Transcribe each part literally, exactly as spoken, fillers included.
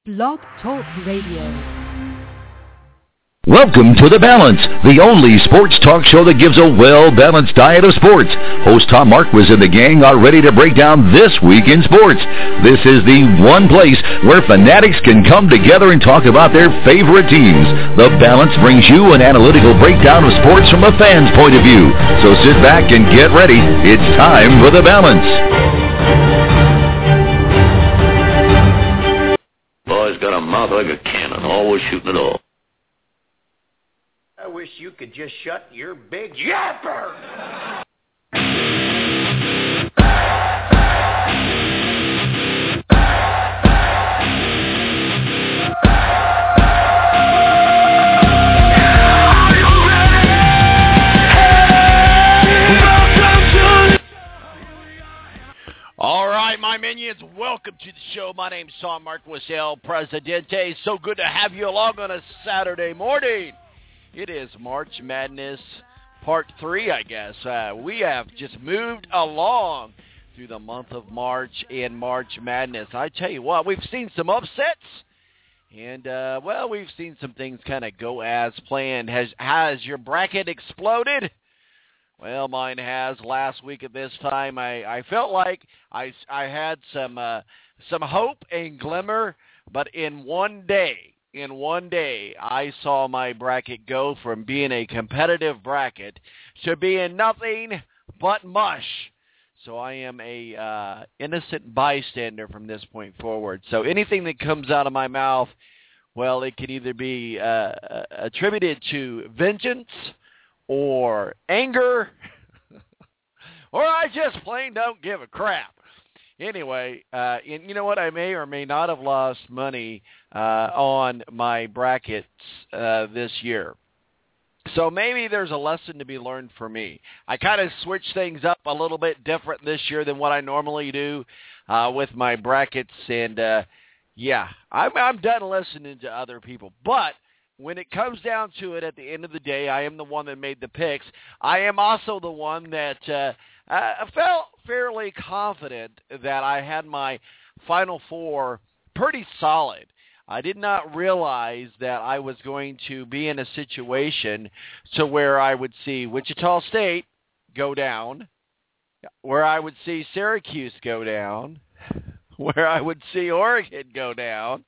Blog Talk Radio. Welcome to The Balance, the only sports talk show that gives a well-balanced diet of sports. Host Tom Marquis and the gang are ready to break down this week in sports. This is the one place where fanatics can come together and talk about their favorite teams. The Balance brings you an analytical breakdown of sports from a fan's point of view. So sit back and get ready. It's time for The Balance. Boy's got a mouth like a cannon, always shooting it off. I wish you could just shut your big yapper! All right, my minions, welcome to the show. My name's Tom Marquis, El Presidente. So good to have you along on a Saturday morning. It is March Madness Part three, I guess. Uh, we have just moved along through the month of March in March Madness. I tell you what, we've seen some upsets, and, uh, well, we've seen some things kind of go as planned. Has, has your bracket exploded? Well, mine has. Last week at this time, I, I felt like I, I had some, uh, some hope and glimmer, but in one day, In one day, I saw my bracket go from being a competitive bracket to being nothing but mush. So I am a uh, innocent bystander from this point forward. So anything that comes out of my mouth, well, it can either be uh, attributed to vengeance or anger, or I just plain don't give a crap. Anyway, uh, and you know what? I may or may not have lost money uh, on my brackets uh, this year. So maybe there's a lesson to be learned for me. I kind of switched things up a little bit different this year than what I normally do uh, with my brackets. And, uh, yeah, I'm, I'm done listening to other people. But when it comes down to it, at the end of the day, I am the one that made the picks. I am also the one that uh, I felt fairly confident that I had my Final Four pretty solid. I did not realize that I was going to be in a situation to where I would see Wichita State go down, where I would see Syracuse go down, where I would see Oregon go down.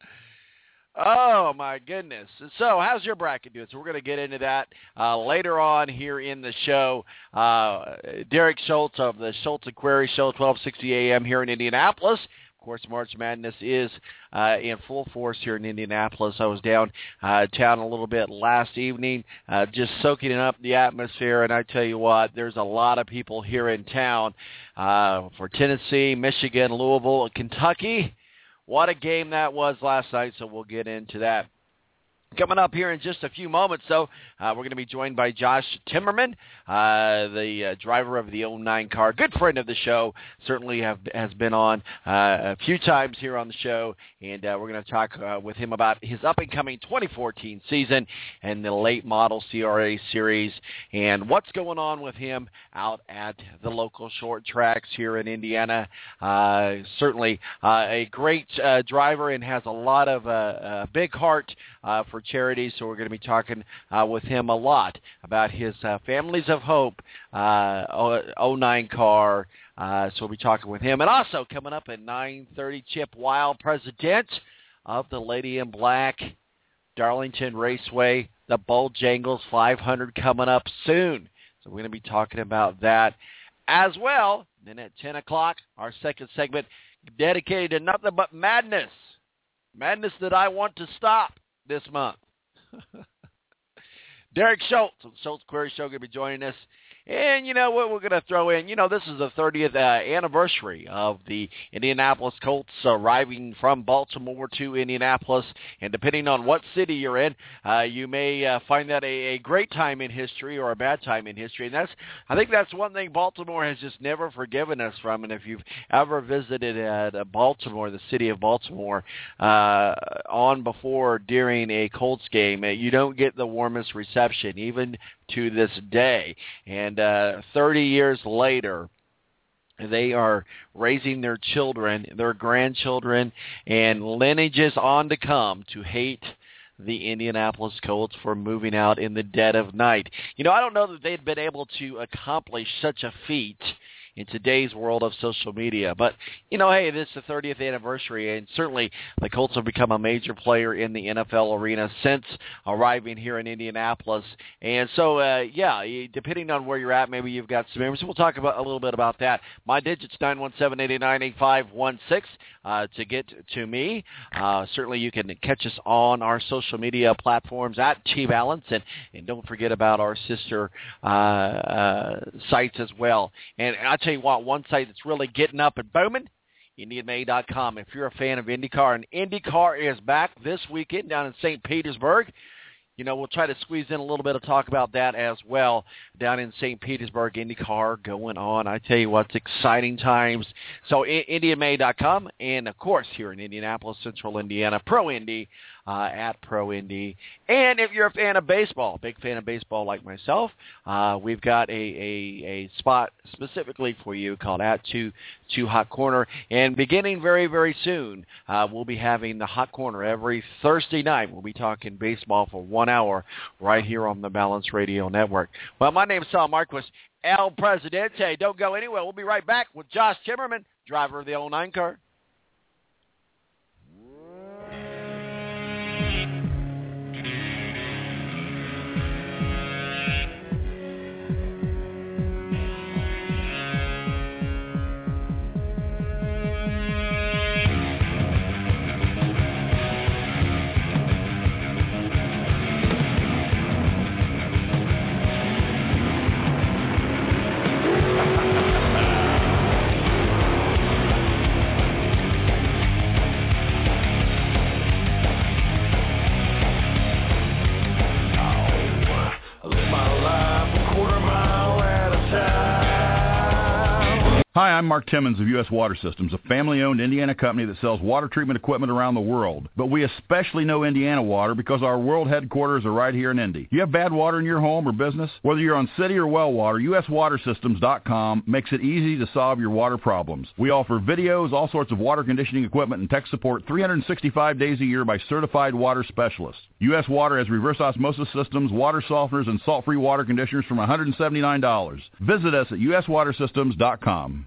Oh, my goodness. So how's your bracket doing? So we're going to get into that uh, later on here in the show. Uh, Derek Schultz of the Schultz and Query Show, twelve sixty a.m. here in Indianapolis. Of course, March Madness is uh, in full force here in Indianapolis. I was down uh, town a little bit last evening, uh, just soaking up the atmosphere. And I tell you what, there's a lot of people here in town uh, for Tennessee, Michigan, Louisville, Kentucky. What a game that was last night, so we'll get into that. Coming up here in just a few moments, though, uh, we're going to be joined by Josh Timmerman, uh, the uh, driver of the oh nine car, good friend of the show, certainly have, has been on uh, a few times here on the show, and uh, we're going to talk uh, with him about his up-and-coming twenty fourteen season and the late model C R A series and what's going on with him out at the local short tracks here in Indiana. Uh, certainly uh, a great uh, driver and has a lot of uh, uh, big heart uh, for charity, so we're going to be talking uh, with him a lot about his uh, Families of Hope uh, oh nine car, uh, so we'll be talking with him. And also coming up at nine thirty, Chip Weil, president of the Lady in Black Darlington Raceway, the Bojangles five hundred coming up soon. So we're going to be talking about that as well. Then at ten o'clock, our second segment dedicated to nothing but madness. Madness that I want to stop this month. Derek Schultz of the Schultz Query Show going to be joining us. And you know what we're going to throw in? You know, this is the thirtieth uh, anniversary of the Indianapolis Colts arriving from Baltimore to Indianapolis. And depending on what city you're in, uh, you may uh, find that a, a great time in history or a bad time in history. And that's, I think that's one thing Baltimore has just never forgiven us from. And if you've ever visited uh, Baltimore, the city of Baltimore, uh, on, before, during a Colts game, uh, you don't get the warmest reception, even to this day. And uh, thirty years later, They are raising their children, their grandchildren, and lineages on to come to hate the Indianapolis Colts for moving out in the dead of night. You know, I don't know that they'd been able to accomplish such a feat in today's world of social media. But, you know, hey, this is the thirtieth anniversary, and certainly the Colts have become a major player in the N F L arena since arriving here in Indianapolis. And so, uh, yeah, depending on where you're at, maybe you've got some memories. We'll talk about a little bit about that. My digit's nine one seven, eight nine eight five one six uh, to get to me. Uh, certainly you can catch us on our social media platforms at T Balance, and, and don't forget about our sister uh, uh, sites as well. And I tell you what, one site that's really getting up and booming, Indian May dot com. If you're a fan of IndyCar, and IndyCar is back this weekend down in Saint Petersburg. You know, we'll try to squeeze in a little bit of talk about that as well down in Saint Petersburg. IndyCar going on. I tell you what, it's exciting times. So Indian May dot com, and, of course, here in Indianapolis, Central Indiana, Pro Indy uh, at Pro Indy. And if you're a fan of baseball, big fan of baseball like myself, uh, we've got a, a, a spot specifically for you called At Two, Two Hot Corner. And beginning very, very soon, uh, we'll be having the Hot Corner every Thursday night. We'll be talking baseball for one hour right here on the Balance Radio Network. Well, my name is Sal Marquis, El Presidente. Don't go anywhere. We'll be right back with Josh Timmerman, driver of the oh nine car. Hi, I'm Mark Timmons of U S Water Systems, a family-owned Indiana company that sells water treatment equipment around the world. But we especially know Indiana water because our world headquarters are right here in Indy. You have bad water in your home or business? Whether you're on city or well water, U S water systems dot com makes it easy to solve your water problems. We offer videos, all sorts of water conditioning equipment, and tech support three hundred sixty-five days a year by certified water specialists. U S Water has reverse osmosis systems, water softeners, and salt-free water conditioners from one hundred seventy-nine dollars. Visit us at U S water systems dot com.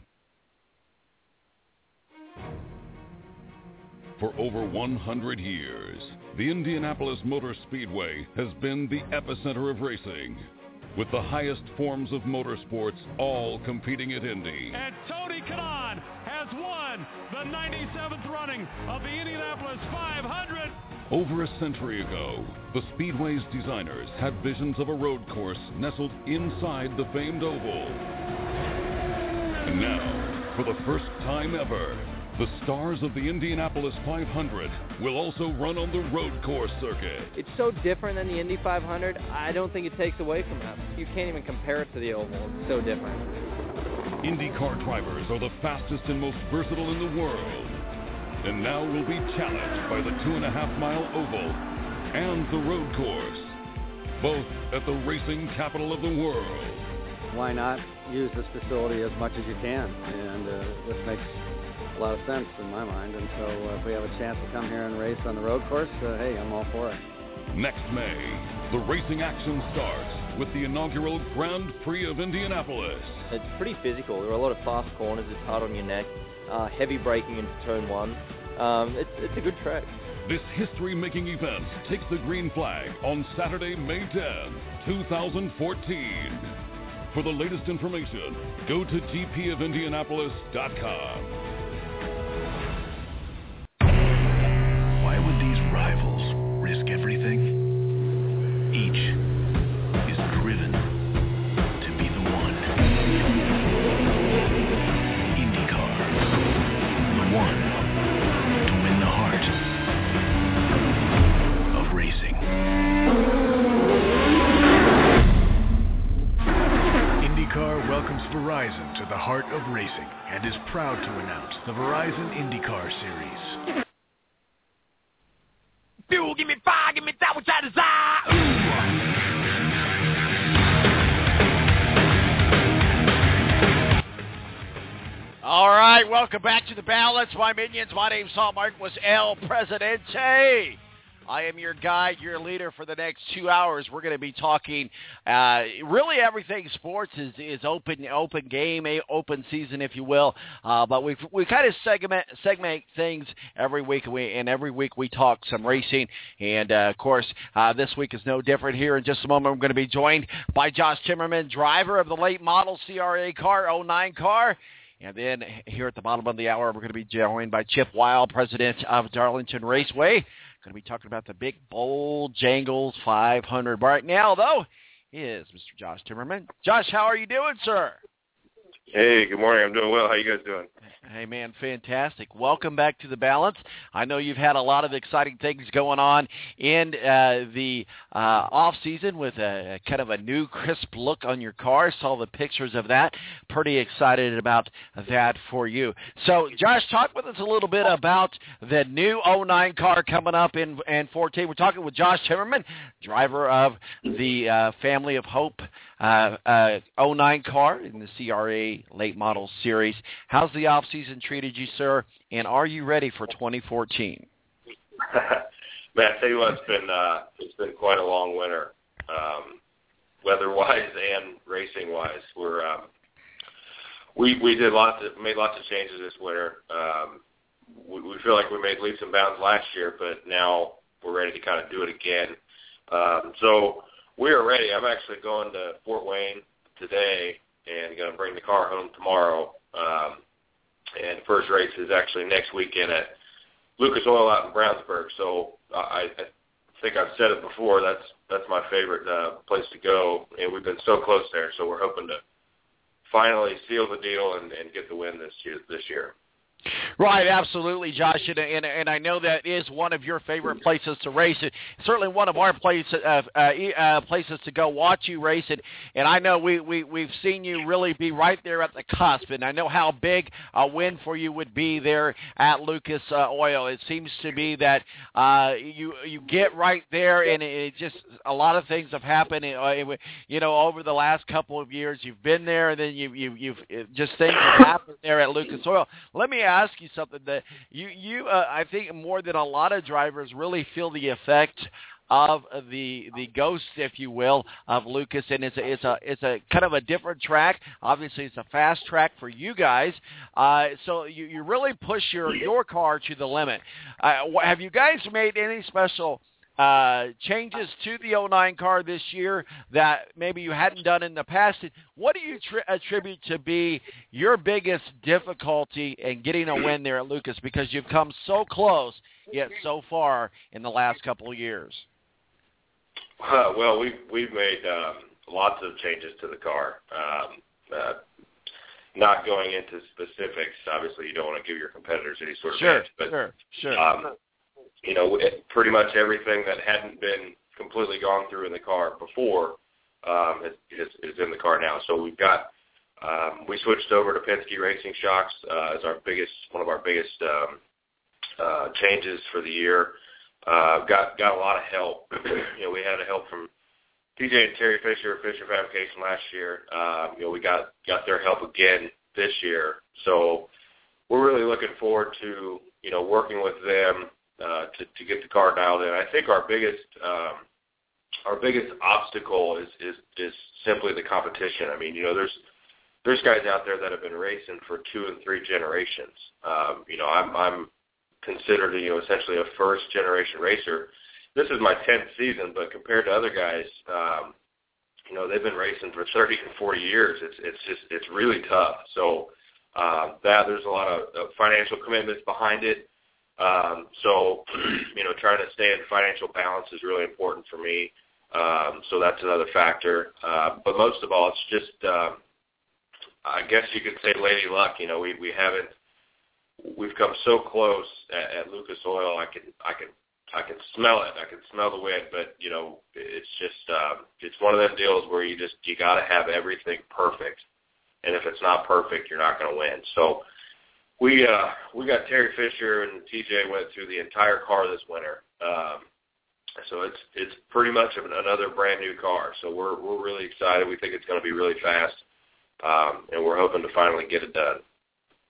For over one hundred years, the Indianapolis Motor Speedway has been the epicenter of racing, with the highest forms of motorsports all competing at Indy. And Tony Kanaan has won the ninety-seventh running of the Indianapolis five hundred. Over a century ago, the Speedway's designers had visions of a road course nestled inside the famed oval. And now, for the first time ever, the stars of the Indianapolis five hundred will also run on the road course circuit. It's so different than the Indy five hundred, I don't think it takes away from that. You can't even compare it to the oval. It's so different. IndyCar drivers are the fastest and most versatile in the world, and now will be challenged by the two and a half mile oval and the road course, both at the racing capital of the world. Why not use this facility as much as you can? And uh, this makes a lot of sense in my mind, and so uh, if we have a chance to come here and race on the road course, uh, hey, I'm all for it. Next May, the racing action starts with the inaugural Grand Prix of Indianapolis. It's pretty physical. There are a lot of fast corners. It's hard on your neck. Uh, heavy braking into turn one. Um, it's, it's a good track. This history-making event takes the green flag on Saturday, May tenth, two thousand fourteen. For the latest information, go to G P of Indianapolis dot com. Why would these rivals risk everything? Each is driven to be the one. IndyCar, the one to win the heart of racing. IndyCar welcomes Verizon to the heart of racing and is proud to announce the Verizon IndyCar Series. Fuel, give me fire, give me that which I desire. Ooh. All right, welcome back to the Balance, my minions. My name's Tom Marquis, El Presidente. I am your guide, your leader for the next two hours. We're going to be talking uh, really everything sports is, is open open game, open season, if you will. Uh, but we we kind of segment segment things every week, and, we, and every week we talk some racing. And, uh, of course, uh, this week is no different. Here in just a moment, we're going to be joined by Josh Timmerman, driver of the late model C R A car, oh nine car. And then here at the bottom of the hour, we're going to be joined by Chip Wild, president of Darlington Raceway. Going to be talking about the big Bojangles five hundred. Right now, though, is Mister Josh Timmerman. Josh, how are you doing, sir? Hey, good morning. I'm doing well. How you guys doing? Hey, man, fantastic. Welcome back to the Balance. I know you've had a lot of exciting things going on in uh, the uh, off-season with a, a kind of a new, crisp look on your car. Saw the pictures of that. Pretty excited about that for you. So, Josh, talk with us a little bit about the new oh nine car coming up in, in fourteen. We're talking with Josh Timmerman, driver of the uh, Family of Hope uh, uh, oh nine car in the C R A Late Model Series. How's the off-season treated you, sir, and are you ready for twenty fourteen? Man, I tell you what, it's been uh, it's been quite a long winter, um, weather-wise and racing-wise. We're um, we we did lots of made lots of changes this winter. Um, we, we feel like we made leaps and bounds last year, but now we're ready to kind of do it again. Um, so we are ready. I'm actually going to Fort Wayne today and going to bring the car home tomorrow. Um, and first race is actually next weekend at Lucas Oil out in Brownsburg. So uh, I, I think I've said it before. That's that's my favorite uh, place to go, and we've been so close there. So we're hoping to finally seal the deal and, and get the win this year. This year. Right, absolutely, Josh, and, and, and I know that is one of your favorite places to race. It certainly one of our places uh, uh, uh, places to go watch you race it. And I know we we we've seen you really be right there at the cusp, and I know how big a win for you would be there at Lucas uh, Oil. It seems to be that uh, you you get right there, and it, it just a lot of things have happened. Uh, you know, over the last couple of years, you've been there, and then you you you've it, just things have happened there at Lucas Oil. Let me ask you something that you, you uh, I think more than a lot of drivers really feel the effect of the the ghost, if you will, of Lucas, and it's a, it's a it's a kind of a different track. Obviously, it's a fast track for you guys, uh, so you, you really push your your car to the limit. Uh, have you guys made any special Uh, changes to the oh nine car this year that maybe you hadn't done in the past? What do you tri- attribute to be your biggest difficulty in getting a win there at Lucas, because you've come so close yet so far in the last couple of years? Uh, well, we've, we've made um, lots of changes to the car. Um, uh, not going into specifics, obviously you don't want to give your competitors any sort of sure, edge, but sure, sure. Um, you know, pretty much everything that hadn't been completely gone through in the car before um, is, is, is in the car now. So we've got, um, we switched over to Penske Racing Shocks uh, as our biggest, one of our biggest um, uh, changes for the year. Uh, got got a lot of help. you know, we had help from T J and Terry Fisher, Fisher Fabrication last year. Uh, you know, we got, got their help again this year. So we're really looking forward to, you know, working with them Uh, to, to get the car dialed in. I think our biggest um, our biggest obstacle is, is is simply the competition. I mean, you know, there's there's guys out there that have been racing for two and three generations. Um, you know, I'm I'm considered you know essentially a first generation racer. This is my tenth season, but compared to other guys, um, you know, they've been racing for thirty and forty years. It's it's just it's really tough. So uh, that there's a lot of, of financial commitments behind it. Um, so, you know, trying to stay in financial balance is really important for me. Um, so that's another factor. Uh, but most of all, it's just, uh, I guess you could say lady luck. You know, we, we haven't, we've come so close at, at Lucas Oil. I can, I can, I can smell it. I can smell the wind, but you know, it's just, um, it's one of them deals where you just, you got to have everything perfect. And if it's not perfect, you're not going to win. So, We uh we got Terry Fisher and T J went through the entire car this winter, um, so it's it's pretty much another brand new car. So we're we're really excited. We think it's going to be really fast, um, and we're hoping to finally get it done.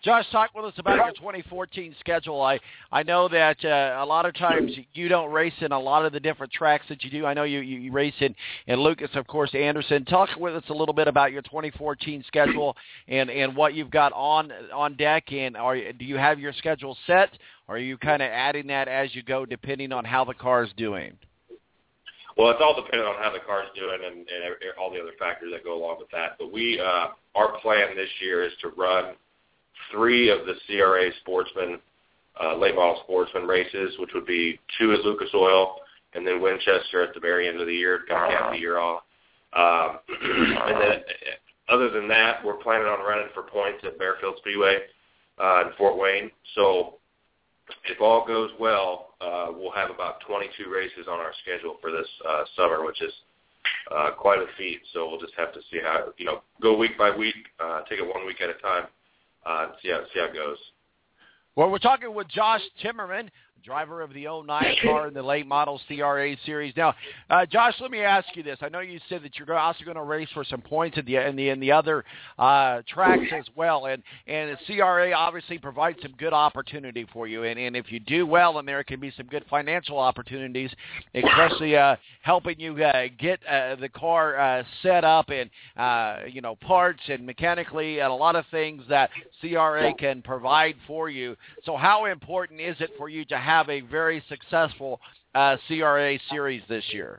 Josh, talk with us about your twenty fourteen schedule. I, I know that uh, a lot of times you don't race in a lot of the different tracks that you do. I know you, you, you race in, in Lucas, of course, Anderson. Talk with us a little bit about your twenty fourteen schedule and, and what you've got on on deck. And are, do you have your schedule set, or are you kind of adding that as you go depending on how the car is doing? Well, it's all dependent on how the car's doing and, and all the other factors that go along with that. But we, uh, our plan this year is to run three of the C R A Sportsman, uh, late model Sportsman races, which would be two at Lucas Oil and then Winchester at the very end of the year to kind of cap the year off. Um, and then, other than that, we're planning on running for points at Bearfield Speedway uh, in Fort Wayne. So if all goes well, uh, we'll have about twenty-two races on our schedule for this uh, summer, which is uh, quite a feat. So we'll just have to see how, you know, go week by week, uh, take it one week at a time, uh, and see how, see how it goes. Well, we're talking with Josh Timmerman, driver of the oh nine car in the late model C R A series. Now, uh, Josh, let me ask you this. I know you said that you're also going to race for some points in the in the, in the other uh, tracks as well, and and the C R A obviously provides some good opportunity for you. And, and if you do well, and there can be some good financial opportunities, especially uh, helping you uh, get uh, the car uh, set up and uh, you know parts and mechanically and a lot of things that C R A can provide for you. So, how important is it for you to have have a very successful uh, C R A series this year?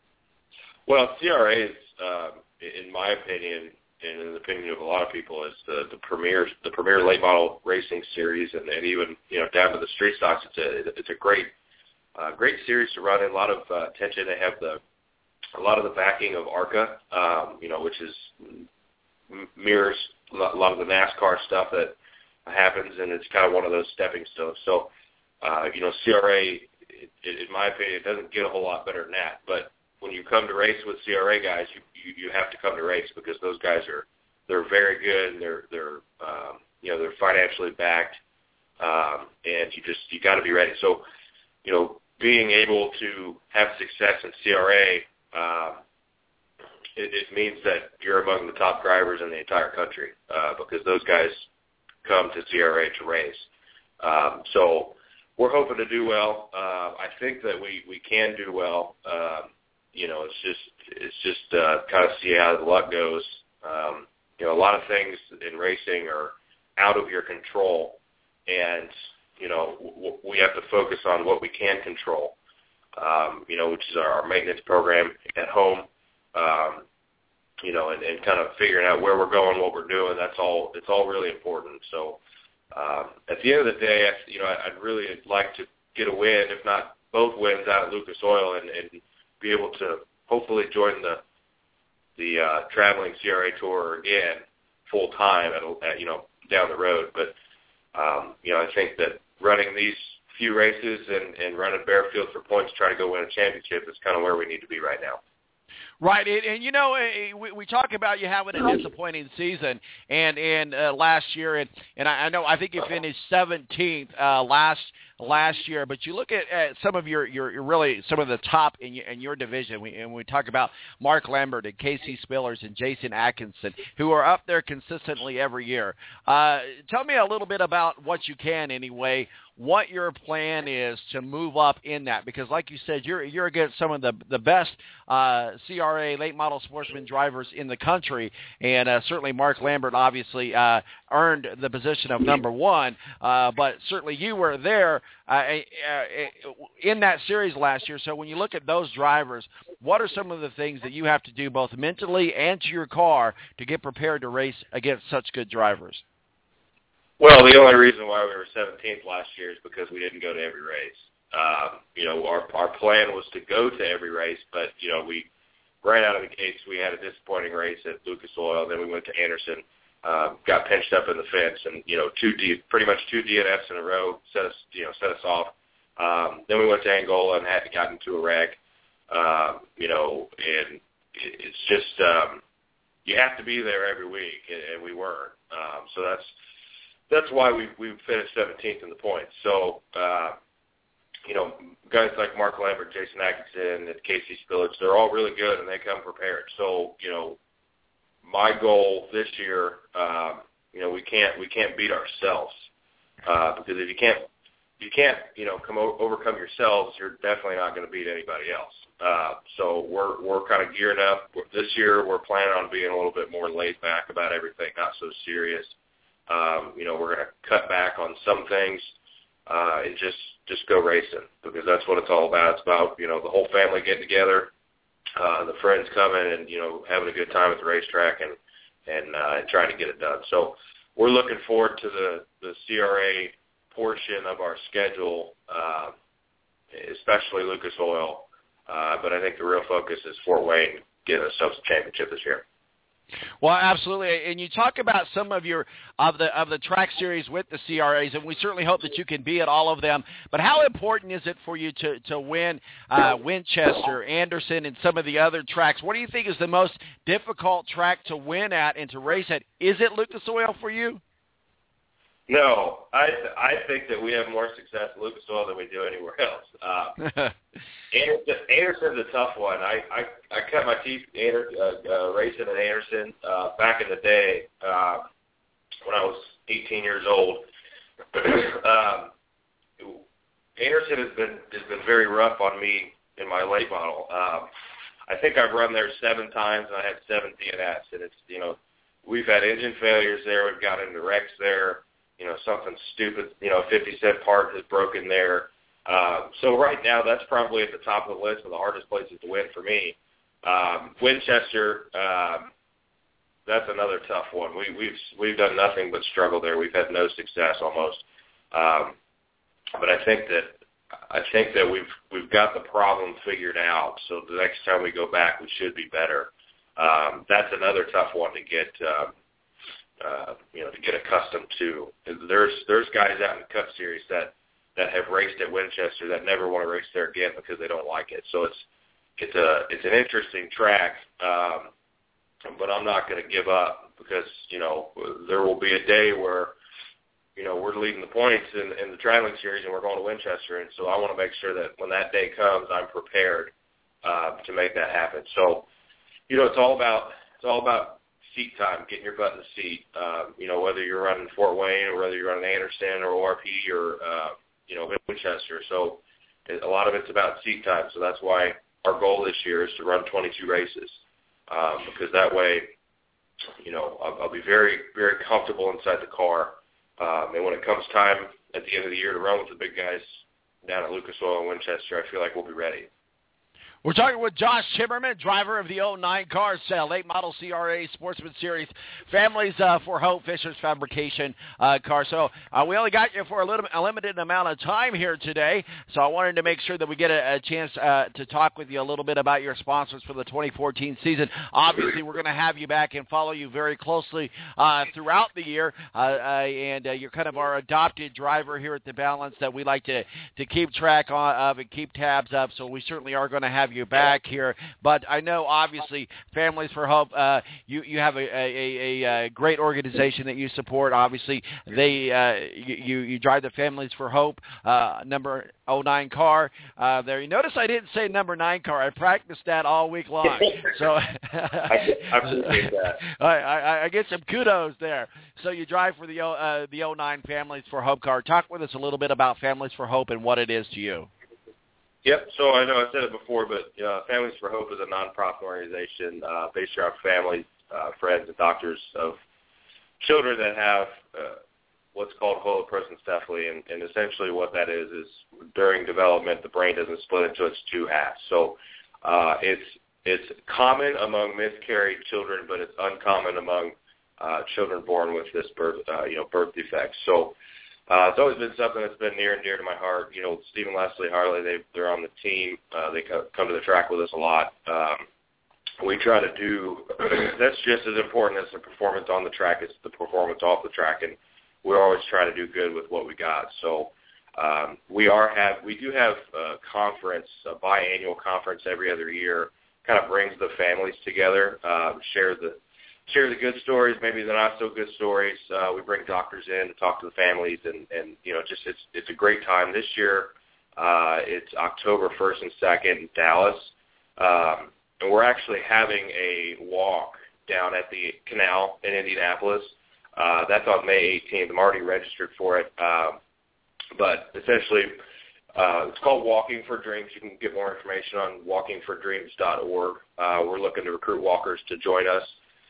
Well, C R A is, uh, in my opinion, and in the opinion of a lot of people, is the, the premier the premier late model racing series, and, and even you know down to the street stocks. It's a it's a great uh, great series to run in. A lot of uh, attention. They have the a lot of the backing of ARCA, um, you know, which is mirrors a lot of the NASCAR stuff that happens, and it's kind of one of those stepping stones. So. Uh, you know, C R A, it, it, in my opinion, it doesn't get a whole lot better than that. But when you come to race with C R A guys, you, you, you have to come to race because those guys are they're very good and they're they're um, you know they're financially backed, um, and you just you got to be ready. So, you know, being able to have success in C R A, um, it, it means that you're among the top drivers in the entire country uh, because those guys come to C R A to race. Um, so. We're hoping to do well. Uh, I think that we, we can do well. Um, you know, it's just it's just uh, kind of see how the luck goes. Um, you know, a lot of things in racing are out of your control, and you know w- we have to focus on what we can control. Um, you know, which is our, our maintenance program at home. Um, you know, and, and kind of figuring out where we're going, what we're doing. That's all. It's all really important. So. Um, at the end of the day, I, you know, I'd really like to get a win, if not both wins, out at Lucas Oil, and, and be able to hopefully join the the uh, traveling C R A tour again full time, at, at you know down the road. But um, you know, I think that running these few races and, and running Bearfield for points, to try to go win a championship, is kind of where we need to be right now. Right, and, and you know, we, we talk about you having a disappointing season, and and uh, last year, and and I, I know I think you finished seventeenth uh, last last year, but you look at, at some of your, your, your really some of the top in your, in your division, we, and we talk about Mark Lambert and Casey Spillers and Jason Atkinson, who are up there consistently every year. Uh, tell me a little bit about what you can anyway. What your plan is to move up in that, because like you said, you're you're against some of the the best uh, C R A late model sportsman drivers in the country, and uh, certainly Mark Lambert obviously uh, earned the position of number one, uh, but certainly you were there uh, in that series last year. So when you look at those drivers, what are some of the things that you have to do both mentally and to your car to get prepared to race against such good drivers? Well, the only reason why we were seventeenth last year is because we didn't go to every race. Um, you know, our our plan was to go to every race, but, you know, we right out of the gates, we had a disappointing race at Lucas Oil. Then we went to Anderson, uh, got pinched up in the fence, and, you know, two D, pretty much two D N Fs in a row set us, you know, set us off. Um, then we went to Angola and had got into a wreck. Um, you know, and it, it's just um, you have to be there every week, and, and we weren't. Um, so that's. That's why we we finished seventeenth in the points. So, uh, you know, guys like Mark Lambert, Jason Atkinson, and Casey Spillage, they're all really good, and they come prepared. So, you know, my goal this year, um, you know, we can't we can't beat ourselves uh, because if you can't you can't you know come o- overcome yourselves, you're definitely not going to beat anybody else. Uh, so we're we're kind of gearing up this year. We're planning on being a little bit more laid back about everything, not so serious. Um, you know, we're going to cut back on some things uh, and just just go racing because that's what it's all about. It's about you know the whole family getting together, uh, the friends coming, and you know having a good time at the racetrack and and, uh, and trying to get it done. So we're looking forward to the the C R A portion of our schedule, uh, especially Lucas Oil. Uh, but I think the real focus is Fort Wayne getting ourselves a championship this year. Well, absolutely, and you talk about some of your of the of the track series with the C R As, and we certainly hope that you can be at all of them. But how important is it for you to to win uh, Winchester, Anderson, and some of the other tracks? What do you think is the most difficult track to win at and to race at? Is it Lucas Oil for you? No, I I think that we have more success at Lucas Oil than we do anywhere else. Uh, Anderson, Anderson's a tough one. I, I, I cut my teeth Ander, uh, uh, racing at Anderson uh, back in the day uh, when I was eighteen years old. um, Anderson has been has been very rough on me in my late model. Um, I think I've run there seven times and I had seven D N S, and it's you know we've had engine failures there. We've got into wrecks there. You know, something stupid, you know, fifty cent part has broken there. Um, so right now, that's probably at the top of the list of the hardest places to win for me. Um, Winchester, um, that's another tough one. We, we've we've done nothing but struggle there. We've had no success almost. Um, but I think that I think that we've we've got the problem figured out. So the next time we go back, we should be better. Um, that's another tough one to get. Uh, Uh, you know, to get accustomed to. There's there's guys out in the Cup Series that, that have raced at Winchester that never want to race there again because they don't like it. So it's it's a it's an interesting track, um, but I'm not going to give up because you know there will be a day where you know we're leading the points in, in the Traveling Series and we're going to Winchester, and so I want to make sure that when that day comes, I'm prepared uh, to make that happen. So you know, it's all about it's all about seat time, getting your butt in the seat. Uh, you know, whether you're running Fort Wayne or whether you're running Anderson or O R P or, uh, you know, Winchester. So it, a lot of it's about seat time. So that's why our goal this year is to run twenty-two races um, because that way, you know, I'll, I'll be very, very comfortable inside the car. Um, and when it comes time at the end of the year to run with the big guys down at Lucas Oil and Winchester, I feel like we'll be ready. We're talking with Josh Chimmerman, driver of the oh nine car, late model C R A Sportsman Series, Families uh, for Hope, Fisher's Fabrication uh, car. So uh, we only got you for a little a limited amount of time here today, so I wanted to make sure that we get a, a chance uh, to talk with you a little bit about your sponsors for the twenty fourteen season. Obviously, we're going to have you back and follow you very closely uh, throughout the year, uh, uh, and uh, you're kind of our adopted driver here at The Balance that we like to, to keep track on, of and keep tabs up, so we certainly are going to have you you back here, but I know obviously Families for Hope, uh, you, you have a, a, a, a great organization that you support. Obviously, they uh, you, you drive the Families for Hope uh, number oh nine car uh, there. You notice I didn't say number nine car. I practiced that all week long. So I, I appreciate that. I, I, I get some kudos there. So you drive for the, uh, the oh nine Families for Hope car. Talk with us a little bit about Families for Hope and what it is to you. Yep. So I know I said it before, but uh, Families for Hope is a nonprofit organization uh, based around families, uh, friends, and doctors of children that have uh, what's called holoprosencephaly, and, and essentially what that is is during development the brain doesn't split into its two halves. So uh, it's it's common among miscarried children, but it's uncommon among uh, children born with this birth uh, you know birth defect. So Uh, it's always been something that's been near and dear to my heart. You know, Stephen Leslie Harley, they, they're on the team. Uh, they co- come to the track with us a lot. Um, we try to do, that's just as important as the performance on the track as the performance off the track, and we always try to do good with what we got. So um, we are have, we do have a conference, a biannual conference every other year, kind of brings the families together, um, share the share the good stories, maybe the not so good stories. Uh, we bring doctors in to talk to the families, and, and you know, just it's it's a great time. This year, uh, it's October first and second in Dallas, um, and we're actually having a walk down at the canal in Indianapolis. Uh, that's on May eighteenth. I'm already registered for it. Um, but essentially, uh, it's called Walking for Dreams. You can get more information on walking for dreams dot org. Uh, we're looking to recruit walkers to join us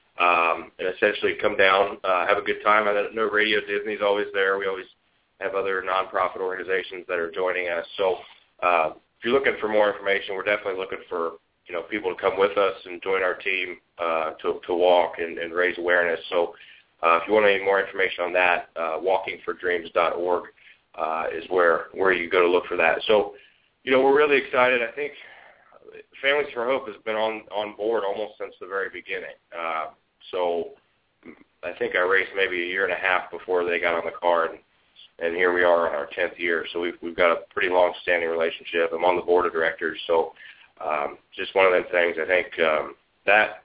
um, and essentially come down, uh, have a good time. I know Radio Disney's always there. We always have other nonprofit organizations that are joining us. So uh, if you're looking for more information, we're definitely looking for, you know, people to come with us and join our team uh, to, to walk and, and raise awareness. So uh, if you want any more information on that, uh, walking for dreams dot org uh, is where, where you go to look for that. So, you know, we're really excited. I think Families for Hope has been on, on board almost since the very beginning. Uh, so I think I raced maybe a year and a half before they got on the card, and, and here we are in our tenth year. So we've, we've got a pretty long-standing relationship. I'm on the board of directors, so um, just one of them things. I think um, that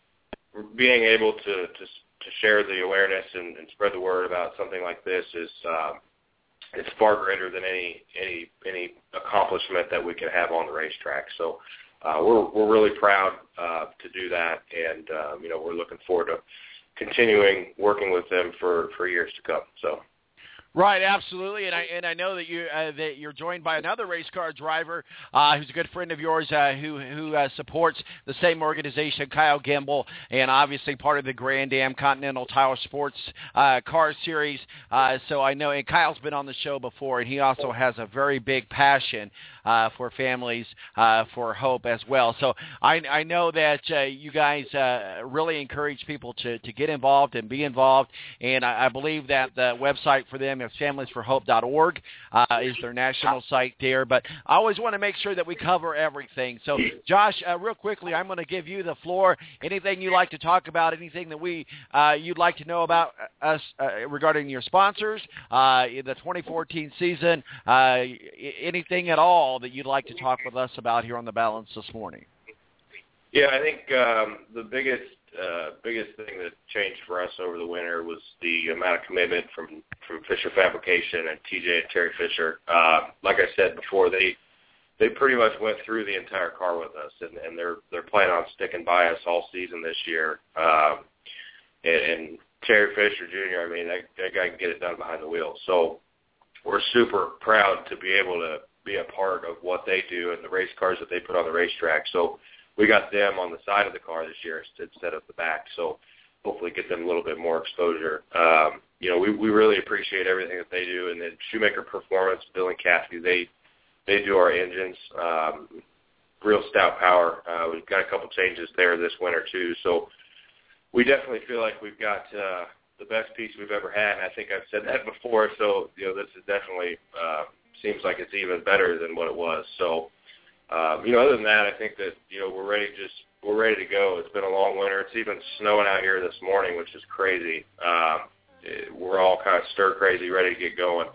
being able to, to, to share the awareness and, and spread the word about something like this is um, it's far greater than any any any accomplishment that we can have on the racetrack. So uh, we're we're really proud uh, to do that, and um, you know, we're looking forward to continuing working with them for, for years to come. So. Right, absolutely, and I and I know that you uh, that you're joined by another race car driver uh, who's a good friend of yours, uh, who who uh, supports the same organization, Kyle Gimbel, and obviously part of the Grand Am Continental Tire Sports uh, Car Series. Uh, so I know, and Kyle's been on the show before, and he also has a very big passion uh, for Families uh, for Hope as well. So I I know that uh, you guys uh, really encourage people to to get involved and be involved, and I, I believe that the website for them, families for hope dot org, uh, is their national site there. But I always want to make sure that we cover everything. So, Josh, uh, real quickly, I'm going to give you the floor. Anything you'd like to talk about, anything that we uh, you'd like to know about us uh, regarding your sponsors, uh, in the twenty fourteen season, uh, anything at all that you'd like to talk with us about here on The Balance this morning? Yeah, I think um, the biggest Uh, biggest thing that changed for us over the winter was the amount of commitment from, from Fisher Fabrication and T J and Terry Fisher. Uh, like I said before, they they pretty much went through the entire car with us, and, and they're they're planning on sticking by us all season this year. Um, and, and Terry Fisher Junior, I mean, that, that guy can get it done behind the wheel. So we're super proud to be able to be a part of what they do and the race cars that they put on the racetrack. So we got them on the side of the car this year instead of the back, so hopefully get them a little bit more exposure. Um, you know, we, we really appreciate everything that they do, and then Shoemaker Performance, Bill and Kathy, they they do our engines, um, real stout power. Uh, we've got a couple changes there this winter too, so we definitely feel like we've got uh, the best piece we've ever had, and I think I've said that before, so you know, this is definitely uh, seems like it's even better than what it was. So. Um, you know, other than that, I think that, you know, we're ready just we're ready to go. It's been a long winter. It's even snowing out here this morning, which is crazy. Um, it, we're all kind of stir crazy, ready to get going.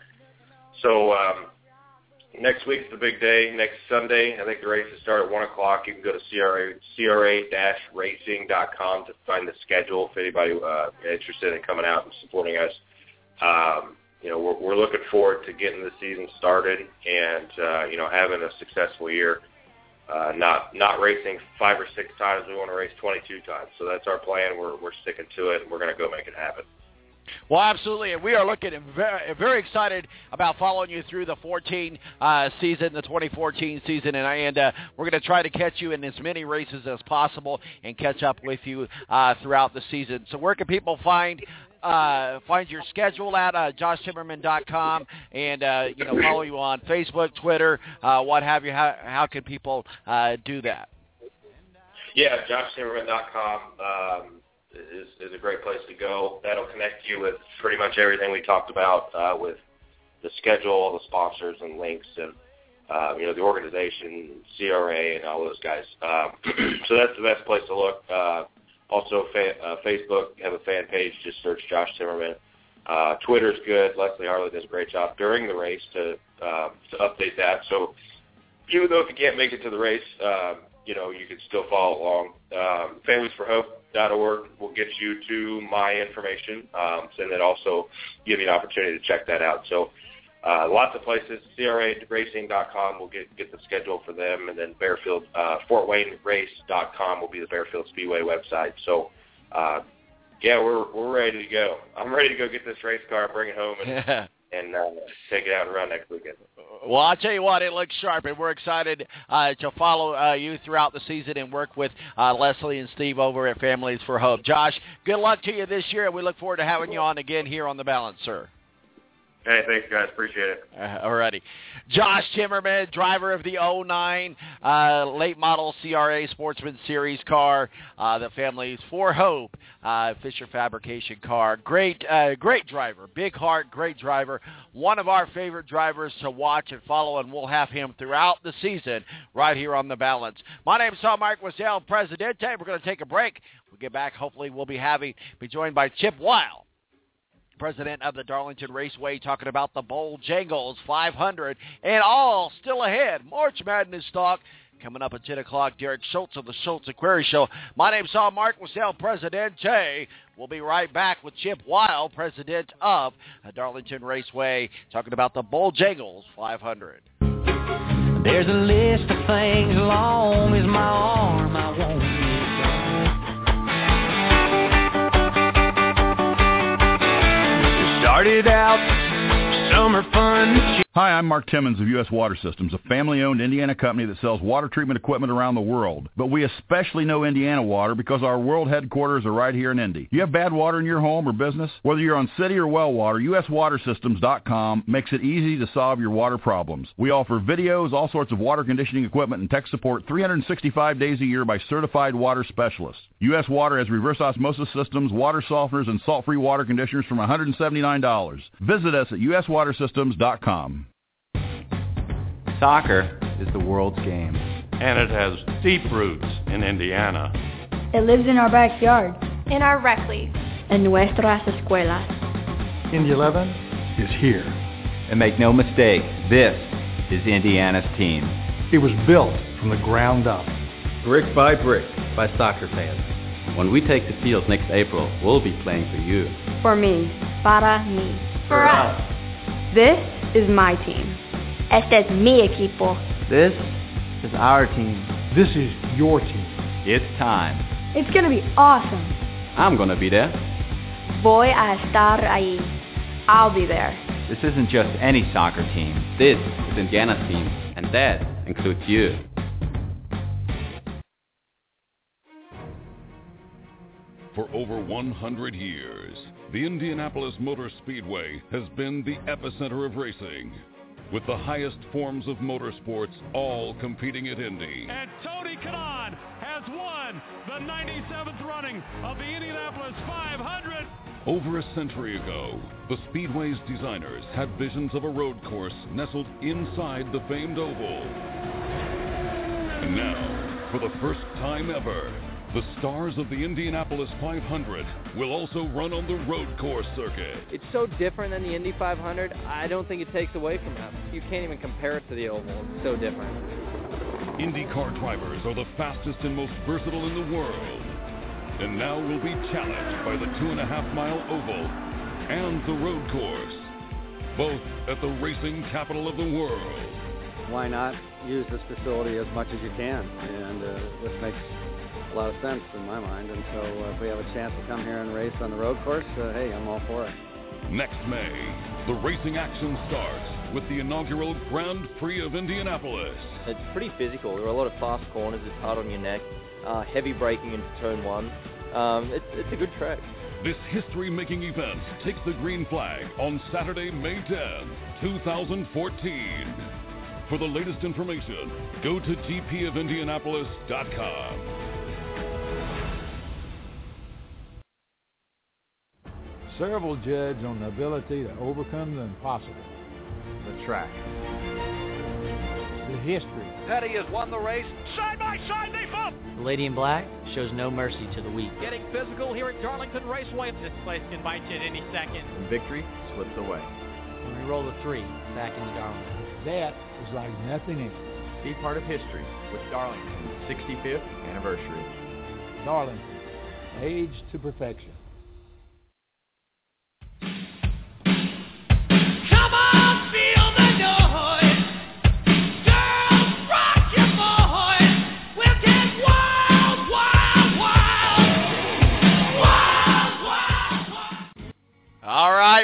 So um, next week's the big day. Next Sunday, I think the races start at one o'clock. You can go to C R A dash racing dot com to find the schedule if anybody uh, interested in coming out and supporting us. Um, You know, we're, we're looking forward to getting the season started and, uh, you know, having a successful year. Uh, not not racing five or six times. We want to race twenty-two times. So that's our plan. We're we're sticking to it, and we're going to go make it happen. Well, absolutely, and we are looking very, very excited about following you through the fourteen uh, season, the twenty fourteen season, and, and uh, we're going to try to catch you in as many races as possible and catch up with you uh, throughout the season. So where can people find uh, find your schedule at uh, josh timmerman dot com and uh, you know, follow you on Facebook, Twitter, uh, what have you? How, how can people uh, do that? Yeah, josh timmerman dot com. Um, Is, is a great place to go. That'll connect you with pretty much everything we talked about, uh, with the schedule, the sponsors, and links, and uh, you know, the organization, C R A, and all those guys. Um, so that's the best place to look. Uh, also, fa- uh, Facebook, have a fan page. Just search Josh Timmerman. Uh, Twitter's good. Leslie Harley does a great job during the race to uh, to update that. So even though if you can't make it to the race, uh, you know, you can still follow along. Um, Families for Hope dot org will get you to my information, um, and then also give you an opportunity to check that out. So uh, lots of places. C R A racing dot com will get, get the schedule for them, and then Bearfield, uh, Fort Wayne Race dot com will be the Bearfield Speedway website. So uh, yeah, we're we're ready to go. I'm ready to go get this race car, bring it home, and, and uh, take it out and run next weekend. Well, I'll tell you what, it looks sharp, and we're excited uh, to follow uh, you throughout the season and work with uh, Leslie and Steve over at Families for Hope. Josh, good luck to you this year, and we look forward to having you on again here on The Balance, sir. Hey, thanks, guys. Appreciate it. Uh, alrighty. Josh Timmerman, driver of the oh nine uh, late model C R A Sportsman Series car, uh, the Families for Hope uh, Fisher Fabrication car. Great, uh, great driver. Big heart, great driver. One of our favorite drivers to watch and follow, and we'll have him throughout the season right here on The Balance. My name is Tom Mark Wazell, Presidente. We're going to take a break. We'll get back. Hopefully we'll be having be joined by Chip Weil, president of the Darlington Raceway, talking about the Bojangles five hundred and all still ahead. March Madness talk coming up at ten o'clock. Derek Schultz of the Schultz and Query Show. My name's Tom Mark Wazell, Presidente. We'll be right back with Chip Weil, president of Darlington Raceway, talking about the Bojangles five hundred. There's a list of things long as my arm I won't Started out summer fun. Hi, I'm Mark Timmons of U S Water Systems, a family-owned Indiana company that sells water treatment equipment around the world. But we especially know Indiana water because our world headquarters are right here in Indy. You have bad water in your home or business? Whether you're on city or well water, U S water systems dot com makes it easy to solve your water problems. We offer videos, all sorts of water conditioning equipment, and tech support three hundred sixty-five days a year by certified water specialists. U S Water has reverse osmosis systems, water softeners, and salt-free water conditioners from one hundred seventy-nine dollars. Visit us at U S water systems dot com. Soccer is the world's game. And it has deep roots in Indiana. It lives in our backyard. In our rec league. En nuestras escuelas. Indy eleven is here. And make no mistake, this is Indiana's team. It was built from the ground up. Brick by brick by soccer fans. When we take the field next April, we'll be playing for you. For me. Para mí. For us. This is my team. Este es mi equipo. This is our team. This is your team. It's time. It's going to be awesome. I'm going to be there. Voy a estar ahí. I'll be there. This isn't just any soccer team. This is Indiana's team, and that includes you. For over one hundred years, the Indianapolis Motor Speedway has been the epicenter of racing, with the highest forms of motorsports all competing at Indy. And Tony Kanaan has won the ninety-seventh running of the Indianapolis five hundred. Over a century ago, the Speedway's designers had visions of a road course nestled inside the famed oval. And now, for the first time ever, the stars of the Indianapolis five hundred will also run on the road course circuit. It's so different than the Indy five hundred, I don't think it takes away from that. You can't even compare it to the oval. It's so different. IndyCar drivers are the fastest and most versatile in the world. And now will be challenged by the two and a half mile oval and the road course, both at the racing capital of the world. Why not use this facility as much as you can? And uh, this makes a lot of sense in my mind, and so uh, if we have a chance to come here and race on the road course, uh, hey, I'm all for it. Next May, the racing action starts with the inaugural Grand Prix of Indianapolis. It's pretty physical. There are a lot of fast corners. It's hard on your neck. Uh, heavy braking into turn one. Um, it's, it's a good track. This history-making event takes the green flag on Saturday, May tenth, two thousand fourteen. For the latest information, go to G P of Indianapolis dot com. Serve will judge on the ability to overcome the impossible. The track. The history. Petty has won the race. Side by side, they bump. The Lady in Black shows no mercy to the weak. Getting physical here at Darlington Raceway. This place can bite you at any second. And victory slips away. When we roll the three back into Darlington. That is like nothing else. Be part of history with Darlington's sixty-fifth anniversary. Darlington, age to perfection. Come on, feel the noise. Girls, rock your boys. We'll get wild, wild, wild. Wild, wild.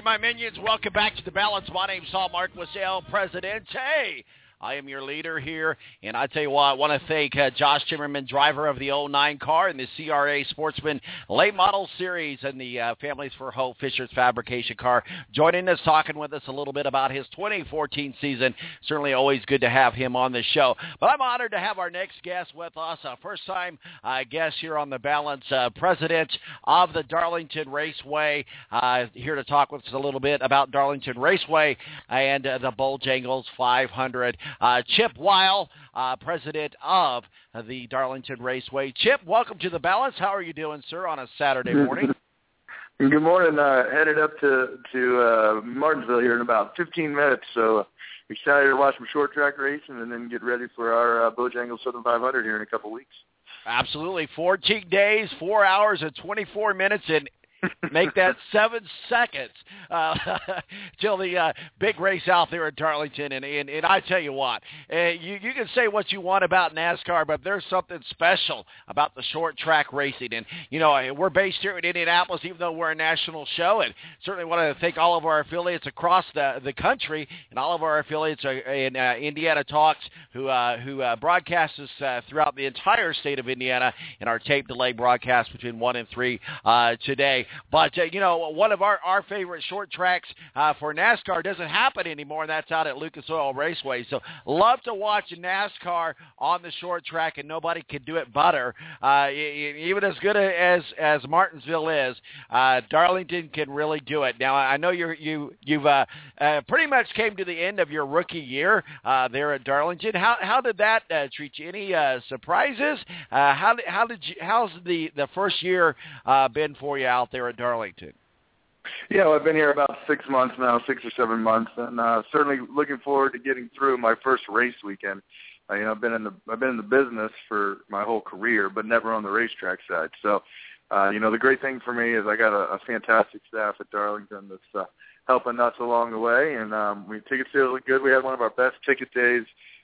my minions, welcome back to the Balance. My name's Saul Marquis, El Presidente. I am your leader here, and I tell you what, I want to thank uh, Josh Timmerman, driver of the oh nine car in the C R A Sportsman Late Model Series and the uh, Families for Hope Fisher's Fabrication car, joining us, talking with us a little bit about his twenty fourteen season. Certainly always good to have him on the show. But I'm honored to have our next guest with us, uh, first time uh, guest here on the Balance, uh, president of the Darlington Raceway, uh, here to talk with us a little bit about Darlington Raceway and uh, the Bojangles five hundred. Uh, Chip Weil, uh, president of uh, the Darlington Raceway. Chip, welcome to the Balance. How are you doing, sir, on a Saturday morning? Good morning. Uh, headed up to to uh, Martinsville here in about fifteen minutes, so uh, excited to watch some short track racing and then get ready for our uh, Bojangles Southern five hundred here in a couple weeks. Absolutely. fourteen days, four hours, and twenty-four minutes, and make that seven seconds uh, till the uh, big race out there at Darlington. And, and, and I tell you what, uh, you, you can say what you want about NASCAR, but there's something special about the short track racing. And, you know, we're based here in Indianapolis, even though we're a national show. And certainly want to thank all of our affiliates across the, the country and all of our affiliates in uh, Indiana Talks who, uh, who uh, broadcast us uh, throughout the entire state of Indiana in our tape delay broadcast between one and three uh, today. But, uh, you know, one of our, our favorite short tracks uh, for NASCAR doesn't happen anymore, and that's out at Lucas Oil Raceway. So love to watch NASCAR on the short track, and nobody can do it better. Uh, even as good as as Martinsville is, uh, Darlington can really do it. Now, I know you're, you, you've uh, uh, pretty much came to the end of your rookie year uh, there at Darlington. How how did that uh, treat you? Any uh, surprises? Uh, how, how did you, how's the, the first year uh, been for you out there at Darlington? Yeah, well, I've been here about six months now, six or seven months, and uh, certainly looking forward to getting through my first race weekend. Uh, you know, I've been in the I've been in the business for my whole career, but never on the racetrack side. So, uh, you know, the great thing for me is I got a, a fantastic staff at Darlington that's uh, helping us along the way, and um, we ticket sales look good. We had one of our best ticket days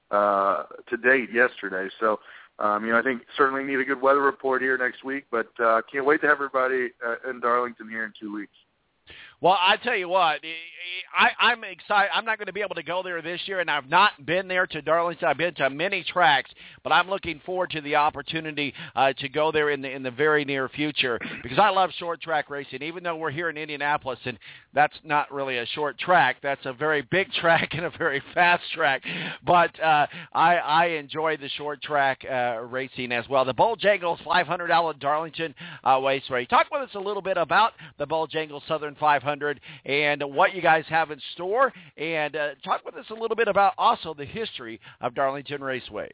uh, to date yesterday. So. Um, you know, I think certainly need a good weather report here next week, but uh, can't wait to have everybody uh, in Darlington here in two weeks. Well, I tell you what, I, I'm excited. I'm not going to be able to go there this year, and I've not been there to Darlington. I've been to many tracks, but I'm looking forward to the opportunity uh, to go there in the in the very near future because I love short track racing. Even though we're here in Indianapolis, and that's not really a short track, that's a very big track and a very fast track. But uh, I, I enjoy the short track uh, racing as well. The Bojangles five hundred out at Darlington uh, Raceway. Talk with us a little bit about the Bojangles Southern five hundred. And what you guys have in store, and uh, talk with us a little bit about also the history of Darlington Raceway.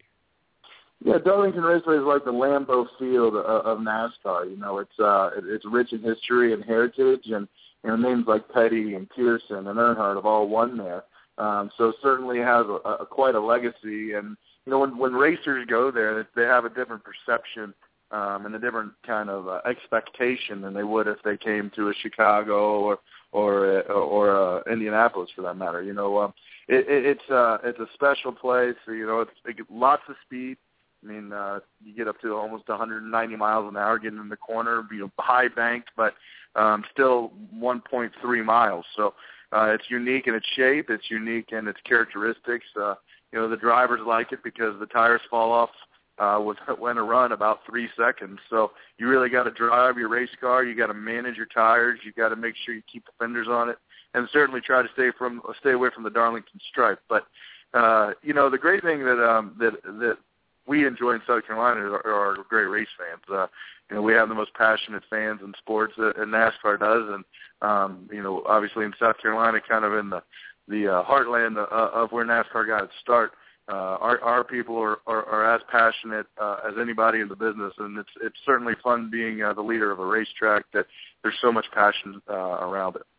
Yeah, Darlington Raceway is like the Lambeau Field of, of NASCAR. You know, it's uh, it's rich in history and heritage, and you know, names like Petty and Pearson and Earnhardt have all won there. Um, so certainly has a, a, quite a legacy. And you know, when when racers go there, they have a different perception. Um, and a different kind of uh, expectation than they would if they came to a Chicago or or uh, or uh, Indianapolis for that matter. You know, um, it, it, it's uh, it's a special place. You know, it's it, lots of speed. I mean, uh, you get up to almost one hundred ninety miles an hour getting in the corner. You know, high banked, but um, still one point three miles. So uh, it's unique in its shape. It's unique in its characteristics. Uh, you know, the drivers like it because the tires fall off. Uh, with when a run about three seconds. So you really got to drive your race car. You got to manage your tires. You got to make sure you keep the fenders on it, and certainly try to stay from stay away from the Darlington stripe. But uh, you know, the great thing that um, that that we enjoy in South Carolina are, are great race fans. Uh, you know, we have the most passionate fans in sports that NASCAR does, and um, you know, obviously in South Carolina, kind of in the the uh, heartland uh, of where NASCAR got its start. Uh, our, our people are, are, are as passionate uh, as anybody in the business, and it's it's certainly fun being uh, the leader of a racetrack that there's so much passion uh, around it.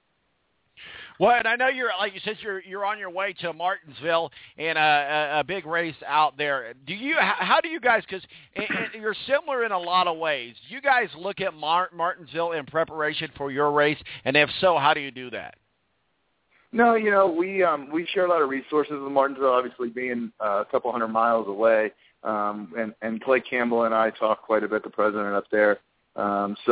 Well, and I know you're, like you said, you're you're on your way to Martinsville in a, a, a big race out there. Do you? How do you guys? Because you're similar in a lot of ways. Do you guys look at Mart, Martinsville in preparation for your race, and if so, how do you do that? No, you know, we um, we share a lot of resources with Martinsville, obviously being uh, a couple hundred miles away. Um, and, and Clay Campbell and I talk quite a bit, the president up there. Um, so,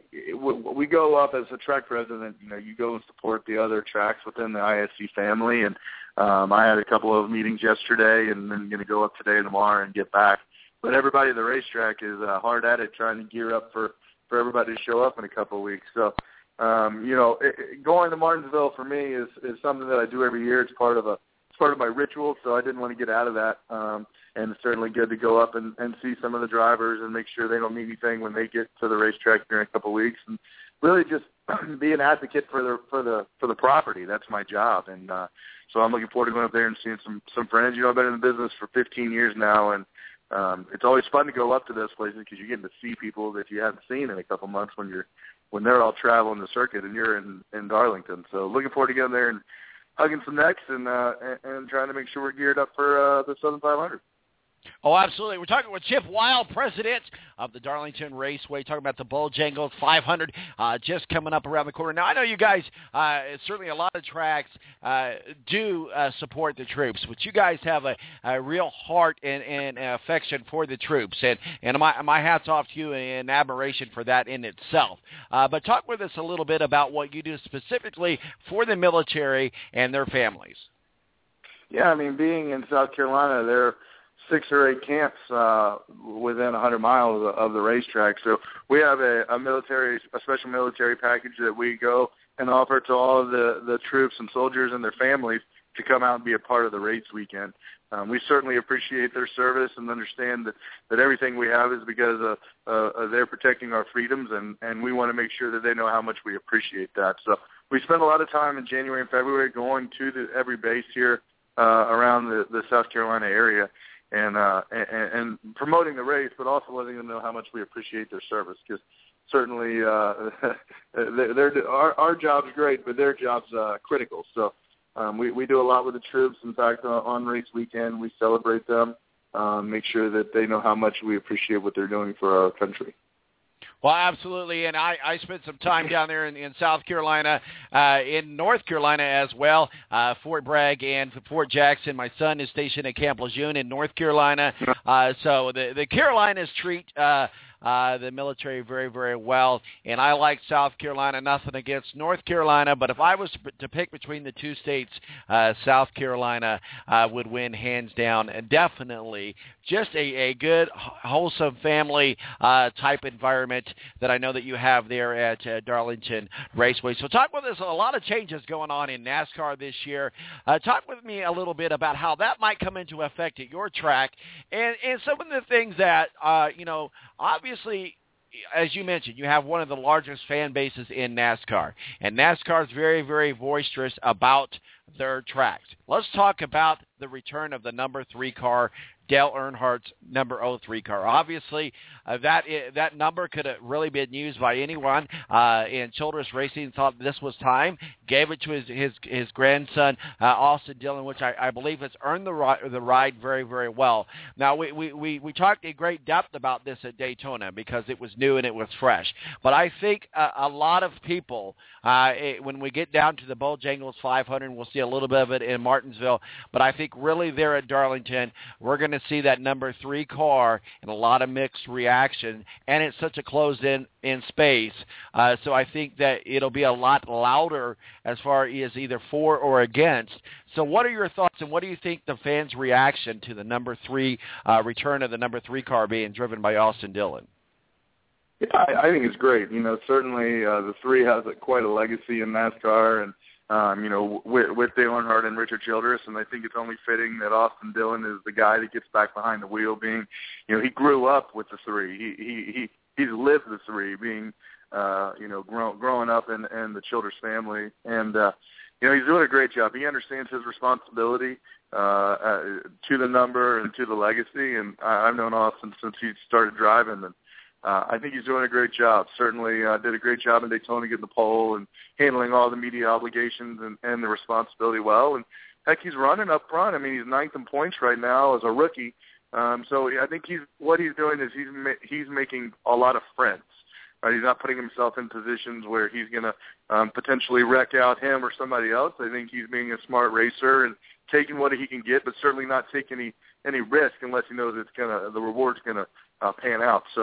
we go up as a track president. You know, you go and support the other tracks within the I S C family, and um, I had a couple of meetings yesterday, and then going to go up today and tomorrow and get back. But everybody at the racetrack is uh, hard at it, trying to gear up for, for everybody to show up in a couple of weeks. So, um, you know, it, it, going to Martinsville for me is, is something that I do every year. It's part of a it's part of my ritual, so I didn't want to get out of that. Um, and it's certainly good to go up and, and see some of the drivers and make sure they don't need anything when they get to the racetrack during a couple of weeks, and really just be an advocate for the for the for the property. That's my job, and uh, so I'm looking forward to going up there and seeing some some friends. You know, I've been in the business for fifteen years now, and um, it's always fun to go up to those places because you're getting to see people that you haven't seen in a couple months when you're when they're all traveling the circuit and you're in in Darlington. So looking forward to getting there and hugging some necks and uh, and, and trying to make sure we're geared up for uh, the Southern five hundred. Oh, absolutely. We're talking with Chip Wild, president of the Darlington Raceway, talking about the Bojangles five hundred uh, just coming up around the corner. Now, I know you guys, uh, certainly a lot of tracks uh, do uh, support the troops, but you guys have a, a real heart and, and affection for the troops, and, and my, my hat's off to you and admiration for that in itself. Uh, but talk with us a little bit about what you do specifically for the military and their families. Yeah, I mean, being in South Carolina, they're six or eight camps uh, within one hundred miles of, of the racetrack. So we have a, a military, a special military package that we go and offer to all of the, the troops and soldiers and their families to come out and be a part of the race weekend. Um, we certainly appreciate their service and understand that, that everything we have is because of, uh, they're protecting our freedoms, and, and we want to make sure that they know how much we appreciate that. So we spend a lot of time in January and February going to the, every base here uh, around the, the South Carolina area. And, uh, and and promoting the race, but also letting them know how much we appreciate their service. Because certainly, uh, they're, they're, our our job's great, but their job's uh, critical. So um, we we do a lot with the troops. In fact, uh, on race weekend, we celebrate them, um, make sure that they know how much we appreciate what they're doing for our country. Well, absolutely, and I, I spent some time down there in, in South Carolina, uh, in North Carolina as well, uh, Fort Bragg and Fort Jackson. My son is stationed at Camp Lejeune in North Carolina, uh, so the, the Carolinas treat uh, uh, the military very, very well, and I like South Carolina, nothing against North Carolina, but if I was to pick between the two states, uh, South Carolina uh, would win hands down, and definitely just a, a good, wholesome family uh, type environment that I know that you have there at uh, Darlington Raceway. So talk with us, a lot of changes going on in NASCAR this year. Uh, talk with me a little bit about how that might come into effect at your track, and, and some of the things that, uh, you know, obviously, as you mentioned, you have one of the largest fan bases in NASCAR, and NASCAR is very, very boisterous about their tracks. Let's talk about the return of the number three car, Dale Earnhardt's number oh three car. Obviously, uh, that that number could have really been used by anyone, uh, and Childress Racing thought this was time, gave it to his his, his grandson, uh, Austin Dillon, which I, I believe has earned the, ri- the ride very, very well. Now, we, we, we, we talked in great depth about this at Daytona because it was new and it was fresh. But I think uh, a lot of people, uh, it, when we get down to the Bojangles five hundred, we'll see a little bit of it in Martinsville, but I think really there at Darlington, we're going to see that number three car and a lot of mixed reaction, and it's such a closed-in in space. Uh, so I think that it'll be a lot louder as far as either for or against. So what are your thoughts, and what do you think the fans' reaction to the number three uh, return of the number three car being driven by Austin Dillon? Yeah, I, I think it's great. You know, certainly uh, the three has a, quite a legacy in NASCAR, and Um, you know, with, with Dale Earnhardt and Richard Childress, and I think it's only fitting that Austin Dillon is the guy that gets back behind the wheel. Being, you know, he grew up with the three. He he he he's lived the three. Being, uh, you know, grow, growing up in, in the Childress family, and uh, you know, he's doing a great job. He understands his responsibility uh, uh, to the number and to the legacy. And I, I've known Austin since he started driving, and Uh, I think he's doing a great job. Certainly uh, did a great job in Daytona getting the pole and handling all the media obligations and, and the responsibility well. And, heck, he's running up front. I mean, he's ninth in points right now as a rookie. Um, so I think he's what he's doing is he's ma- he's making a lot of friends. Right? He's not putting himself in positions where he's going to um, potentially wreck out him or somebody else. I think he's being a smart racer and taking what he can get, but certainly not taking any, any risk unless he knows it's gonna the reward's going to uh, pan out. So,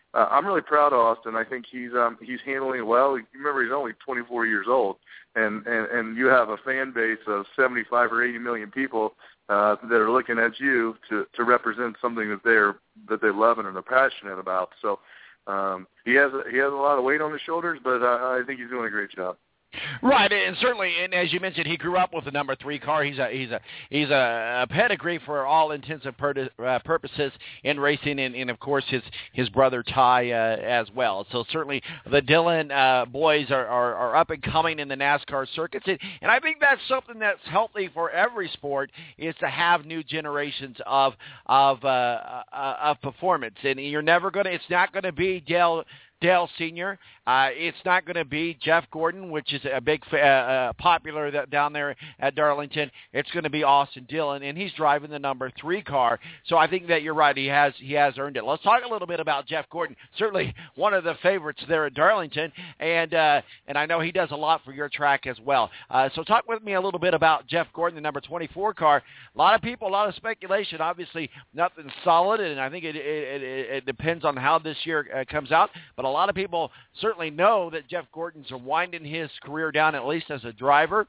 uh, I'm really proud of Austin. I think he's um, he's handling it well. Remember, he's only twenty-four years old, and, and, and you have a fan base of seventy-five or eighty million people uh, that are looking at you to, to represent something that they're that they love and are passionate about. So um, he has a, he has a lot of weight on his shoulders, but I, I think he's doing a great job. Right, and certainly, and as you mentioned, he grew up with the number three car. He's a he's a he's a, a pedigree for all intents and pur- uh, purposes in racing, and, and of course his his brother Ty uh, as well. So certainly the Dillon uh, boys are, are, are up and coming in the NASCAR circuits, and, and I think that's something that's healthy for every sport, is to have new generations of of uh, uh, of performance, and you're never gonna. It's not going to be Dale. Dale Senior Uh, it's not going to be Jeff Gordon, which is a big uh, uh, popular that down there at Darlington. It's going to be Austin Dillon, and he's driving the number three car. So I think that you're right. He has he has earned it. Let's talk a little bit about Jeff Gordon. Certainly one of the favorites there at Darlington, and uh, and I know he does a lot for your track as well. Uh, so talk with me a little bit about Jeff Gordon, the number twenty-four car. A lot of people, a lot of speculation. Obviously, nothing solid, and I think it it, it, it depends on how this year uh, comes out. But a lot of people certainly know that Jeff Gordon's winding his career down, at least as a driver.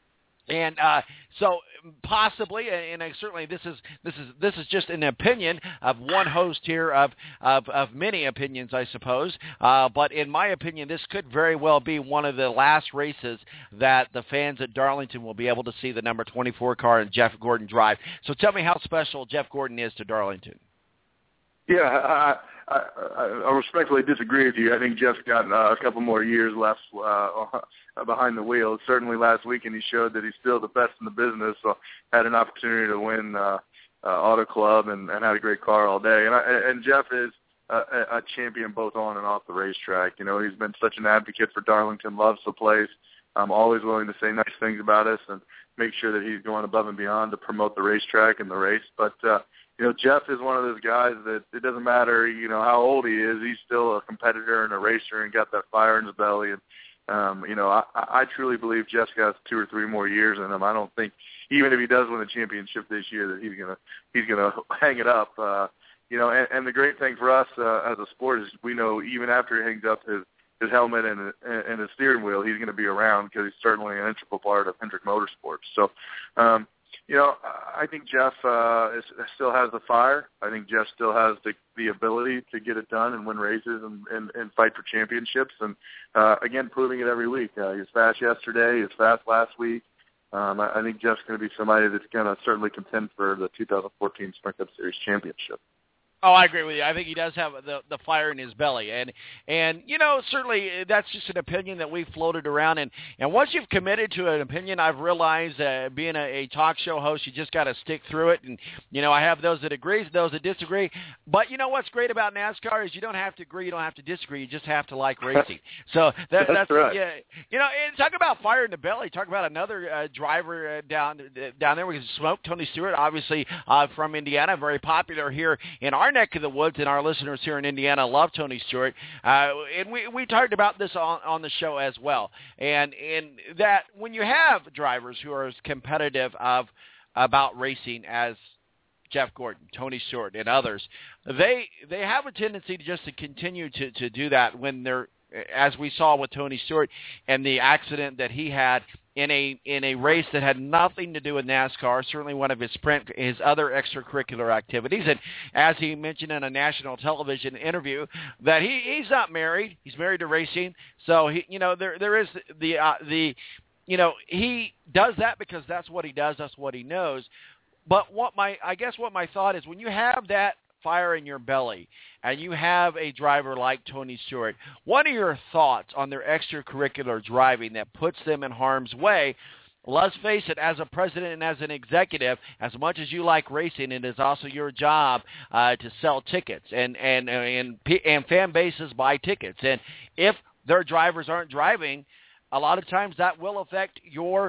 And uh, so possibly, and I certainly this is this is this is just an opinion of one host here of of, of many opinions, I suppose. Uh, but in my opinion, this could very well be one of the last races that the fans at Darlington will be able to see the number twenty-four car and Jeff Gordon drive. So tell me how special Jeff Gordon is to Darlington. Yeah, I, I, I respectfully disagree with you. I think Jeff's got uh, a couple more years left uh, behind the wheel. Certainly last weekend he showed that he's still the best in the business, so had an opportunity to win uh, uh, Auto Club and, and had a great car all day. And, I, and Jeff is a, a champion both on and off the racetrack. You know, he's been such an advocate for Darlington, loves the place, um, always willing to say nice things about us and make sure that he's going above and beyond to promote the racetrack and the race. But, uh, you know, Jeff is one of those guys that it doesn't matter, you know, how old he is. He's still a competitor and a racer and got that fire in his belly. And, um, you know, I, I truly believe Jeff's got two or three more years in him. I don't think, even if he does win the championship this year, that he's gonna he's gonna hang it up. Uh, you know, and, and the great thing for us uh, as a sport is we know even after he hangs up his his helmet and, and his steering wheel, he's going to be around because he's certainly an integral part of Hendrick Motorsports. So, um, you know, I think Jeff uh, is, still has the fire. I think Jeff still has the, the ability to get it done and win races and, and, and fight for championships. And, uh, again, proving it every week. Uh, he was fast yesterday. He was fast last week. Um, I, I think Jeff's going to be somebody that's going to certainly contend for the two thousand fourteen Sprint Cup Series championship. Oh, I agree with you. I think he does have the the fire in his belly, and and you know certainly that's just an opinion that we floated around, and and once you've committed to an opinion, I've realized uh, being a, a talk show host, you just got to stick through it, and you know I have those that agree, those that disagree, but you know what's great about NASCAR is you don't have to agree, you don't have to disagree, you just have to like racing. So that, that's, that's right. Yeah, you know, and talk about fire in the belly. Talk about another uh, driver uh, down uh, down there. We can smoke Tony Stewart, obviously uh, from Indiana, very popular here in our neck of the woods, and our listeners here in Indiana love Tony Stewart. Uh, and we, we talked about this on, on the show as well. And and that when you have drivers who are as competitive of about racing as Jeff Gordon, Tony Stewart, and others, they they have a tendency to just to continue to, to do that when they're, as we saw with Tony Stewart and the accident that he had in a in a race that had nothing to do with NASCAR, certainly one of his sprint, his other extracurricular activities. And as he mentioned in a national television interview, that he, he's not married, he's married to racing. So he, you know, there there is the uh, the, you know, he does that because that's what he does, that's what he knows. But what my I guess what my thought is, when you have that fire in your belly and you have a driver like Tony Stewart, what are your thoughts on their extracurricular driving that puts them in harm's way? Let's face it, as a president and as an executive, as much as you like racing, it is also your job uh, to sell tickets, and, and, and, and fan bases buy tickets. And if their drivers aren't driving, a lot of times that will affect your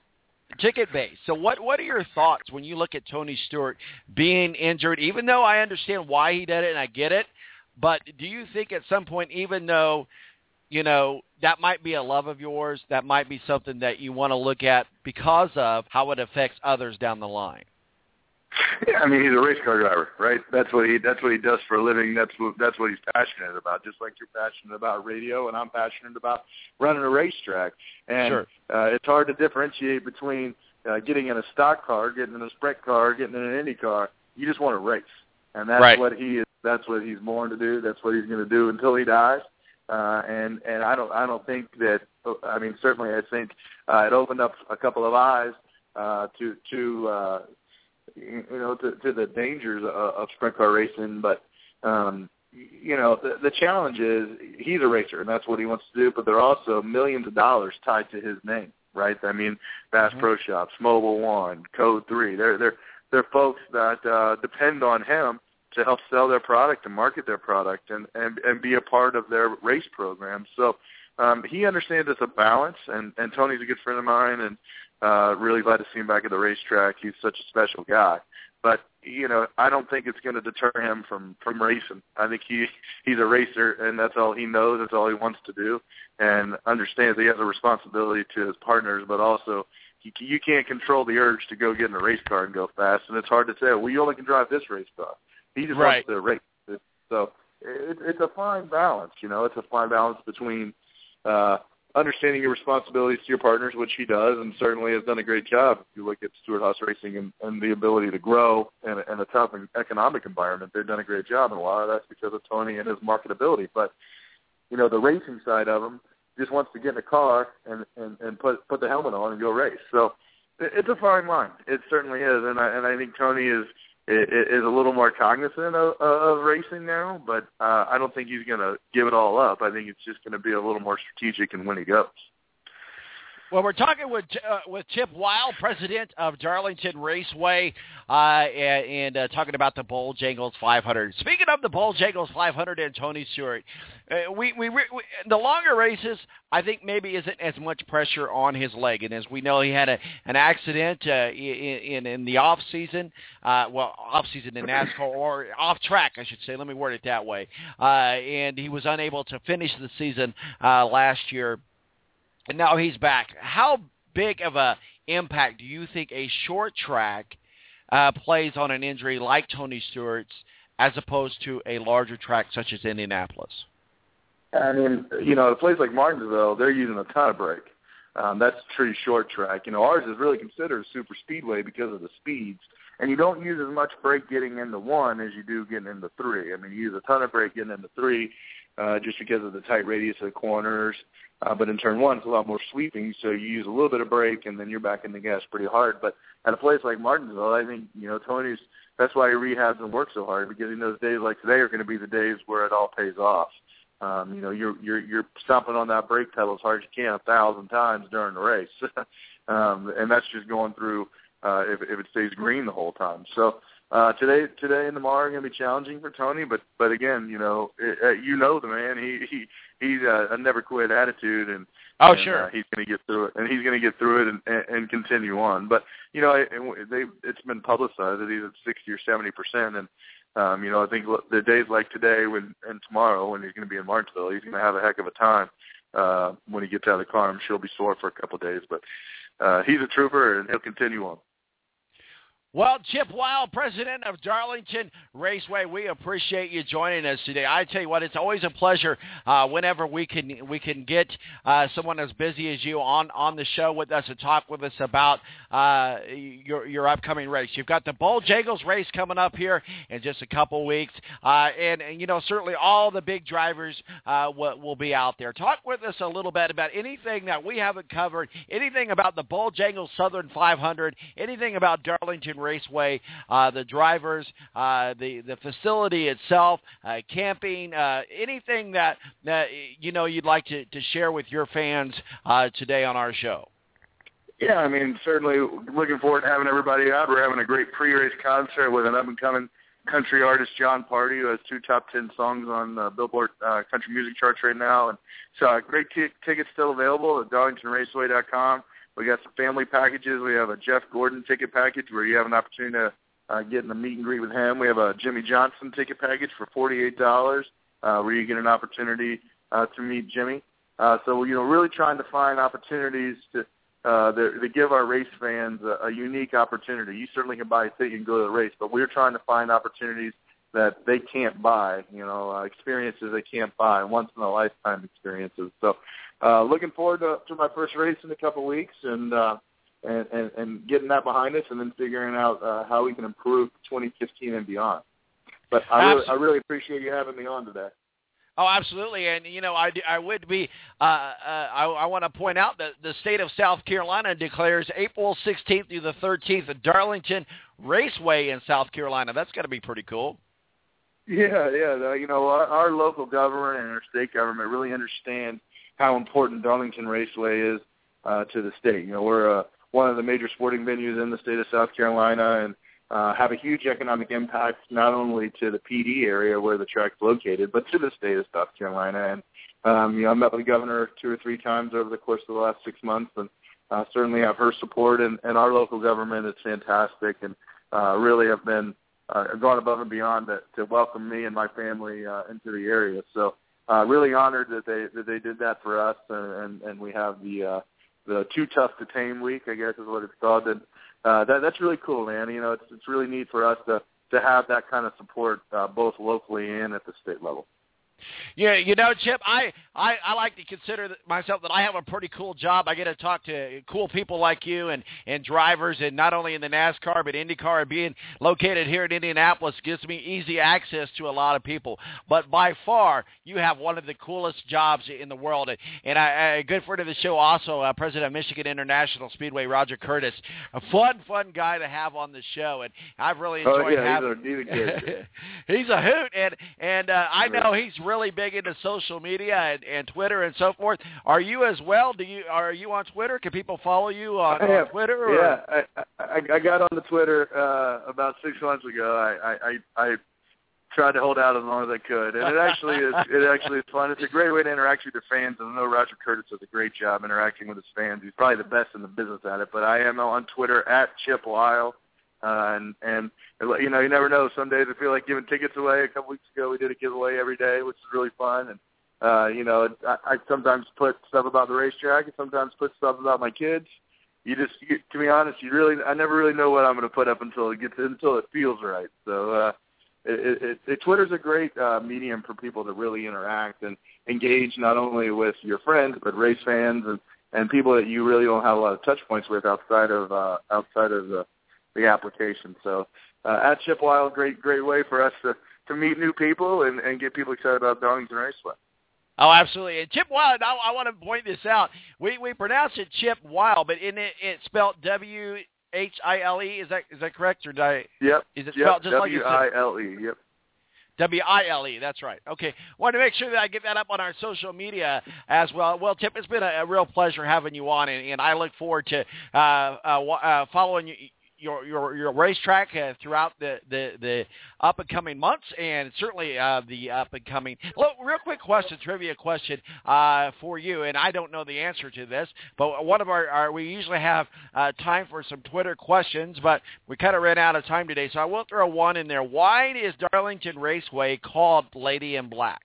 ticket base. So what what are your thoughts when you look at Tony Stewart being injured, even though I understand why he did it and I get it, but do you think at some point, even though, you know, that might be a love of yours, that might be something that you want to look at because of how it affects others down the line? Yeah, I mean, he's a race car driver, right? That's what he that's what he does for a living. That's what that's what he's passionate about. Just like you're passionate about radio, and I'm passionate about running a racetrack. And sure. uh, it's hard to differentiate between uh, getting in a stock car, getting in a sprint car, getting in an Indy car. You just want to race, and that's right. what he is. That's what he's born to do. That's what he's going to do until he dies. Uh, and and I don't I don't think that. I mean, certainly I think uh, it opened up a couple of eyes uh, to to. Uh, you know, to, to the dangers of, of sprint car racing. But, um, you know, the, the challenge is he's a racer, and that's what he wants to do, but there are also millions of dollars tied to his name, right? I mean, Bass mm-hmm. Pro Shops, Mobil One, Code three, they're, they're, they're folks that uh, depend on him to help sell their product and market their product and, and, and be a part of their race program. So um, he understands it's a balance, and, and Tony's a good friend of mine, and Uh, really glad to see him back at the racetrack. He's such a special guy. But, you know, I don't think it's going to deter him from, from racing. I think he he's a racer, and that's all he knows. That's all he wants to do, and understands he has a responsibility to his partners, but also he, you can't control the urge to go get in a race car and go fast, and it's hard to say, well, you only can drive this race car. He just right. wants to race. So it, it's a fine balance, you know. It's a fine balance between uh, – understanding your responsibilities to your partners, which he does, and certainly has done a great job. If you look at Stewart-Haas Racing and, and the ability to grow in a, in a tough economic environment, they've done a great job, and a lot of that's because of Tony and his marketability. But, you know, the racing side of him just wants to get in a car and, and, and put put the helmet on and go race. So it's a fine line. It certainly is, and I, and I think Tony is is a little more cognizant of, of racing now, but uh, I don't think he's going to give it all up. I think it's just going to be a little more strategic in when he goes. Well, we're talking with uh, with Chip Weil, president of Darlington Raceway, uh, and, and uh, talking about the Bojangles five hundred. Speaking of the Bojangles five hundred and Tony Stewart, uh, we, we, we the longer races, I think maybe isn't as much pressure on his leg. And as we know, he had a, an accident uh, in, in in the off season, uh, well, off season in NASCAR or off track, I should say. Let me word it that way. Uh, and he was unable to finish the season uh, last year. And now he's back. How big of a impact do you think a short track uh, plays on an injury like Tony Stewart's as opposed to a larger track such as Indianapolis? I mean, you know, a place like Martinsville, they're using a ton of brake. Um, that's a pretty short track. You know, ours is really considered a super speedway because of the speeds. And you don't use as much brake getting into one as you do getting into three. I mean, you use a ton of brake getting into three uh, just because of the tight radius of the corners. Uh, but in turn one, it's a lot more sweeping, so you use a little bit of brake, and then you're back in the gas pretty hard. But at a place like Martinsville, I think, you know, Tony's, that's why he rehabs and works so hard, because he knows days like today are going to be the days where it all pays off. Um, you know, you're you're you're stomping on that brake pedal as hard as you can a thousand times during the race, um, and that's just going through uh, if if it stays green the whole time. So uh, today today and tomorrow are going to be challenging for Tony, but but again, you know, it, uh, you know the man, he he he's a, a never quit attitude, and oh and, sure, uh, he's going to get through it, and he's going to get through it and, and, and continue on. But you know, it, they it's been publicized that he's at sixty or seventy percent, and Um, you know, I think the days like today when, and tomorrow when he's going to be in Martinsville, he's going to have a heck of a time uh, when he gets out of the car. I'm sure he'll be sore for a couple of days, but uh, he's a trooper, and he'll continue on. Well, Chip Weil, president of Darlington Raceway, we appreciate you joining us today. I tell you what, it's always a pleasure uh, whenever we can we can get uh, someone as busy as you on, on the show with us and talk with us about uh, your your upcoming race. You've got the Bojangles race coming up here in just a couple weeks, uh, and, and you know certainly all the big drivers uh, will, will be out there. Talk with us a little bit about anything that we haven't covered, anything about the Bojangles Southern five hundred, anything about Darlington Raceway, uh, the drivers, uh, the the facility itself, uh, camping, uh, anything that, that you know you'd like to, to share with your fans uh, today on our show. Yeah, I mean, certainly looking forward to having everybody out. We're having a great pre-race concert with an up-and-coming country artist, John Party, who has two top ten songs on uh, Billboard uh, country music charts right now. And so uh, great t- tickets still available at darlington raceway dot com. We got some family packages. We have a Jeff Gordon ticket package where you have an opportunity to uh, get in a meet and greet with him. We have a Jimmy Johnson ticket package for forty-eight dollars uh, where you get an opportunity uh, to meet Jimmy. Uh, so, you know, really trying to find opportunities to uh, they give our race fans a, a unique opportunity. You certainly can buy a ticket and go to the race, but we're trying to find opportunities that they can't buy, you know, uh, experiences they can't buy, once-in-a-lifetime experiences. So uh, looking forward to, to my first race in a couple of weeks and, uh, and, and, and getting that behind us and then figuring out uh, how we can improve twenty fifteen and beyond. But I really, I really appreciate you having me on today. Oh, absolutely. And, you know, I, I would be, uh, uh, I, I want to point out that the state of South Carolina declares April sixteenth through the thirteenth at Darlington Raceway in South Carolina. That's got to be pretty cool. Yeah, yeah. You know, our, our local government and our state government really understand how important Darlington Raceway is uh, to the state. You know, we're uh, one of the major sporting venues in the state of South Carolina and uh, have a huge economic impact not only to the P D area where the track's located, but to the state of South Carolina. And, um, you know, I met with the governor two or three times over the course of the last six months and uh, certainly have her support. And, and our local government is fantastic and uh, really have been uh, gone above and beyond to, to welcome me and my family uh, into the area. So uh, really honored that they that they did that for us. And, and, and we have the uh, the Too Tough to Tame week, I guess is what it's called. And, Uh, that, that's really cool, man. You know, it's it's really neat for us to, to have that kind of support uh, both locally and at the state level. Yeah, you know, Chip, I, I, I like to consider myself that I have a pretty cool job. I get to talk to cool people like you and, and drivers, and not only in the NASCAR but IndyCar. And being located here in Indianapolis gives me easy access to a lot of people. But by far, you have one of the coolest jobs in the world. And I, a good friend of the show also, uh, President of Michigan International Speedway, Roger Curtis, a fun, fun guy to have on the show. And I've really enjoyed oh, yeah, having he's a, he's a kid. He's a hoot, and, and uh, I know he's really big into social media and, and Twitter and so forth. Are you as well? Do you are you on Twitter? Can people follow you on, on Twitter? Or? Yeah, I, I I got on the Twitter uh, about six months ago. I, I I tried to hold out as long as I could, and it actually is it actually is fun. It's a great way to interact with your fans. And I know Roger Curtis does a great job interacting with his fans. He's probably the best in the business at it. But I am on Twitter at Chip Lyle. Uh, and, and, you know, you never know. Some days I feel like giving tickets away. A couple weeks ago we did a giveaway every day, which is really fun. And, uh, you know, I, I sometimes put stuff about the racetrack and sometimes put stuff about my kids. You just, you, to be honest, you really, I never really know what I'm going to put up until it gets, until it feels right. So, uh, it, it, it, Twitter's a great uh, medium for people to really interact and engage not only with your friends, but race fans and, and people that you really don't have a lot of touch points with outside of, uh, outside of the, the application. So uh, at Chip Wild, great great way for us to, to meet new people and, and get people excited about Darlington Raceway. Oh, absolutely. And Chip Wild, I, I want to point this out. We we pronounce it Chip Wild, but in it it's spelled W H I L E. Is that is that correct? Or did I, yep. Is it yep. spelled just W I L E, like you said? yep. W I L E, that's right. Okay. Wanted to make sure that I get that up on our social media as well. Well, Chip, it's been a, a real pleasure having you on, and, and I look forward to uh, uh, uh, following you. Your your your racetrack uh, throughout the, the, the up and coming months, and certainly uh, the up and coming. Well, real quick question, trivia question uh, for you, and I don't know the answer to this, but one of our, our we usually have uh, time for some Twitter questions, but we kind of ran out of time today, so I will throw one in there. Why is Darlington Raceway called Lady in Black?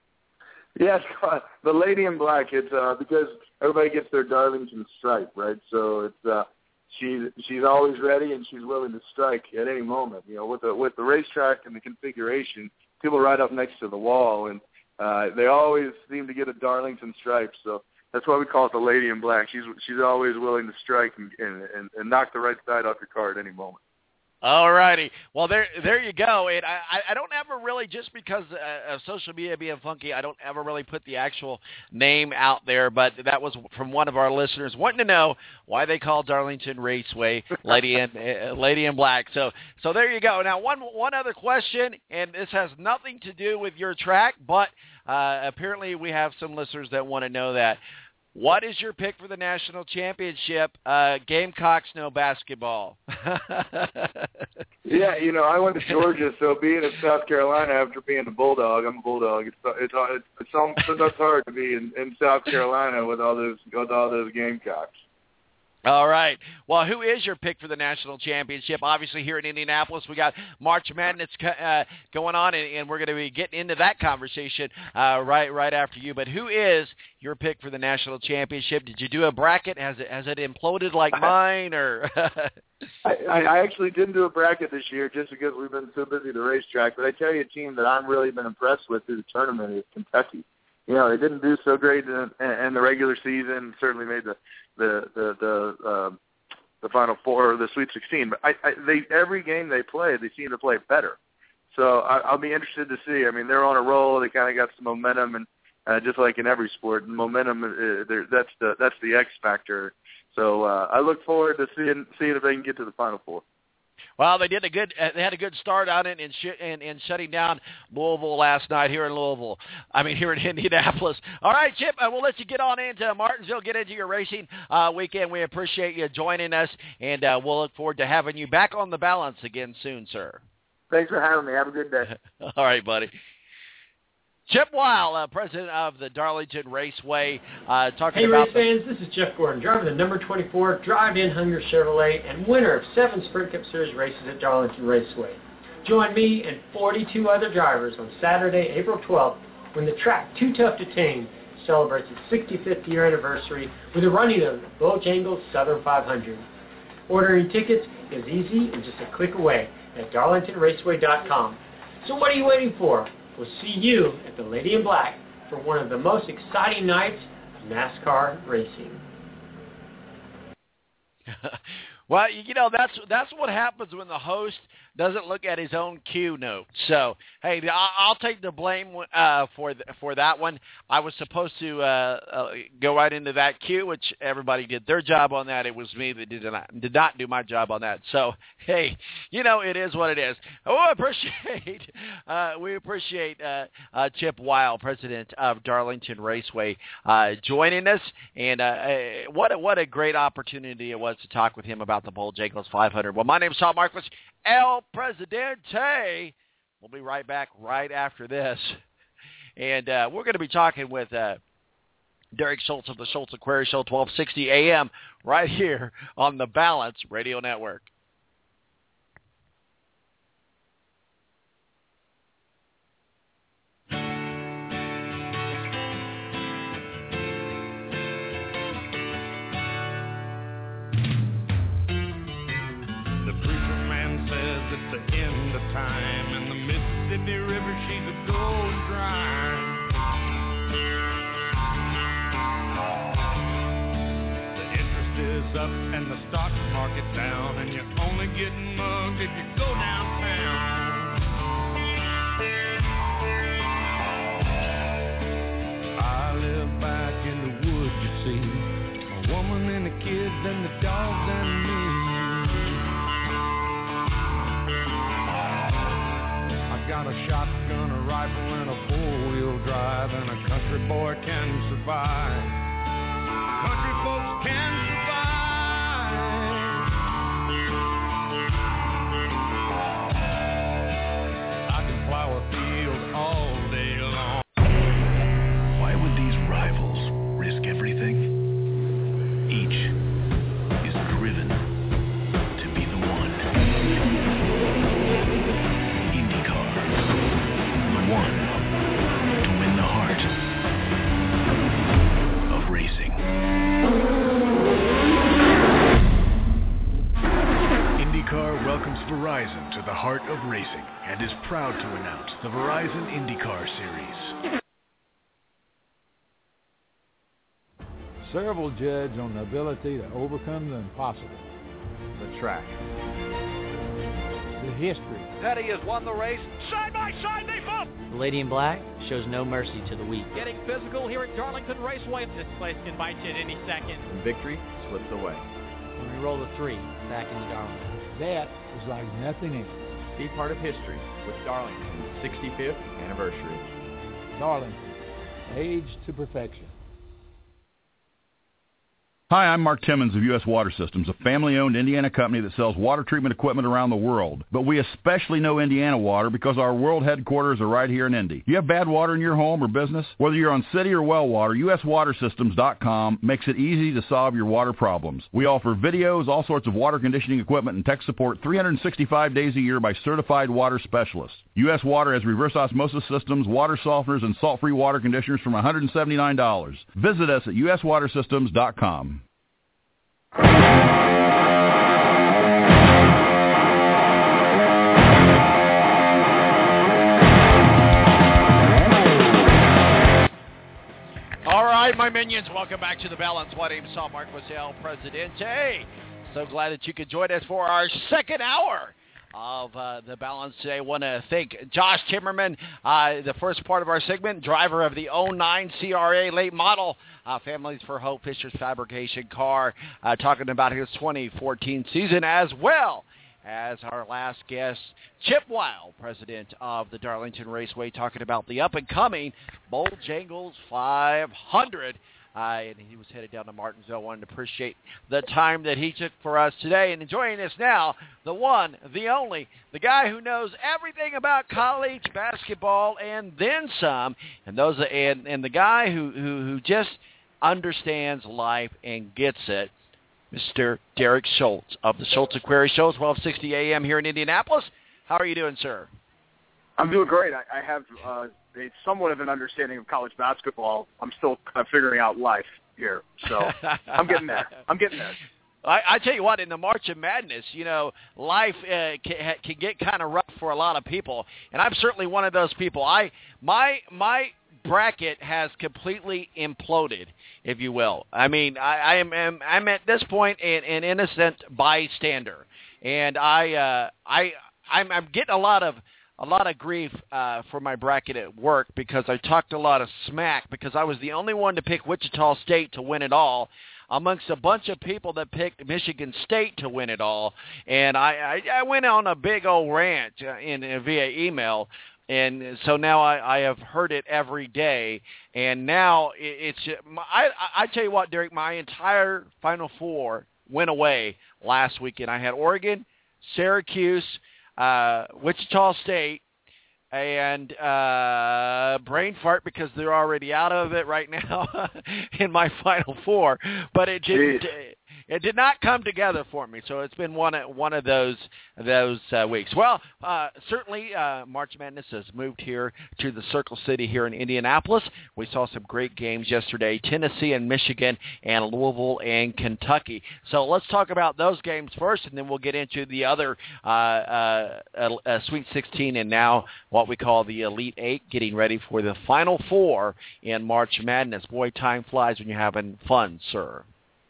Yes, the Lady in Black. It's uh, because everybody gets their Darlington stripe, right? So it's. Uh, She's she's always ready and she's willing to strike at any moment. You know, with the with the racetrack and the configuration, people right up next to the wall, and uh, they always seem to get a Darlington stripe. So that's why we call it the Lady in Black. She's she's always willing to strike and and, and, and knock the right side off your car at any moment. All righty. Well, there there you go. And I, I don't ever really, just because uh, of social media being funky, I don't ever really put the actual name out there. But that was from one of our listeners wanting to know why they call Darlington Raceway Lady in uh, Lady in Black. So so there you go. Now, one one other question, and this has nothing to do with your track, but uh, apparently we have some listeners that want to know that. What is your pick for the national championship? Uh, Gamecocks, no basketball. Yeah, you know, I went to Georgia, so being in South Carolina after being a Bulldog, I'm a Bulldog. It's it's it's, it's sometimes hard to be in, in South Carolina with all those with all those Gamecocks. All right. Well, who is your pick for the national championship? Obviously, here in Indianapolis, we got March Madness uh, going on, and, and we're going to be getting into that conversation uh, right right after you. But who is your pick for the national championship? Did you do a bracket? Has it has it imploded like mine, or? I, I actually didn't do a bracket this year just because we've been so busy at the racetrack. But I tell you, a team that I've really been impressed with through the tournament is Kentucky. You know, they didn't do so great in, in the regular season. Certainly made the the the the, um, the Final Four or the Sweet sixteen. But I, I, they every game they play, they seem to play better. So I, I'll be interested to see. I mean, they're on a roll. They kind of got some momentum, and uh, just like in every sport, momentum uh, that's the that's the X factor. So uh, I look forward to seeing seeing if they can get to the Final Four. Well, they did a good. Uh, they had a good start on it in, sh- in in shutting down Louisville last night here in Louisville. I mean, here in Indianapolis. All right, Chip, uh, we'll let you get on into Martinsville, get into your racing uh, weekend. We appreciate you joining us, and uh, we'll look forward to having you back on the balance again soon, sir. Thanks for having me. Have a good day. All right, buddy. Chip Weil, uh, president of the Darlington Raceway, uh, talking hey, about... Hey, race fans, this is Jeff Gordon, driver of the number twenty-four Drive-In Hunger Chevrolet and winner of seven Sprint Cup Series races at Darlington Raceway. Join me and forty-two other drivers on Saturday, April twelfth, when the track Too Tough to Tame celebrates its sixty-fifth year anniversary with a running of Bojangles Southern five hundred. Ordering tickets is easy and just a click away at darlington raceway dot com. So what are you waiting for? We'll see you at the Lady in Black for one of the most exciting nights of NASCAR racing. Well, you know, that's that's what happens when the host doesn't look at his own cue notes. So, hey, I'll take the blame uh, for the, for that one. I was supposed to uh, uh, go right into that cue, which everybody did their job on that. It was me that did not, did not do my job on that. So, hey, you know, it is what it is. Oh, I appreciate uh, we appreciate uh, uh, Chip Weil, president of Darlington Raceway, uh, joining us. And uh, what a, what a great opportunity it was to talk with him about the Bojangles five hundred. Well, my name is Tom Marquis, El Presidente. We'll be right back right after this. And uh, we're going to be talking with uh, Derek Schultz of the Schultz Aquarium Show, twelve sixty A M, right here on the Balance Radio Network. Time and the Mississippi River, she's a gold dry. The interest is up and the stock market down, and you're only getting mugged if you go downtown. I live back in the woods, you see, a woman and the kids and the dogs and me. Got a shotgun, a rifle, and a four-wheel drive, and a country boy can survive. Country folks can survive. I can plow a field all day long. Why would these rivals risk everything? Each is driven to be the one. One to win the heart of racing. IndyCar welcomes Verizon to the heart of racing and is proud to announce the Verizon IndyCar Series. Several judge on the ability to overcome the impossible. The track. The history. Petty has won the race. Side by side, they bump. The Lady in Black shows no mercy to the weak. Getting physical here at Darlington Raceway. This place can bite you at any second. And victory slips away. When we roll the three back into Darlington. That is like nothing else. Be part of history with Darlington's sixty-fifth anniversary. Darlington, age to perfection. Hi, I'm Mark Timmons of U S Water Systems, a family-owned Indiana company that sells water treatment equipment around the world. But we especially know Indiana water because our world headquarters are right here in Indy. You have bad water in your home or business? Whether you're on city or well water, U S water systems dot com makes it easy to solve your water problems. We offer videos, all sorts of water conditioning equipment, and tech support three hundred sixty-five days a year by certified water specialists. U S Water has reverse osmosis systems, water softeners, and salt-free water conditioners from one hundred seventy-nine dollars. Visit us at U S water systems dot com. All right, my minions, welcome back to The Balance. My name is Saul Marquez, El Presidente. So glad that you could join us for our second hour of uh, The Balance today. I want to thank Josh Timmerman, uh, the first part of our segment, driver of the oh nine C R A late model uh, Families for Hope Fisher's Fabrication car, uh, talking about his twenty fourteen season, as well as our last guest, Chip Weil, president of the Darlington Raceway, talking about the up-and-coming Bojangles five hundred. Uh, and he was headed down to Martinsville. I wanted to appreciate the time that he took for us today. And joining us now, the one, the only, the guy who knows everything about college basketball and then some, and those and, and the guy who, who, who just understands life and gets it, Mister Derek Schultz of the Schultz and Query Show, twelve sixty A M here in Indianapolis. How are you doing, sir? I'm doing great. I, I have uh, a somewhat of an understanding of college basketball. I'm still kind of figuring out life here, so I'm getting there. I'm getting there. I, I tell you what, in the March of Madness, you know, life uh, can, can get kind of rough for a lot of people, and I'm certainly one of those people. I my my bracket has completely imploded, if you will. I mean, I, I am, am I'm at this point an, an innocent bystander, and I uh, I I'm, I'm getting a lot of. a lot of grief uh, for my bracket at work because I talked a lot of smack because I was the only one to pick Wichita State to win it all amongst a bunch of people that picked Michigan State to win it all. And I, I, I went on a big old rant in, in via email. And so now I, I have heard it every day. And now it, it's – I, I tell you what, Derek, my entire Final Four went away last weekend. I had Oregon, Syracuse – Uh, Wichita State, and uh, brain fart because they're already out of it right now in my Final Four. But it didn't. It did not come together for me, so it's been one of, one of those those uh, weeks. Well, uh, certainly uh, March Madness has moved here to the Circle City here in Indianapolis. We saw some great games yesterday, Tennessee and Michigan and Louisville and Kentucky. So let's talk about those games first, and then we'll get into the other uh, uh, uh, Sweet sixteen and now what we call the Elite Eight, getting ready for the Final Four in March Madness. Boy, time flies when you're having fun, sir.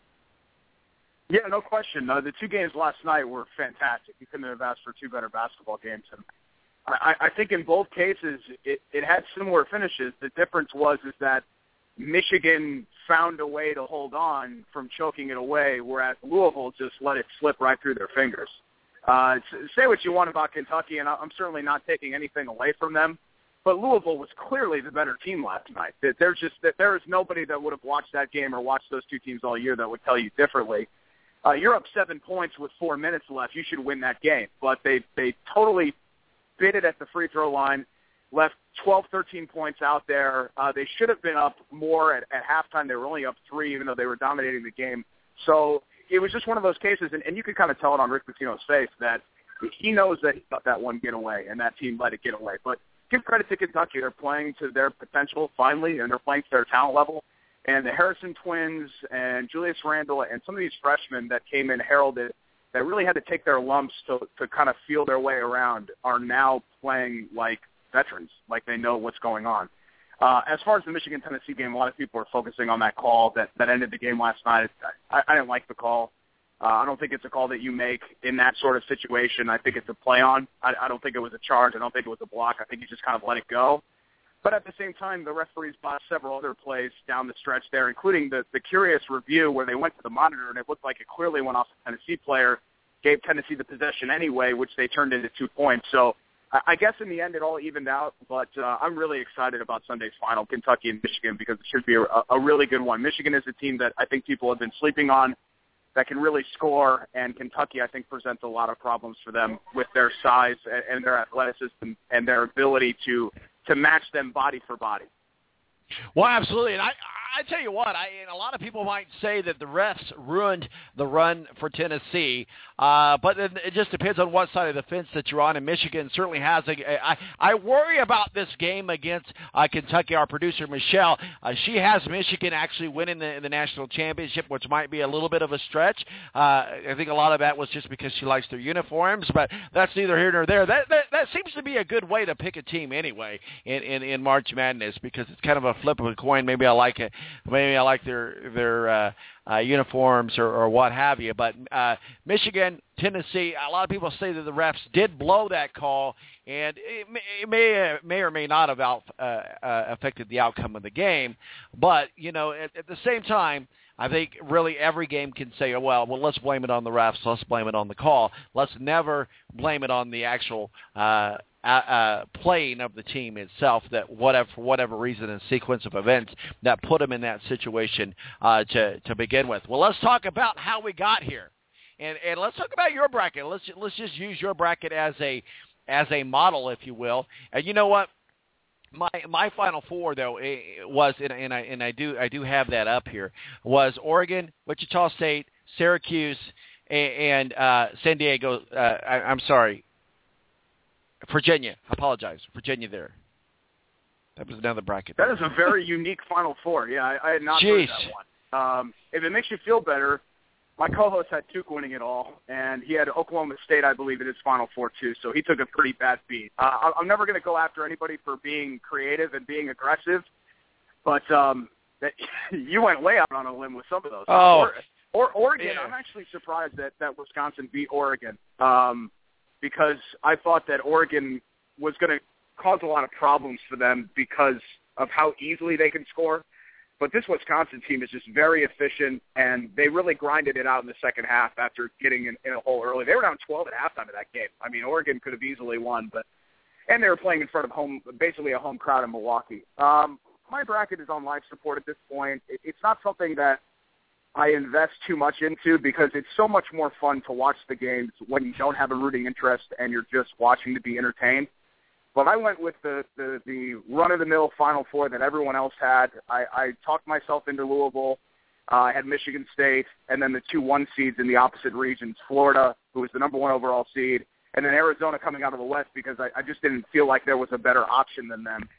Yeah, no question. Uh, the two games last night were fantastic. You couldn't have asked for two better basketball games. And I, I think in both cases it, it had similar finishes. The difference was is that Michigan found a way to hold on from choking it away, whereas Louisville just let it slip right through their fingers. Uh, say what you want about Kentucky, and I'm certainly not taking anything away from them, but Louisville was clearly the better team last night. There's just that there is nobody that would have watched that game or watched those two teams all year that would tell you differently. Uh, you're up seven points with four minutes left. You should win that game. But they they totally bit it at the free throw line, left twelve, thirteen points out there. Uh, they should have been up more at, at halftime. They were only up three, even though they were dominating the game. So it was just one of those cases, and, and you could kind of tell it on Rick Pitino's face that he knows that he got that one get away, and that team let it get away. But give credit to Kentucky. They're playing to their potential finally, and they're playing to their talent level. And the Harrison twins and Julius Randle and some of these freshmen that came in heralded that really had to take their lumps to, to kind of feel their way around are now playing like veterans, like they know what's going on. Uh, as far as the Michigan-Tennessee game, a lot of people are focusing on that call that, that ended the game last night. I, I didn't like the call. Uh, I don't think it's a call that you make in that sort of situation. I think it's a play on. I, I don't think it was a charge. I don't think it was a block. I think you just kind of let it go. But at the same time, the referees bought several other plays down the stretch there, including the, the curious review where they went to the monitor, and it looked like it clearly went off the Tennessee player, gave Tennessee the possession anyway, which they turned into two points. So I, I guess in the end it all evened out, but uh, I'm really excited about Sunday's final, Kentucky and Michigan, because it should be a, a really good one. Michigan is a team that I think people have been sleeping on, that can really score, and Kentucky, I think, presents a lot of problems for them with their size and, and their athleticism and their ability to to match them body for body. Well, absolutely, and I, I tell you what, I, and a lot of people might say that the refs ruined the run for Tennessee, uh, but it, it just depends on what side of the fence that you're on, and Michigan certainly has a, a I, I worry about this game against uh, Kentucky. Our producer, Michelle, uh, she has Michigan actually winning the, the national championship, which might be a little bit of a stretch. Uh, I think a lot of that was just because she likes their uniforms, but that's neither here nor there. That, that, that seems to be a good way to pick a team anyway in, in, in March Madness, because it's kind of a flip of a coin. Maybe I like it. Maybe I like their their uh, uh, uniforms or, or what have you. But uh, Michigan, Tennessee, a lot of people say that the refs did blow that call, and it may, it may, may or may not have out, uh, uh, affected the outcome of the game. But, you know, at, at the same time, I think really every game can say, oh, well, well, let's blame it on the refs. Let's blame it on the call. Let's never blame it on the actual uh, uh, uh, playing of the team itself, that whatever, for whatever reason and sequence of events that put them in that situation uh, to, to begin with. Well, let's talk about how we got here. And, and let's talk about your bracket. Let's let's just use your bracket as a as a model, if you will. And you know what? My my Final Four though was, and, and I and I do I do have that up here, was Oregon, Wichita State, Syracuse, and, and uh, San Diego. Uh, I, I'm sorry, Virginia. I apologize, Virginia. There. That was another bracket. That is a very unique Final Four. Yeah, I, I had not Jeez. heard that one. Um, if it makes you feel better, my co-host had Duke winning it all, and he had Oklahoma State, I believe, in his Final Four, too, so he took a pretty bad beat. Uh, I'm never going to go after anybody for being creative and being aggressive, but um, that, you went way out on a limb with some of those. Oh. Or, or Oregon, yeah. I'm actually surprised that, that Wisconsin beat Oregon um, because I thought that Oregon was going to cause a lot of problems for them because of how easily they can score. But this Wisconsin team is just very efficient, and they really grinded it out in the second half after getting in, in a hole early. They were down twelve at halftime of that game. I mean, Oregon could have easily won, but and they were playing in front of home, basically a home crowd in Milwaukee. Um, my bracket is on life support at this point. It, it's not something that I invest too much into because it's so much more fun to watch the games when you don't have a rooting interest and you're just watching to be entertained. But I went with the, the, the run-of-the-mill Final Four that everyone else had. I, I talked myself into Louisville. Uh, I had Michigan State, and then the two one seeds in the opposite regions, Florida, who was the number one overall seed, and then Arizona coming out of the West because I, I just didn't feel like there was a better option than them.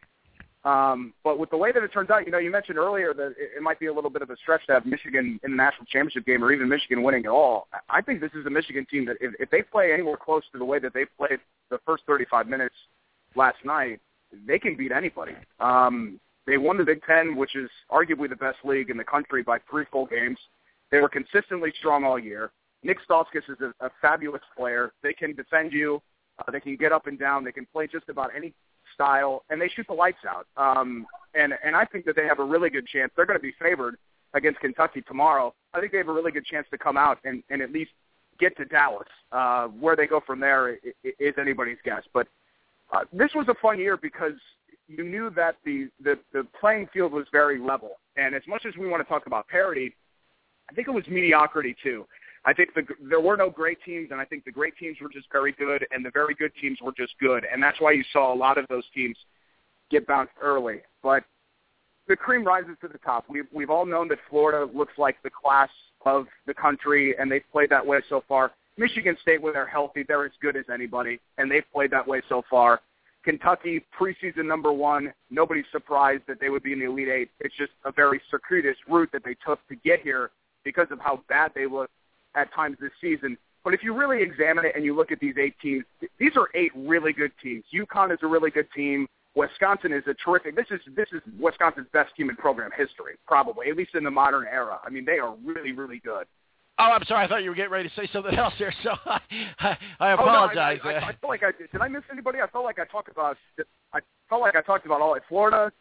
Um, but with the way that it turns out, you know, you mentioned earlier that it, it might be a little bit of a stretch to have Michigan in the national championship game or even Michigan winning at all. I think this is a Michigan team that if, if they play anywhere close to the way that they played the first thirty-five minutes last night, they can beat anybody. Um, they won the Big Ten, which is arguably the best league in the country, by three full games. They were consistently strong all year. Nick Stauskas is a, a fabulous player. They can defend you. Uh, they can get up and down. They can play just about any style, and they shoot the lights out. Um, and, and I think that they have a really good chance. They're going to be favored against Kentucky tomorrow. I think they have a really good chance to come out and, and at least get to Dallas. Uh, where they go from there is anybody's guess. But Uh, this was a fun year because you knew that the, the, the playing field was very level. And as much as we want to talk about parity, I think it was mediocrity too. I think the, there were no great teams, and I think the great teams were just very good, and the very good teams were just good. And that's why you saw a lot of those teams get bounced early. But the cream rises to the top. We've, we've all known that Florida looks like the class of the country, and they've played that way so far. Michigan State, when they're healthy, they're as good as anybody, and they've played that way so far. Kentucky, preseason number one, nobody's surprised that they would be in the Elite Eight. It's just a very circuitous route that they took to get here because of how bad they look at times this season. But if you really examine it and you look at these eight teams, these are eight really good teams. UConn is a really good team. Wisconsin is a terrific – this is this is Wisconsin's best team in program history, probably, at least in the modern era. I mean, they are really, really good. Oh, I'm sorry. I thought you were getting ready to say something else there, so I, I, I apologize. Oh, no, I, I, I, I felt like I did. Did I miss anybody? I felt like I talked about. I felt like I talked about all at Florida.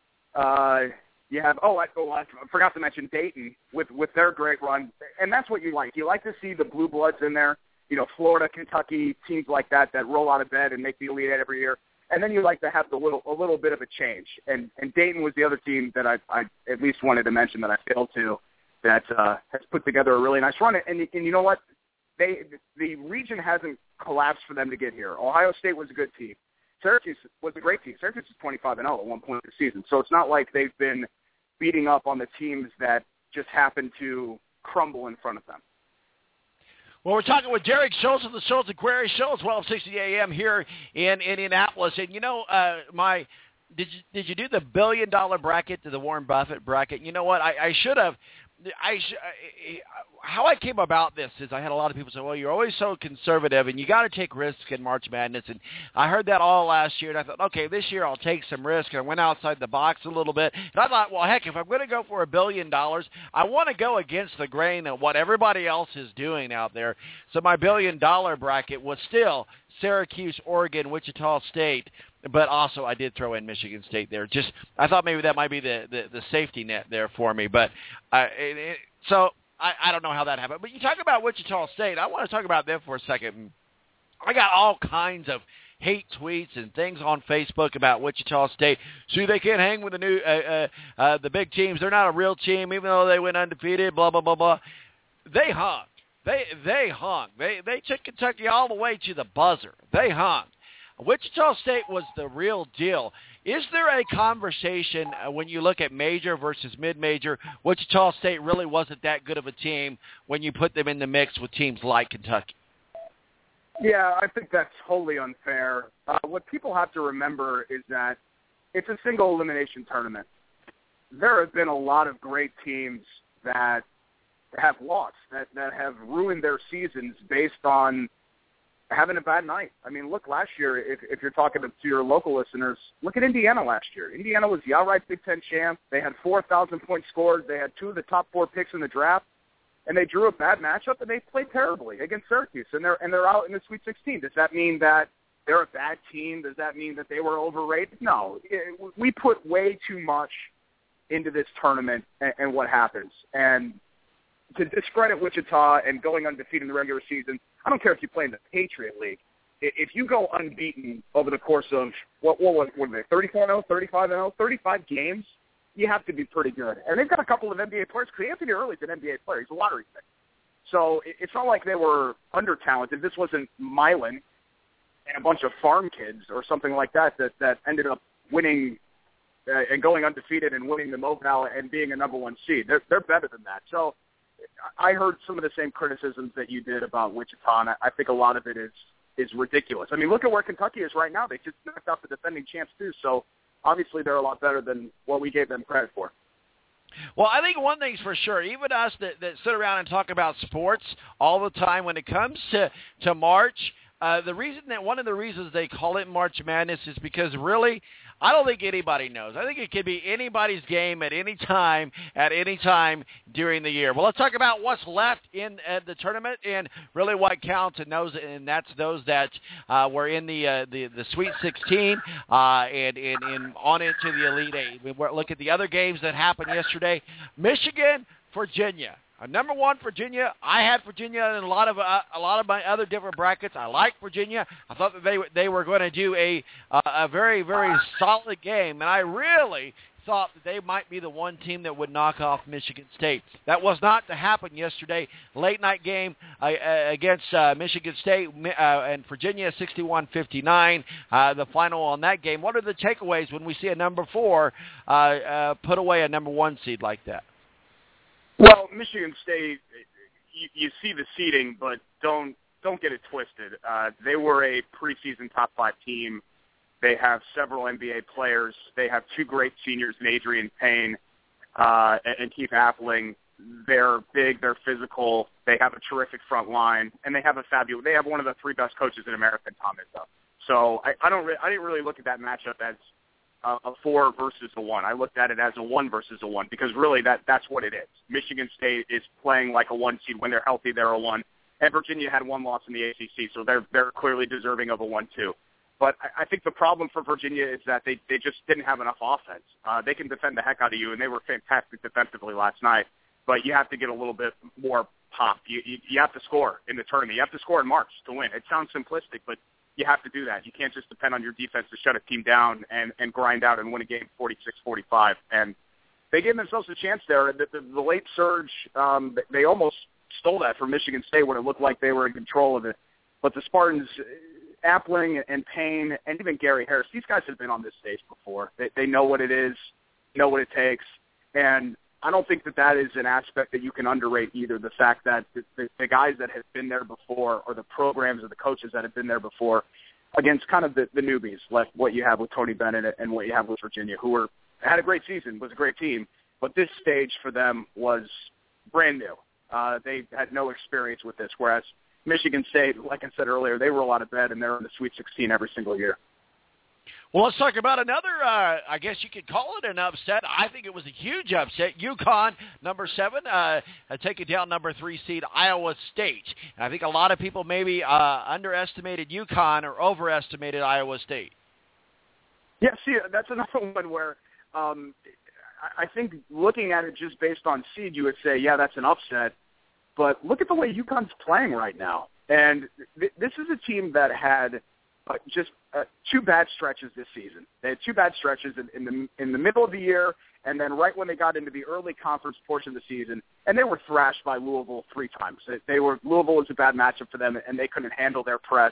Uh, you have. Oh, I, oh, I forgot to mention Dayton with with their great run, and that's what you like. You like to see the blue bloods in there. you know, Florida, Kentucky, teams like that that roll out of bed and make the Elite Eight every year. And then you like to have the little, a little bit of a change. And, and Dayton was the other team that I, I at least wanted to mention that I failed to, that uh, has put together a really nice run. And, and you know what? They the region hasn't collapsed for them to get here. Ohio State was a good team. Syracuse was a great team. Syracuse is twenty-five and oh at one point in the season. So it's not like they've been beating up on the teams that just happen to crumble in front of them. Well, we're talking with Derek Schultz of the Schultz Aquarius Show, twelve sixty A M here in Indianapolis. And, you know, uh, my did you, did you do the billion-dollar bracket to the Warren Buffett bracket? You know what? I, I should have. I sh- how I came about this is I had a lot of people say, well, you're always so conservative and you got to take risks in March Madness. And I heard that all last year, and I thought, okay, this year I'll take some risk. And I went outside the box a little bit. And I thought, well, heck, if I'm going to go for a billion dollars, I want to go against the grain of what everybody else is doing out there. So my billion-dollar bracket was still Syracuse, Oregon, Wichita State, but also I did throw in Michigan State there. Just I thought maybe that might be the, the, the safety net there for me. But uh, it, it, so I, I don't know how that happened. But you talk about Wichita State. I want to talk about them for a second. I got all kinds of hate tweets and things on Facebook about Wichita State. See, they can't hang with the new uh, uh, uh, the big teams. They're not a real team, even though they went undefeated. Blah blah blah blah. They hung. They they hung. They they took Kentucky all the way to the buzzer. They hung. Wichita State was the real deal. Is there a conversation uh, when you look at major versus mid-major, Wichita State really wasn't that good of a team when you put them in the mix with teams like Kentucky? Yeah, I think that's wholly unfair. Uh, what people have to remember is that it's a single elimination tournament. There have been a lot of great teams that have lost, that, that have ruined their seasons based on having a bad night. I mean, look, last year, if, if you're talking to your local listeners, look at Indiana last year. Indiana was the outright Big Ten champ. They had four thousand points scored. They had two of the top four picks in the draft, and they drew a bad matchup, and they played terribly against Syracuse, and they're, and they're out in the Sweet sixteen. Does that mean that they're a bad team? Does that mean that they were overrated? No. It, we put way too much into this tournament and, and what happens. And to discredit Wichita and going undefeated in the regular season, I don't care if you play in the Patriot League. If you go unbeaten over the course of, what, what, what were they, thirty-four and oh, thirty-five and oh, thirty-five games, you have to be pretty good. And they've got a couple of N B A players, because Anthony Early's an N B A player. He's a lottery pick. So it's not like they were under-talented. This wasn't Milan and a bunch of farm kids or something like that that, that ended up winning uh, and going undefeated and winning the Moval and being a number one seed. They're, they're better than that. So I heard some of the same criticisms that you did about Wichita, and I think a lot of it is is ridiculous. I mean, look at where Kentucky is right now. They just knocked out the defending champs, too, so obviously they're a lot better than what we gave them credit for. Well, I think one thing's for sure, even us that, that sit around and talk about sports all the time, when it comes to, to March, uh, the reason that one of the reasons they call it March Madness is because really, I don't think anybody knows. I think it could be anybody's game at any time, at any time during the year. Well, let's talk about what's left in uh, the tournament and really what counts, and those, and that's those that uh, were in the, uh, the the Sweet sixteen uh, and, and, and on into the Elite Eight. We look at the other games that happened yesterday. Michigan, Virginia. Uh, number one, Virginia. I had Virginia in a lot of uh, a lot of my other different brackets. I like Virginia. I thought that they they were going to do a uh, a very very solid game, and I really thought that they might be the one team that would knock off Michigan State. That was not to happen yesterday. Late night game uh, against uh, Michigan State uh, and Virginia, sixty-one fifty-nine. Uh, the final on that game. What are the takeaways when we see a number four uh, uh, put away a number one seed like that? Well, Michigan State, you, you see the seeding, but don't don't get it twisted. Uh, they were a preseason top five team. They have several N B A players. They have two great seniors in Adrian Payne uh, and, and Keith Appling. They're big. They're physical. They have a terrific front line, and they have a fabulous. They have one of the three best coaches in America, Tom Izzo. So I, I don't. Re- I didn't really look at that matchup as a four versus a one. I looked at it as a one versus a one because really that that's what it is. Michigan State is playing like a one seed. When they're healthy, they're a one. And Virginia had one loss in the A C C, so they're they're clearly deserving of a one too. But I, I think the problem for Virginia is that they, they just didn't have enough offense. Uh, they can defend the heck out of you, and they were fantastic defensively last night. But you have to get a little bit more top. You, you you have to score in the tournament. You have to score in March to win. It sounds simplistic, but you have to do that. You can't just depend on your defense to shut a team down and, and grind out and win a game forty-six forty-five. And they gave themselves a chance there. The, the, the late surge, um, they almost stole that from Michigan State when it looked like they were in control of it. But the Spartans, Appling and Payne and even Gary Harris, these guys have been on this stage before. They, they know what it is, know what it takes. And I don't think that that is an aspect that you can underrate either, the fact that the, the, the guys that have been there before or the programs or the coaches that have been there before against kind of the, the newbies, like what you have with Tony Bennett and what you have with Virginia, who were had a great season, was a great team, but this stage for them was brand new. Uh, they had no experience with this, whereas Michigan State, like I said earlier, they roll out of bed and they're in the Sweet sixteen every single year. Well, let's talk about another, uh, I guess you could call it an upset. I think it was a huge upset. UConn, number seven, uh, taking down number three seed Iowa State. And I think a lot of people maybe uh, underestimated UConn or overestimated Iowa State. Yeah, see, that's another one where um, I think looking at it just based on seed, you would say, yeah, that's an upset. But look at the way UConn's playing right now. And th- this is a team that had uh, just uh, two bad stretches this season. They had two bad stretches in, in the in the middle of the year and then right when they got into the early conference portion of the season, and they were thrashed by Louisville three times. They were Louisville was a bad matchup for them, and they couldn't handle their press.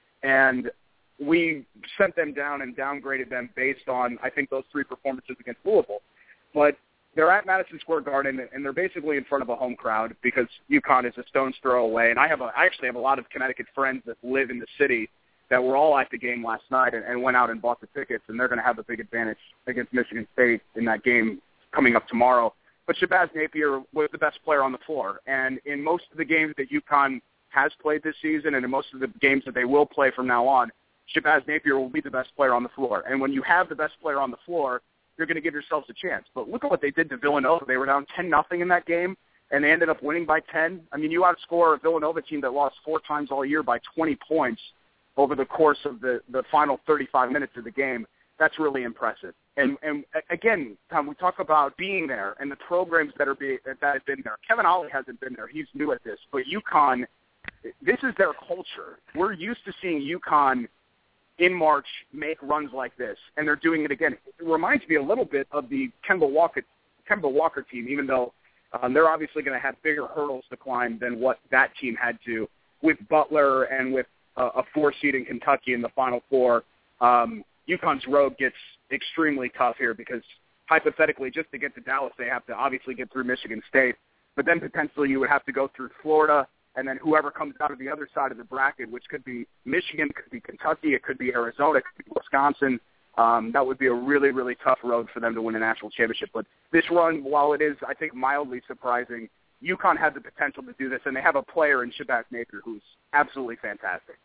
And we sent them down and downgraded them based on, I think, those three performances against Louisville. But they're at Madison Square Garden, and they're basically in front of a home crowd because UConn is a stone's throw away. And I have a, I actually have a lot of Connecticut friends that live in the city that were all at the game last night and, and went out and bought the tickets, and they're going to have a big advantage against Michigan State in that game coming up tomorrow. But Shabazz Napier was the best player on the floor. And in most of the games that UConn has played this season and in most of the games that they will play from now on, Shabazz Napier will be the best player on the floor. And when you have the best player on the floor, you're going to give yourselves a chance. But look at what they did to Villanova. They were down ten nothing in that game, and they ended up winning by ten. I mean, you outscore a Villanova team that lost four times all year by twenty points over the course of the, the final thirty-five minutes of the game. That's really impressive. And, and again, Tom, we talk about being there and the programs that are be, that have been there. Kevin Ollie hasn't been there. He's new at this. But UConn, this is their culture. We're used to seeing UConn in March make runs like this, and they're doing it again. It reminds me a little bit of the Kemba Walker, Kemba Walker team, even though um, they're obviously going to have bigger hurdles to climb than what that team had to with Butler and with uh, a four seed in Kentucky in the Final Four. Um, UConn's road gets extremely tough here because hypothetically, just to get to Dallas, they have to obviously get through Michigan State, but then potentially you would have to go through Florida, and then whoever comes out of the other side of the bracket, which could be Michigan, could be Kentucky, it could be Arizona, it could be Wisconsin. Um, that would be a really, really tough road for them to win a national championship. But this run, while it is, I think, mildly surprising, UConn had the potential to do this, and they have a player in Shabazz Napier who's absolutely fantastic.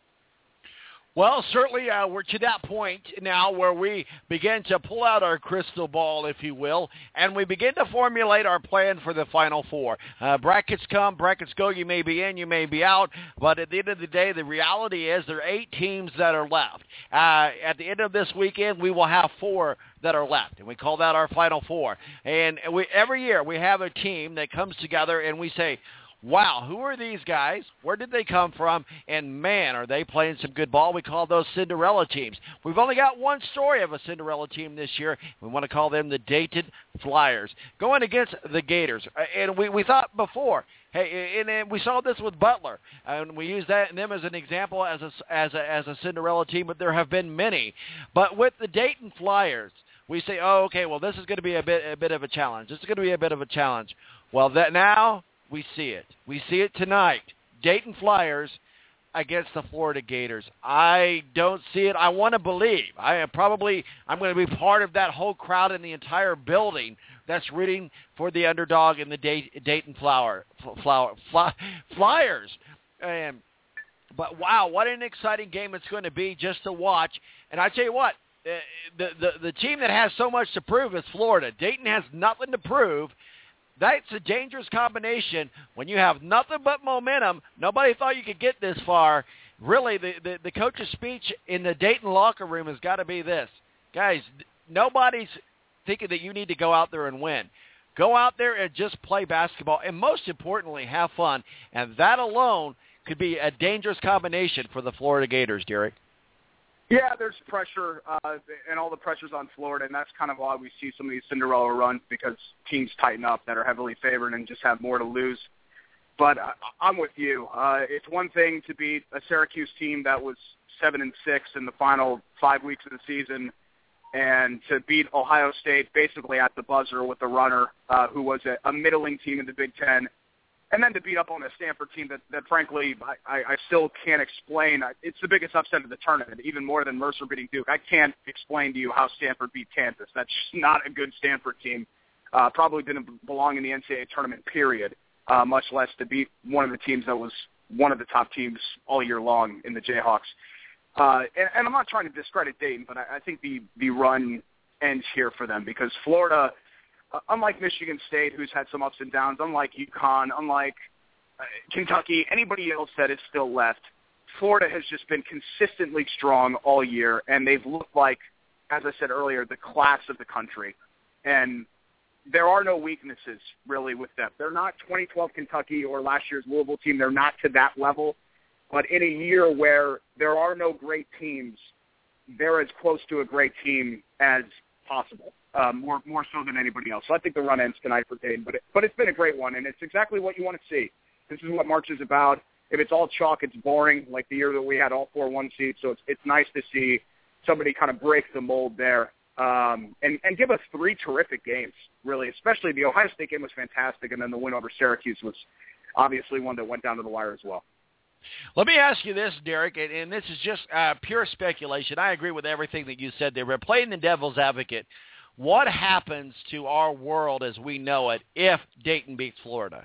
Well, certainly uh, we're to that point now where we begin to pull out our crystal ball, if you will, and we begin to formulate our plan for the Final Four. Uh, brackets come, brackets go. You may be in, you may be out, but at the end of the day, the reality is there are eight teams that are left. Uh, at the end of this weekend, we will have four that are left, and we call that our Final Four. And we, every year we have a team that comes together, and we say, wow, who are these guys? Where did they come from? And, man, are they playing some good ball. We call those Cinderella teams. We've only got one story of a Cinderella team this year. We want to call them the Dayton Flyers, going against the Gators. And we, we thought before, hey, and, and we saw this with Butler, and we use that them as an example as a, as a, as a Cinderella team, but there have been many. But with the Dayton Flyers, we say, oh, okay, well, this is going to be a bit, a bit of a challenge. This is going to be a bit of a challenge. Well, that now – we see it. We see it tonight. Dayton Flyers against the Florida Gators. I don't see it. I want to believe. I am probably, I'm going to be part of that whole crowd in the entire building that's rooting for the underdog in the Day, Dayton Flower, flower, fly, Flyers. And, but, wow, what an exciting game it's going to be just to watch. And I tell you what, the, the, the team that has so much to prove is Florida. Dayton has nothing to prove. That's a dangerous combination when you have nothing but momentum. Nobody thought you could get this far. Really, the, the, the coach's speech in the Dayton locker room has got to be this. Guys, nobody's thinking that you need to go out there and win. Go out there and just play basketball, and most importantly, have fun. And that alone could be a dangerous combination for the Florida Gators, Derek. Yeah, there's pressure, uh, and all the pressure's on Florida, and that's kind of why we see some of these Cinderella runs, because teams tighten up that are heavily favored and just have more to lose. But I, I'm with you. Uh, it's one thing to beat a Syracuse team that was seven and six in the final five weeks of the season, and to beat Ohio State basically at the buzzer with a runner uh, who was a, a middling team in the Big Ten. And then to beat up on a Stanford team that, that frankly, I, I still can't explain. It's the biggest upset of the tournament, even more than Mercer beating Duke. I can't explain to you how Stanford beat Kansas. That's not a good Stanford team. Uh, probably didn't belong in the N C double A tournament, period, uh, much less to beat one of the teams that was one of the top teams all year long in the Jayhawks. Uh, and, and I'm not trying to discredit Dayton, but I, I think the, the run ends here for them, because Florida – Uh, unlike Michigan State, who's had some ups and downs, unlike UConn, unlike uh, Kentucky, anybody else that is still left, Florida has just been consistently strong all year, and they've looked like, as I said earlier, the class of the country. And there are no weaknesses, really, with them. They're not twenty twelve Kentucky or last year's Louisville team. They're not to that level. But in a year where there are no great teams, they're as close to a great team as possible. Um, more more so than anybody else. So I think the run ends tonight for Dayton. But, it, but it's been a great one, and it's exactly what you want to see. This is what March is about. If it's all chalk, it's boring, like the year that we had all four one seeds. So it's, it's nice to see somebody kind of break the mold there um, and, and give us three terrific games, really, especially the Ohio State game was fantastic, and then the win over Syracuse was obviously one that went down to the wire as well. Let me ask you this, Derek, and, and this is just uh, pure speculation. I agree with everything that you said there. But playing the devil's advocate, what happens to our world as we know it if Dayton beats Florida?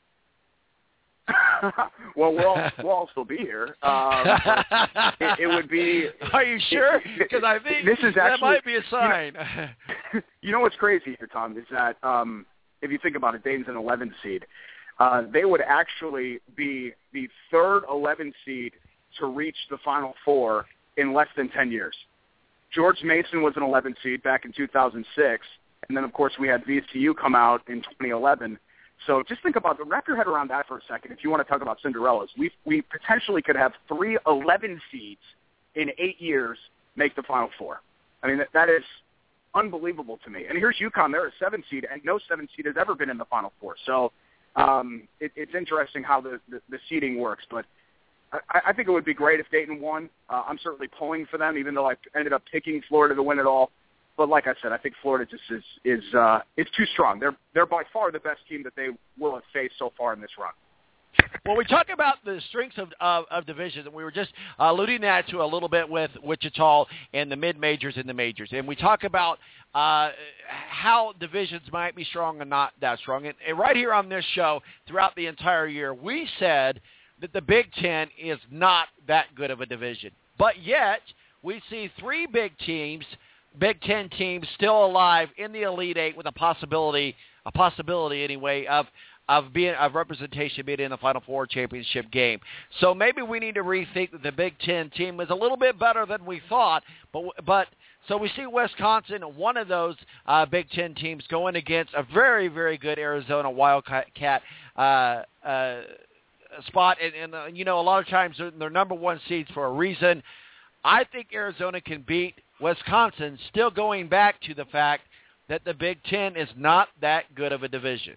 Well, we'll, all, we'll all still be here. Um, it, it would be. Are you sure? Because I think this is actually, that might be a sign. You know, you know what's crazy here, Tom, is that um, if you think about it, Dayton's an eleven seed. Uh, they would actually be the third eleven seed to reach the Final Four in less than ten years. George Mason was an eleven seed back in two thousand six, and then, of course, we had V C U come out in twenty eleven. So just think about the wrap your head around that for a second. If you want to talk about Cinderellas, we we potentially could have three eleven seeds in eight years make the Final Four. I mean, that, that is unbelievable to me. And here's UConn. They're a seven seed, and no seven seed has ever been in the Final Four. So um, it, it's interesting how the, the, the seeding works. But I, I think it would be great if Dayton won. Uh, I'm certainly pulling for them, even though I ended up picking Florida to win it all. But like I said, I think Florida just is is uh, is too strong. They're they're by far the best team that they will have faced so far in this run. Well, we talk about the strengths of of, of divisions, and we were just uh, alluding that to a little bit with Wichita and the mid-majors and the majors. And we talk about uh, how divisions might be strong and not that strong. And, and right here on this show, throughout the entire year, we said that the Big Ten is not that good of a division. But yet, we see three big teams, Big Ten teams, still alive in the Elite Eight with a possibility, a possibility anyway, of of being of representation being in the Final Four championship game. So maybe we need to rethink that the Big Ten team is a little bit better than we thought. But but so we see Wisconsin, one of those uh, Big Ten teams, going against a very very good Arizona Wildcat uh, uh, spot, and, and uh, you know a lot of times they're, they're number one seeds for a reason. I think Arizona can beat Wisconsin, still going back to the fact that the Big Ten is not that good of a division.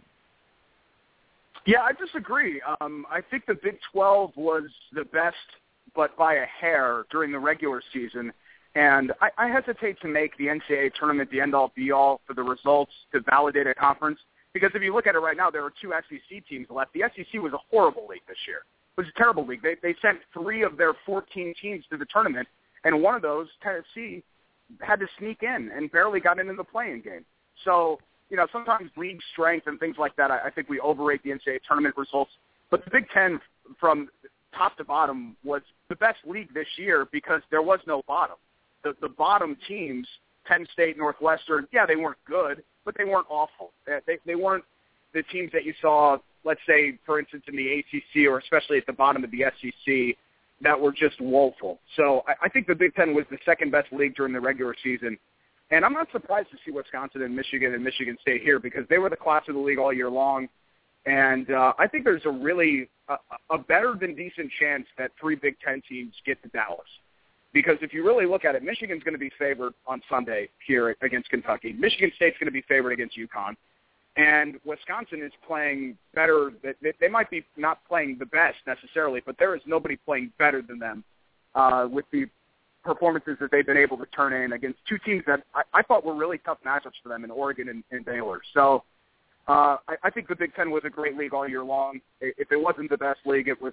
Yeah, I disagree. Um, I think the Big twelve was the best, but by a hair during the regular season. And I, I hesitate to make the N C double A tournament the end-all, be-all for the results to validate a conference. Because if you look at it right now, there are two S E C teams left. The S E C was a horrible league this year. It was a terrible league. They, they sent three of their fourteen teams to the tournament, and one of those, Tennessee, had to sneak in and barely got into the play-in game. So, you know, sometimes league strength and things like that, I, I think we overrate the N C double A tournament results. But the Big Ten, from top to bottom, was the best league this year because there was no bottom. The, the bottom teams, Penn State, Northwestern, yeah, they weren't good, but they weren't awful. They, they weren't the teams that you saw, let's say, for instance, in the A C C or especially at the bottom of the S E C, that were just woeful. So I, I think the Big Ten was the second best league during the regular season. And I'm not surprised to see Wisconsin and Michigan and Michigan State here because they were the class of the league all year long. And uh, I think there's a really a, a better than decent chance that three Big Ten teams get to Dallas. Because if you really look at it, Michigan's going to be favored on Sunday here against Kentucky. Michigan State's going to be favored against UConn. And Wisconsin is playing better. They, they might be not playing the best necessarily, but there is nobody playing better than them uh, with the performances that they've been able to turn in against two teams that I, I thought were really tough matchups for them in Oregon and, and Baylor. So uh, I, I think the Big Ten was a great league all year long. If it wasn't the best league, it was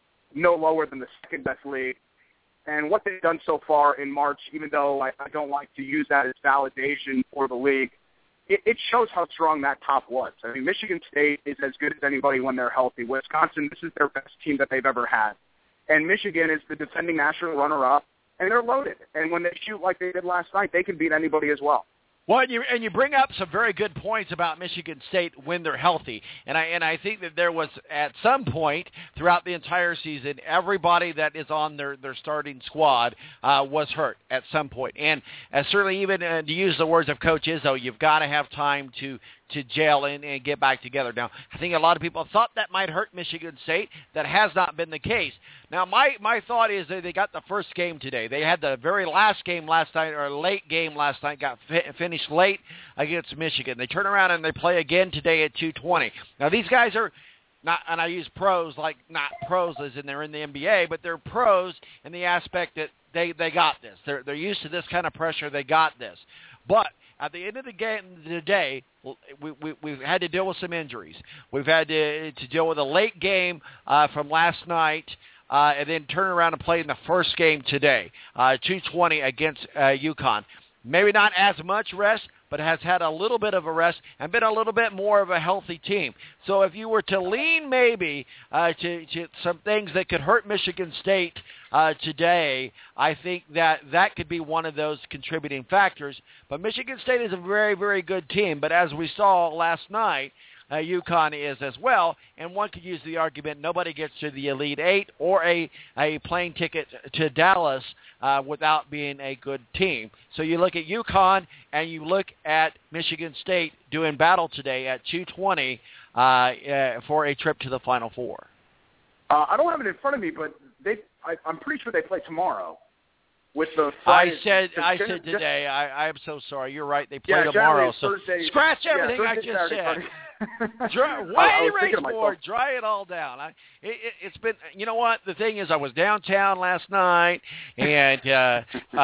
no lower than the second best league. And what they've done so far in March, even though I, I don't like to use that as validation for the league, it, it shows how strong that top was. I mean, Michigan State is as good as anybody when they're healthy. Wisconsin, this is their best team that they've ever had. And Michigan is the defending national runner-up. And they're loaded. And when they shoot like they did last night, they can beat anybody as well. Well, and you, and you bring up some very good points about Michigan State when they're healthy. And I and I think that there was, at some point throughout the entire season, everybody that is on their, their starting squad uh, was hurt at some point. And uh, certainly even uh, to use the words of Coach Izzo, you've got to have time to to gel in and get back together. Now, I think a lot of people thought that might hurt Michigan State. That has not been the case. Now, my, my thought is that they got the first game today. They had the very last game last night, or late game last night, got fi- finished late against Michigan. They turn around and they play again today at two twenty. Now, these guys are not, and I use pros like not pros as in they're in the N B A, but they're pros in the aspect that they, they got this. They're, they're used to this kind of pressure. They got this. But at the end of the game today, we, we, we've had to deal with some injuries. We've had to, to deal with a late game uh, from last night, uh, and then turn around and play in the first game today, uh, two twenty against uh, UConn. Maybe not as much rest, but has had a little bit of a rest and been a little bit more of a healthy team. So if you were to lean maybe uh, to, to some things that could hurt Michigan State uh, today, I think that that could be one of those contributing factors. But Michigan State is a very, very good team. But as we saw last night, uh, UConn is as well. And one could use the argument nobody gets to the Elite Eight or a, a plane ticket to Dallas uh, without being a good team. So you look at UConn and you look at Michigan State doing battle today at two twenty uh, uh, for a trip to the Final Four. Uh, I don't have it in front of me, but they, I, I'm pretty sure they play tomorrow. With the Friday, I said just, I just, said just, today. I I'm so sorry. You're right. They play yeah, tomorrow. So Thursday, scratch yeah, everything Thursday, I just Saturday, said. Friday. Dry, I was way thinking of board, myself. dry it all down. I, it, it, it's been, you know what? The thing is, I was downtown last night, and uh, uh,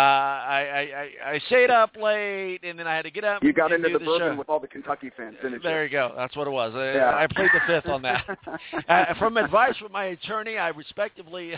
I, I I stayed up late, and then I had to get up. You got and into do the, the bourbon show. with all the Kentucky fans, didn't There you? you go. That's what it was. I, Yeah. I played the fifth on that. uh, from advice from my attorney, I respectively.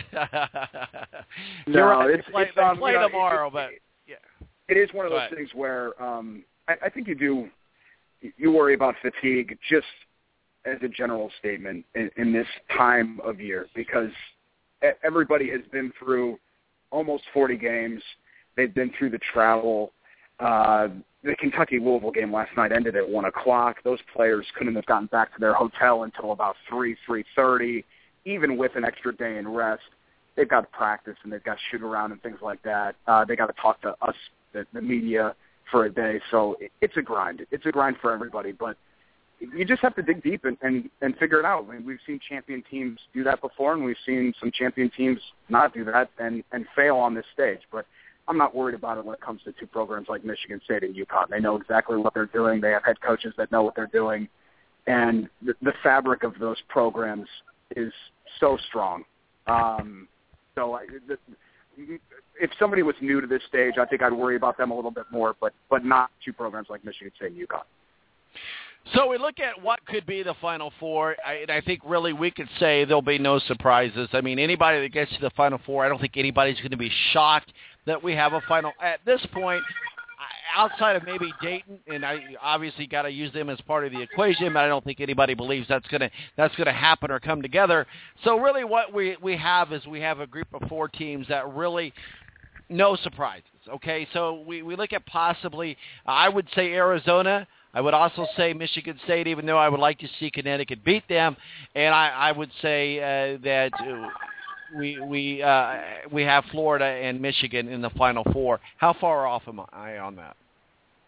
No, You're right. it's, they play, it's they um, play you know, tomorrow, it, but yeah. It is one of Go those ahead. things where um, I, I think you do you worry about fatigue just as a general statement in, in this time of year because everybody has been through almost forty games. They've been through the travel. Uh, the Kentucky-Louisville game last night ended at one o'clock. Those players couldn't have gotten back to their hotel until about three, three thirty, even with an extra day in rest. They've got to practice and they've got to shoot around and things like that. Uh, they got to talk to us, the, the media, for a day. So it, it's a grind. It's a grind for everybody, but you just have to dig deep and, and, and figure it out. I mean, we've seen champion teams do that before, and we've seen some champion teams not do that and, and fail on this stage. But I'm not worried about it when it comes to two programs like Michigan State and UConn. They know exactly what they're doing. They have head coaches that know what they're doing. And the, the fabric of those programs is so strong. Um, so I, the, if somebody was new to this stage, I think I'd worry about them a little bit more, but but not two programs like Michigan State and UConn. So we look at what could be the Final Four, I, and I think really we could say there'll be no surprises. I mean, anybody that gets to the Final Four, I don't think anybody's going to be shocked that we have a final. At this point, outside of maybe Dayton, and I obviously got to use them as part of the equation, but I don't think anybody believes that's going to that's going to happen or come together. So really what we, we have is we have a group of four teams that really no surprises, okay? So we, we look at possibly, I would say Arizona. I would also say Michigan State, even though I would like to see Connecticut beat them. And I, I would say uh, that uh, we we uh, we have Florida and Michigan in the Final Four. How far off am I on that?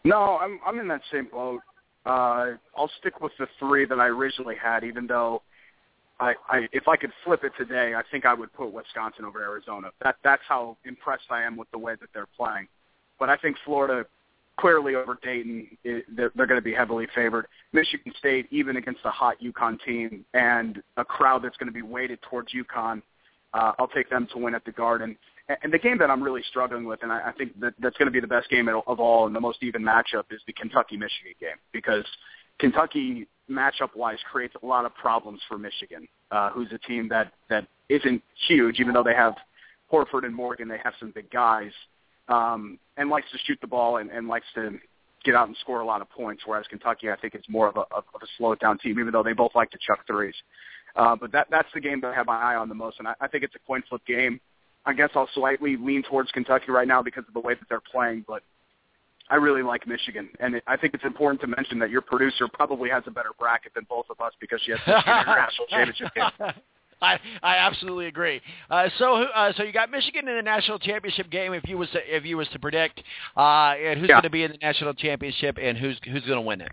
No, I'm I'm in that same boat. Uh, I'll stick with the three that I originally had, even though I, I if I could flip it today, I think I would put Wisconsin over Arizona. That that's how impressed I am with the way that they're playing. But I think Florida clearly over Dayton, it, they're, they're going to be heavily favored. Michigan State, even against a hot UConn team and a crowd that's going to be weighted towards UConn, uh, I'll take them to win at the Garden. And, and the game that I'm really struggling with, and I, I think that that's going to be the best game of all and the most even matchup, is the Kentucky-Michigan game, because Kentucky, matchup-wise, creates a lot of problems for Michigan, uh, who's a team that, that isn't huge, even though they have Horford and Morgan, they have some big guys. Um, and likes to shoot the ball and, and likes to get out and score a lot of points, whereas Kentucky, I think, is more of a, of a slow-down team, even though they both like to chuck threes. Uh, but that that's the game that I have my eye on the most, and I, I think it's a coin flip game. I guess I'll slightly lean towards Kentucky right now because of the way that they're playing, but I really like Michigan. And it, I think it's important to mention that your producer probably has a better bracket than both of us because she has the International Championship game. I, I absolutely agree. Uh, so uh, so you got Michigan in the national championship game. If you was to, if you was to predict, uh, and who's yeah. going to be in the national championship and who's who's going to win it?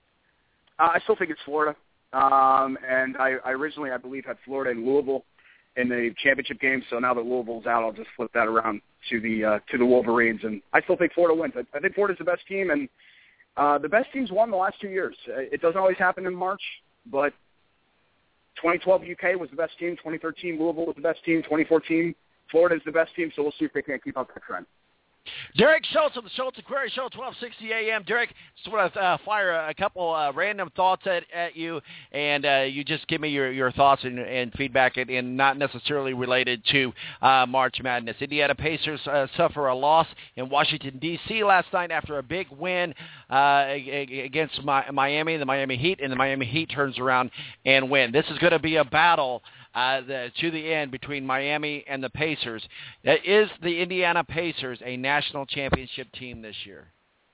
Uh, I still think it's Florida. Um, and I, I originally, I believe, had Florida and Louisville in the championship game. So now that Louisville's out, I'll just flip that around to the uh, to the Wolverines. And I still think Florida wins. I, I think Florida's the best team, and uh, the best teams won the last two years. It doesn't always happen in March, but twenty twelve U K was the best team. twenty thirteen Louisville was the best team. twenty fourteen Florida is the best team. So we'll see if they can keep up that trend. Derek Schultz of the Schultz Aquarium Show, twelve sixty A M. Derek, just want to uh, fire a couple uh, random thoughts at, at you, and uh, you just give me your, your thoughts and, and feedback, and, and not necessarily related to uh, March Madness. Indiana Pacers uh, suffer a loss in Washington, D C last night after a big win uh, against Miami, the Miami Heat, and the Miami Heat turns around and win. This is going to be a battle Uh, the, to the end between Miami and the Pacers. Uh, is the Indiana Pacers a national championship team this year?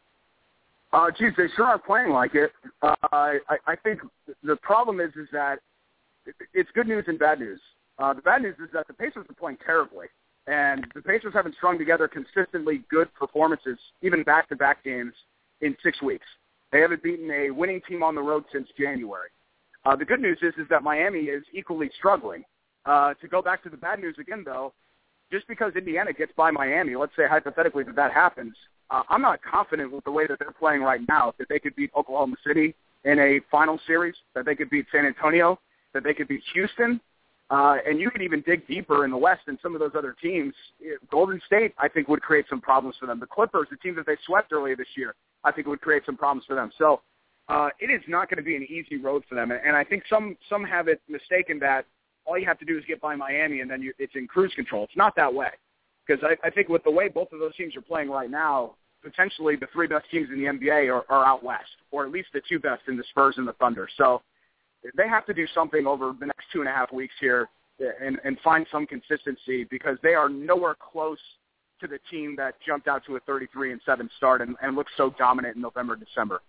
Uh, geez, they sure are playing like it. Uh, I, I think the problem is is that it's good news and bad news. Uh, the bad news is that the Pacers are playing terribly, and the Pacers haven't strung together consistently good performances, even back-to-back games, in six weeks. They haven't beaten a winning team on the road since January. Uh, the good news is is that Miami is equally struggling. Uh, to go back to the bad news again, though, just because Indiana gets by Miami, let's say hypothetically that that happens, uh, I'm not confident with the way that they're playing right now that they could beat Oklahoma City in a final series, that they could beat San Antonio, that they could beat Houston, uh, and you could even dig deeper in the West and some of those other teams. Golden State, I think, would create some problems for them. The Clippers, the team that they swept earlier this year, I think would create some problems for them. So, Uh, it is not going to be an easy road for them, and I think some some have it mistaken that all you have to do is get by Miami and then you, it's in cruise control. It's not that way, because I, I think with the way both of those teams are playing right now, potentially the three best teams in the N B A are, are out west, or at least the two best in the Spurs and the Thunder. So they have to do something over the next two and a half weeks here and, and find some consistency, because they are nowhere close to the team that jumped out to a thirty-three and seven start and, and looked so dominant in November, December.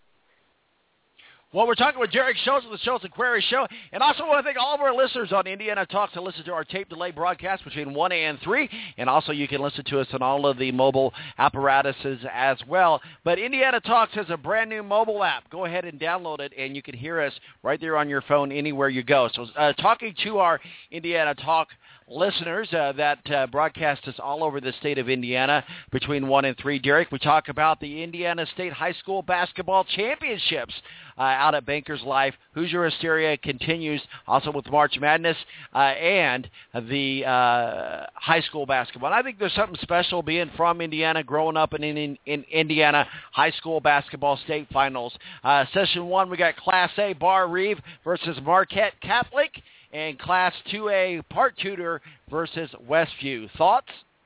Well, we're talking with Derek Schultz of the Schultz and Query Show. And also want to thank all of our listeners on Indiana Talks to listen to our tape delay broadcast between one and three. And also you can listen to us on all of the mobile apparatuses as well. But Indiana Talks has a brand new mobile app. Go ahead and download it, and you can hear us right there on your phone anywhere you go. So uh, talking to our Indiana Talk listeners uh, that uh, broadcast us all over the state of Indiana between one and three. Derek, we talk about the Indiana State High School Basketball Championships uh, out at Bankers Life. Hoosier Hysteria continues also with March Madness uh, and the uh, high school basketball. And I think there's something special being from Indiana, growing up in, in, in Indiana high school basketball state finals. Uh, session one, we got Class A Bar Reeve versus Marquette Catholic, and Class two A Part Tudor versus Westview. Thoughts?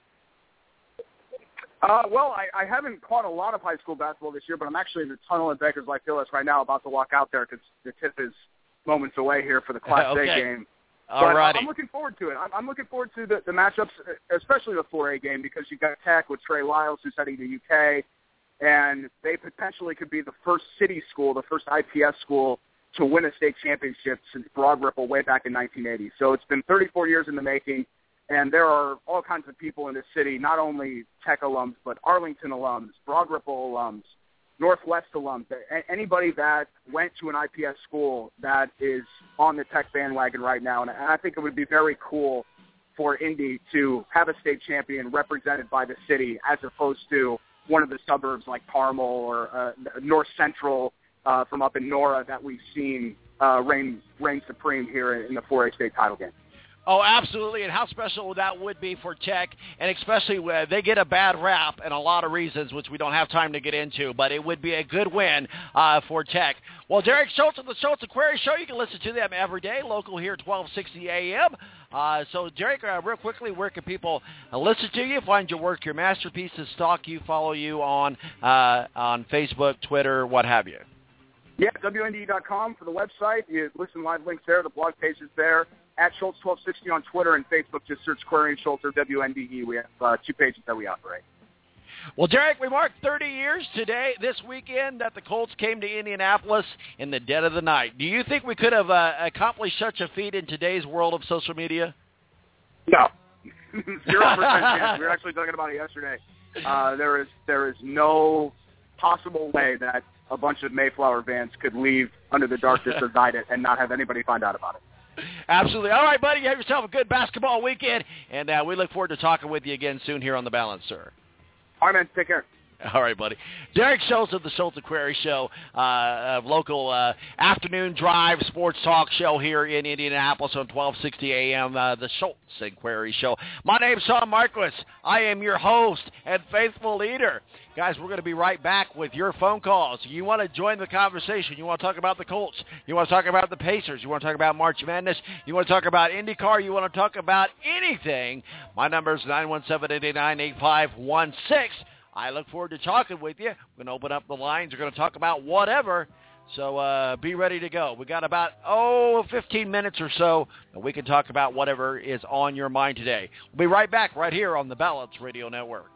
Uh, well, I, I haven't caught a lot of high school basketball this year, but I'm actually in the tunnel at Bankers Life Village right now, about to walk out there because the tip is moments away here for the Class okay. A game. All righty. I'm looking forward to it. I'm, I'm looking forward to the, the matchups, especially the four A game, because you've got Tech with Trey Lyles, who's heading to U K, and they potentially could be the first city school, the first I P S school, to win a state championship since Broad Ripple way back in nineteen eighty. So it's been thirty-four years in the making, and there are all kinds of people in this city, not only Tech alums, but Arlington alums, Broad Ripple alums, Northwest alum, anybody that went to an I P S school that is on the Tech bandwagon right now. And I think it would be very cool for Indy to have a state champion represented by the city as opposed to one of the suburbs like Carmel or uh, North Central uh, from up in Nora that we've seen uh, reign, reign supreme here in the four A state title game. Oh, absolutely, and how special that would be for Tech, and especially when they get a bad rap and a lot of reasons, which we don't have time to get into, but it would be a good win uh, for Tech. Well, Derek Schultz of the Schultz Aquarium Show, you can listen to them every day, local here at twelve sixty A M. Uh, so, Derek, uh, real quickly, where can people uh, listen to you, find your work, your masterpieces, stalk you, follow you on uh, on Facebook, Twitter, what have you? Yeah, W N D E dot com for the website. You listen live links there. The blog page is there. At Schultz twelve sixty on Twitter and Facebook, just search Aquarium Schultz or W N D E. We have uh, two pages that we operate. Well, Derek, we marked thirty years today, this weekend, that the Colts came to Indianapolis in the dead of the night. Do you think we could have uh, accomplished such a feat in today's world of social media? No. Zero percent chance. We were actually talking about it yesterday. Uh, there is there is no possible way that a bunch of Mayflower vans could leave under the darkness of night and not have anybody find out about it. Absolutely. All right, buddy, you have yourself a good basketball weekend, and uh, we look forward to talking with you again soon here on The Balance, sir. All right, man. Take care. All right, buddy. Derek Schultz of the Schultz Aquarium Show, uh, local uh, afternoon drive sports talk show here in Indianapolis on twelve sixty A M, uh, the Schultz Aquarium Show. My name's Sean Marquis. I am your host and faithful leader. Guys, we're going to be right back with your phone calls. You want to join the conversation. You want to talk about the Colts. You want to talk about the Pacers. You want to talk about March Madness. You want to talk about IndyCar. You want to talk about anything. My number is nine one seven, eight eight nine, eight five one six. I look forward to talking with you. We're going to open up the lines. We're going to talk about whatever. So uh, be ready to go. We got about, oh, fifteen minutes or so, and we can talk about whatever is on your mind today. We'll be right back right here on the Balance Radio Network.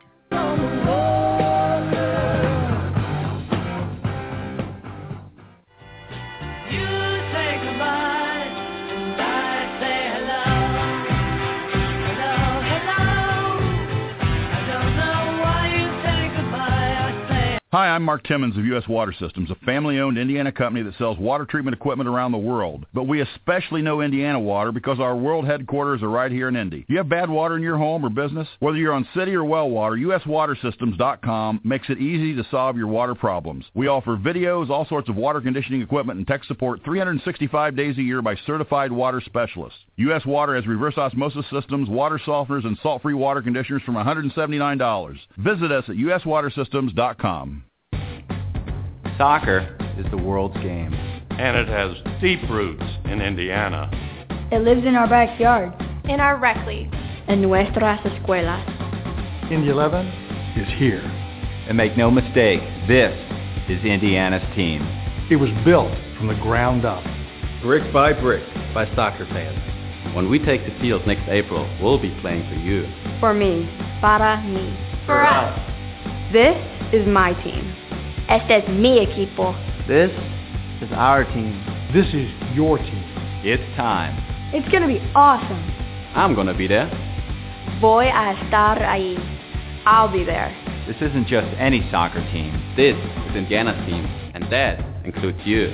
Hi, I'm Mark Timmons of U S Water Systems, a family-owned Indiana company that sells water treatment equipment around the world. But we especially know Indiana water because our world headquarters are right here in Indy. Do you have bad water in your home or business? Whether you're on city or well water, U S water systems dot com makes it easy to solve your water problems. We offer videos, all sorts of water conditioning equipment, and tech support three hundred sixty-five days a year by certified water specialists. U S Water has reverse osmosis systems, water softeners, and salt-free water conditioners from one hundred seventy-nine dollars. Visit us at U S water systems dot com. Soccer is the world's game. And it has deep roots in Indiana. It lives in our backyard. In our rec league. En nuestras escuelas. Indy eleven is here. And make no mistake, this is Indiana's team. It was built from the ground up. Brick by brick by soccer fans. When we take the field next April, we'll be playing for you. For me. Para mí. For us. This is my team. Este es mi equipo. This is our team. This is your team. It's time. It's going to be awesome. I'm going to be there. Voy a estar ahí. I'll be there. This isn't just any soccer team. This is Indiana's team, and that includes you.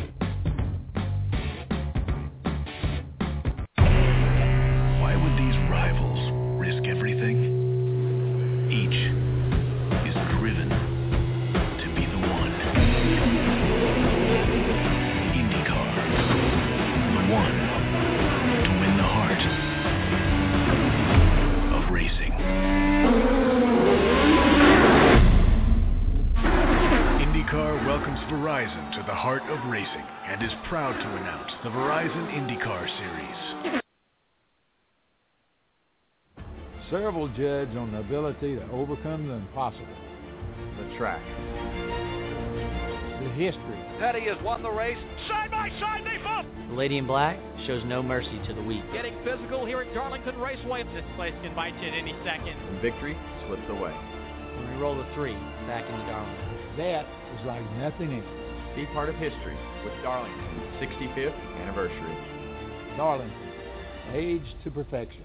Why would these rivals risk everything? Each is driven to be the one. IndyCar. The one to win the heart of racing. IndyCar welcomes Verizon to the heart of racing and is proud to announce the Verizon IndyCar Series. Several judge on the ability to overcome the impossible. The track. The history. Petty has won the race. Side by side, they bump. The Lady in Black shows no mercy to the weak. Getting physical here at Darlington Raceway. This place can bite you at any second. And victory slips away. When we roll the three back into Darlington. That is like nothing else. Be part of history with Darlington's sixty-fifth anniversary. Darlington, age to perfection.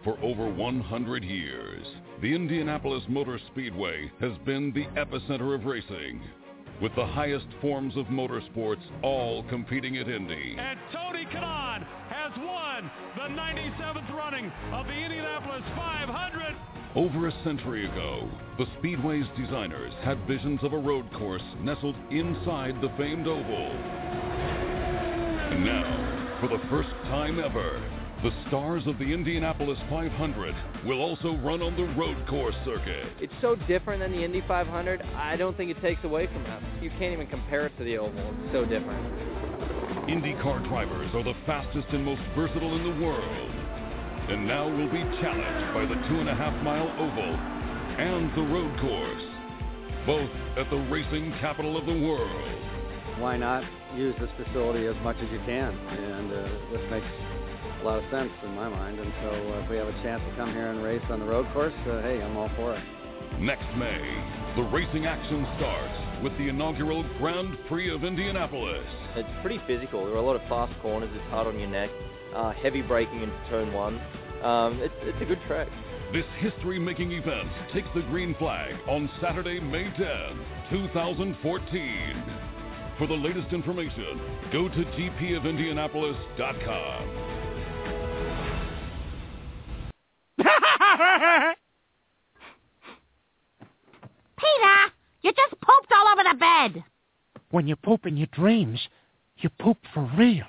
For over one hundred years, the Indianapolis Motor Speedway has been the epicenter of racing, with the highest forms of motorsports all competing at Indy. And Tony Kanaan has won the ninety-seventh running of the Indianapolis five hundred. Over a century ago, the Speedway's designers had visions of a road course nestled inside the famed oval. And now, for the first time ever, the stars of the Indianapolis five hundred will also run on the road course circuit. It's so different than the Indy five hundred, I don't think it takes away from that. You can't even compare it to the oval. It's so different. IndyCar drivers are the fastest and most versatile in the world, and now will be challenged by the two and a half mile oval and the road course, both at the racing capital of the world. Why not use this facility as much as you can? And uh, this makes a lot of sense in my mind. And so uh, if we have a chance to come here and race on the road course, uh, hey, I'm all for it. Next May, the racing action starts with the inaugural Grand Prix of Indianapolis. It's pretty physical. There are a lot of fast corners. It's hard on your neck. Uh, heavy braking into turn one. Um, it's, it's a good track. This history-making event takes the green flag on Saturday, May tenth, two thousand fourteen. For the latest information, go to G P of Indianapolis dot com. Peter, you just pooped all over the bed. When you poop in your dreams, you poop for real.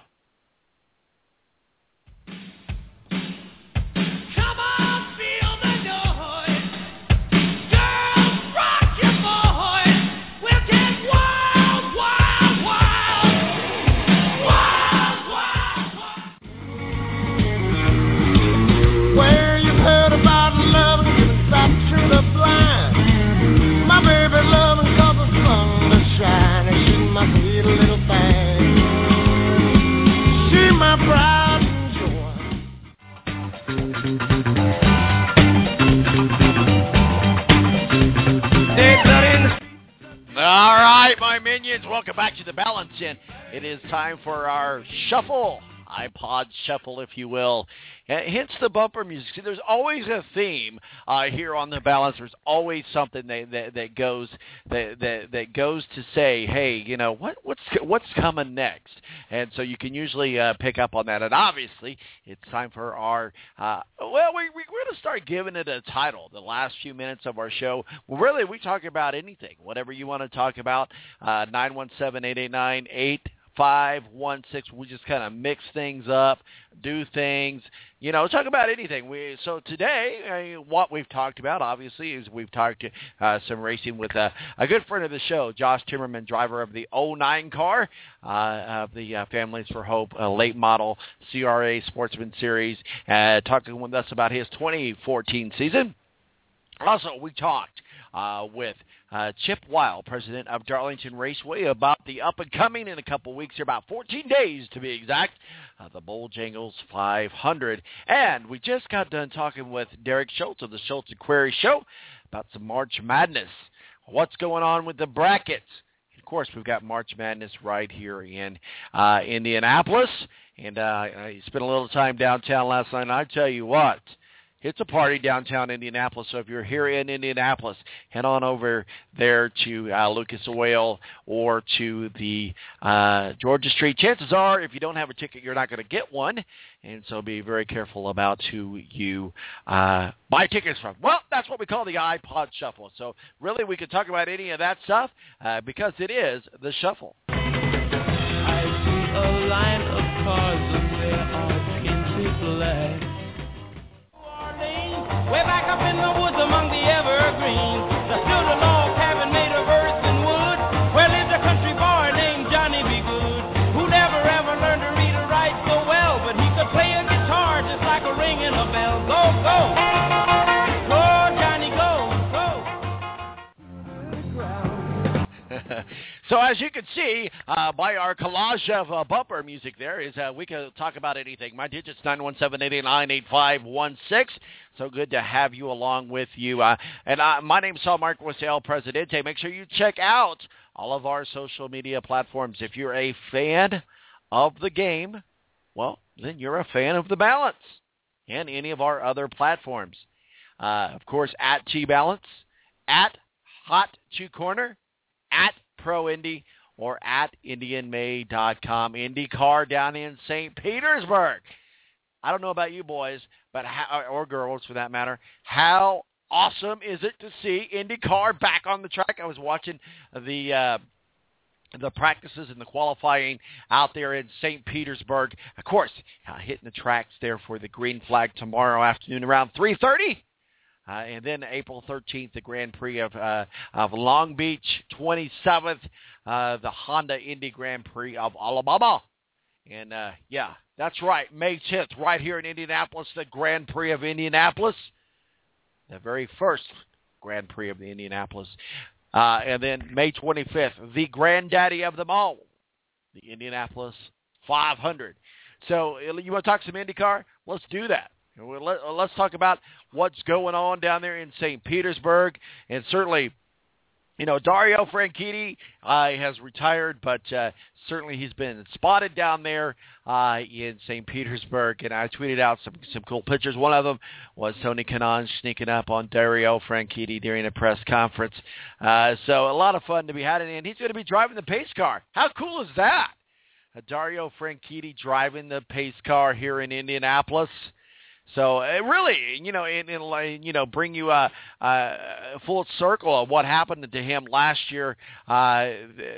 All right, my minions, welcome back to the Balance In. It is time for our shuffle, iPod shuffle, if you will. Hence the bumper music. See, there's always a theme uh, here on the Balance. There's always something that that, that goes that, that that goes to say, hey, you know what what's what's coming next, and so you can usually uh, pick up on that. And obviously, it's time for our uh, well, we, we we're going to start giving it a title. The last few minutes of our show, well, really, we talk about anything, whatever you want to talk about. Uh, nine one seven, eight eight nine, eight five one six. We just kind of mix things up, do things, you know, talk about anything. We so today, uh, what we've talked about, obviously, is we've talked uh, some racing with uh, a good friend of the show, Josh Timmerman, driver of the oh nine car uh, of the uh, Families for Hope uh, late model C R A Sportsman Series, uh, talking with us about his twenty fourteen season. Also, we talked uh, with uh, Chip Weil, president of Darlington Raceway, about the up-and-coming in a couple weeks here, about fourteen days to be exact, uh, the Bojangles five hundred. And we just got done talking with Derek Schultz of the Schultz and Query Show about some March Madness, what's going on with the brackets. Of course, we've got March Madness right here in uh, Indianapolis. And uh, I spent a little time downtown last night, and I tell you what, it's a party downtown Indianapolis, so if you're here in Indianapolis, head on over there to uh, Lucas Oil or to the uh, Georgia Street. Chances are, if you don't have a ticket, you're not going to get one, and so be very careful about who you uh, buy tickets from. Well, that's what we call the iPod Shuffle. So really, we could talk about any of that stuff uh, because it is the Shuffle. I see a line of cars and they are painted black. Way back up in the woods among the evergreens, there stood a log cabin made of earth and wood, where lived a country boy named Johnny B. Good, who never ever learned to read or write so well, but he could play a guitar just like a ringing a bell. Go, go! Go, Johnny, go, go! So as you can see uh, by our collage of uh, bumper music there is uh, we can talk about anything. My digit's nine one seven, eight eight nine, eight five one six. So good to have you along with you. Uh, and uh, my name's Saul Marquez, El Presidente. Make sure you check out all of our social media platforms. If you're a fan of the game, well, then you're a fan of the Balance. and any of our other platforms. Uh, of course, at T-Balance, at Hot Chew Corner, at Pro Indy, or at Indian Made dot com. IndyCar down in Saint Petersburg. I don't know about you boys, but how, or girls for that matter, how awesome is it to see IndyCar back on the track? I was watching the uh, the practices and the qualifying out there in Saint Petersburg. Of course, uh, hitting the tracks there for the green flag tomorrow afternoon around three thirty. Uh, and then April thirteenth, the Grand Prix of uh, of Long Beach. twenty-seventh, uh, the Honda Indy Grand Prix of Alabama. And, uh, yeah, that's right, May tenth, right here in Indianapolis, the Grand Prix of Indianapolis. The very first Grand Prix of the Indianapolis. Uh, and then May twenty-fifth, the granddaddy of them all, the Indianapolis five hundred. So you want to talk some IndyCar? Let's do that. Let's talk about what's going on down there in Saint Petersburg. And certainly, you know, Dario Franchitti uh, has retired, but uh, certainly he's been spotted down there uh, in Saint Petersburg. And I tweeted out some, some cool pictures. One of them was Tony Kanaan sneaking up on Dario Franchitti during a press conference. Uh, so a lot of fun to be had. And he's going to be driving the pace car. How cool is that? Uh, Dario Franchitti driving the pace car here in Indianapolis. So it really, you know, it, it'll, you know, bring you a, a full circle of what happened to him last year. Uh,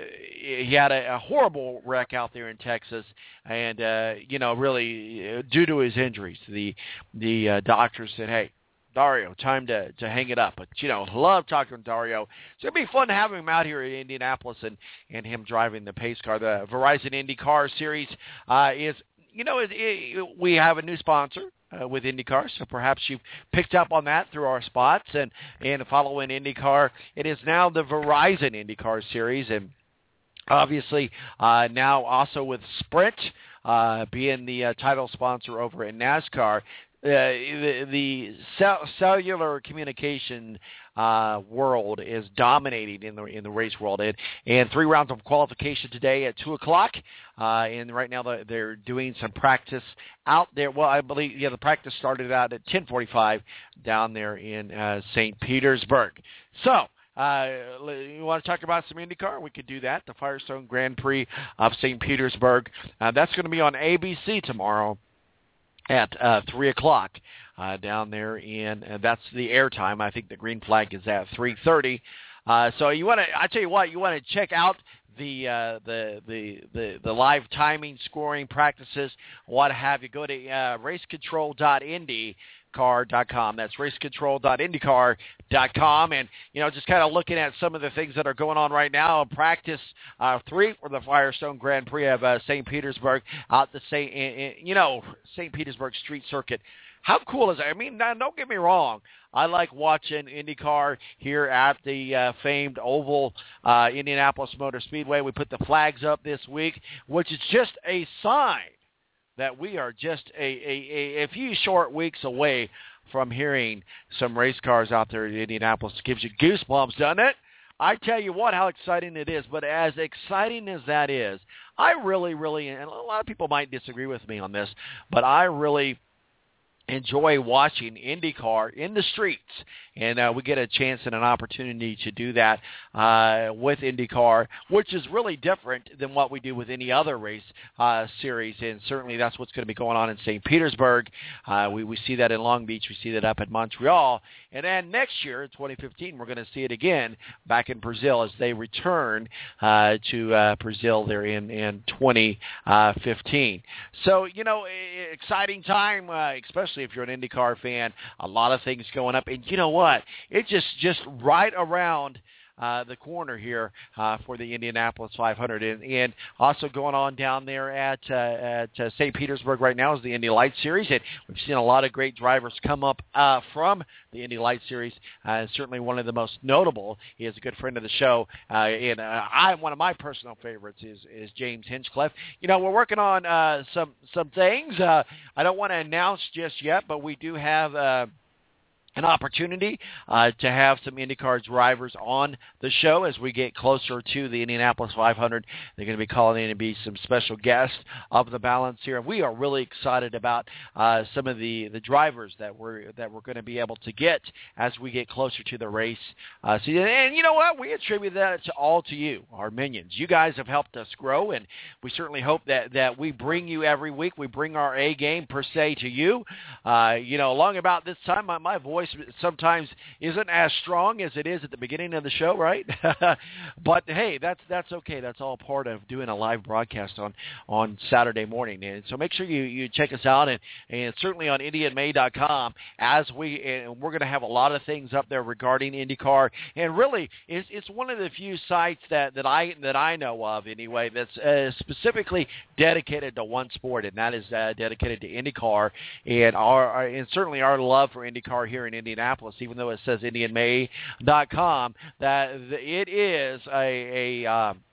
he had a, a horrible wreck out there in Texas, and uh, you know, really due to his injuries, the the uh, doctors said, "Hey, Dario, time to to hang it up." But you know, love talking to Dario. So it'd be fun to have him out here in Indianapolis and and him driving the pace car. The Verizon IndyCar Series uh, is, you know, it, it, we have a new sponsor. Uh, with IndyCar, so perhaps you've picked up on that through our spots and, and following IndyCar. It is now the Verizon IndyCar Series, and obviously uh, now also with Sprint uh, being the uh, title sponsor over at NASCAR. Uh, the the cell- cellular communication uh, world is dominating in the in the race world, and, and three rounds of qualification today at two o'clock. Uh, and right now they're doing some practice out there. Well, I believe yeah, the practice started out at ten forty-five down there in uh, Saint Petersburg. So. Uh, you want to talk about some IndyCar? We could do that. The Firestone Grand Prix of Saint Petersburg. Uh, that's going to be on A B C tomorrow at uh, three o'clock uh, down there in, uh, that's the airtime. I think the green flag is at three thirty. Uh, so you want to, I tell you what, you want to check out the, uh, the, the, the, the live timing, scoring practices, what have you. Go to uh, race control dot indy car dot com. That's race control dot indy car dot com. And, you know, just kind of looking at some of the things that are going on right now. Practice uh, three for the Firestone Grand Prix of uh, Saint Petersburg out the Saint, you know, Saint Petersburg Street Circuit. How cool is that? I mean, now, don't get me wrong. I like watching IndyCar here at the uh, famed Oval uh, Indianapolis Motor Speedway. We put the flags up this week, which is just a sign that we are just a, a, a few short weeks away from hearing some race cars out there in Indianapolis. It gives you goosebumps, doesn't it? I tell you what, how exciting it is. But as exciting as that is, I really, really, and a lot of people might disagree with me on this, but I really enjoy watching IndyCar in the streets, and uh, we get a chance and an opportunity to do that uh, with IndyCar, which is really different than what we do with any other race uh, series, and certainly that's what's going to be going on in Saint Petersburg. Uh, we, we see that in Long Beach. We see that up in Montreal, and then next year, in twenty fifteen, we're going to see it again back in Brazil as they return uh, to uh, Brazil there in, in twenty fifteen. So, you know, exciting time, uh, especially if you're an IndyCar fan. A lot of things going up, and you know what? It's just just right around uh, the corner here uh, for the Indianapolis five hundred, and, and also going on down there at uh, at uh, Saint Petersburg right now is the Indy Lights Series, and we've seen a lot of great drivers come up uh, from the Indy Lights Series. Uh, certainly one of the most notable. He is a good friend of the show, uh, and uh, I one of my personal favorites is is James Hinchcliffe. You know, we're working on uh, some some things. Uh, I don't want to announce just yet, but we do have. Uh, an opportunity uh, to have some IndyCar drivers on the show as we get closer to the Indianapolis five hundred. They're going to be calling in and be some special guests of the balance here. And we are really excited about uh, some of the, the drivers that we're that we're going to be able to get as we get closer to the race. Uh, so, and you know what? We attribute that to all to you, our minions. You guys have helped us grow, and we certainly hope that, that we bring you every week. We bring our A game, per se, to you. Uh, you know, along about this time, my, my voice sometimes isn't as strong as it is at the beginning of the show, right? But hey, that's that's okay. That's all part of doing a live broadcast on, on Saturday morning. And so make sure you, you check us out, and, and certainly on Indy and May dot com, as we and we're going to have a lot of things up there regarding IndyCar. And really, it's it's one of the few sites that, that I that I know of anyway that's uh, specifically dedicated to one sport, and that is uh, dedicated to IndyCar and our, our and certainly our love for IndyCar here in Indianapolis, even though it says Indy and May dot com, that it is a a, um,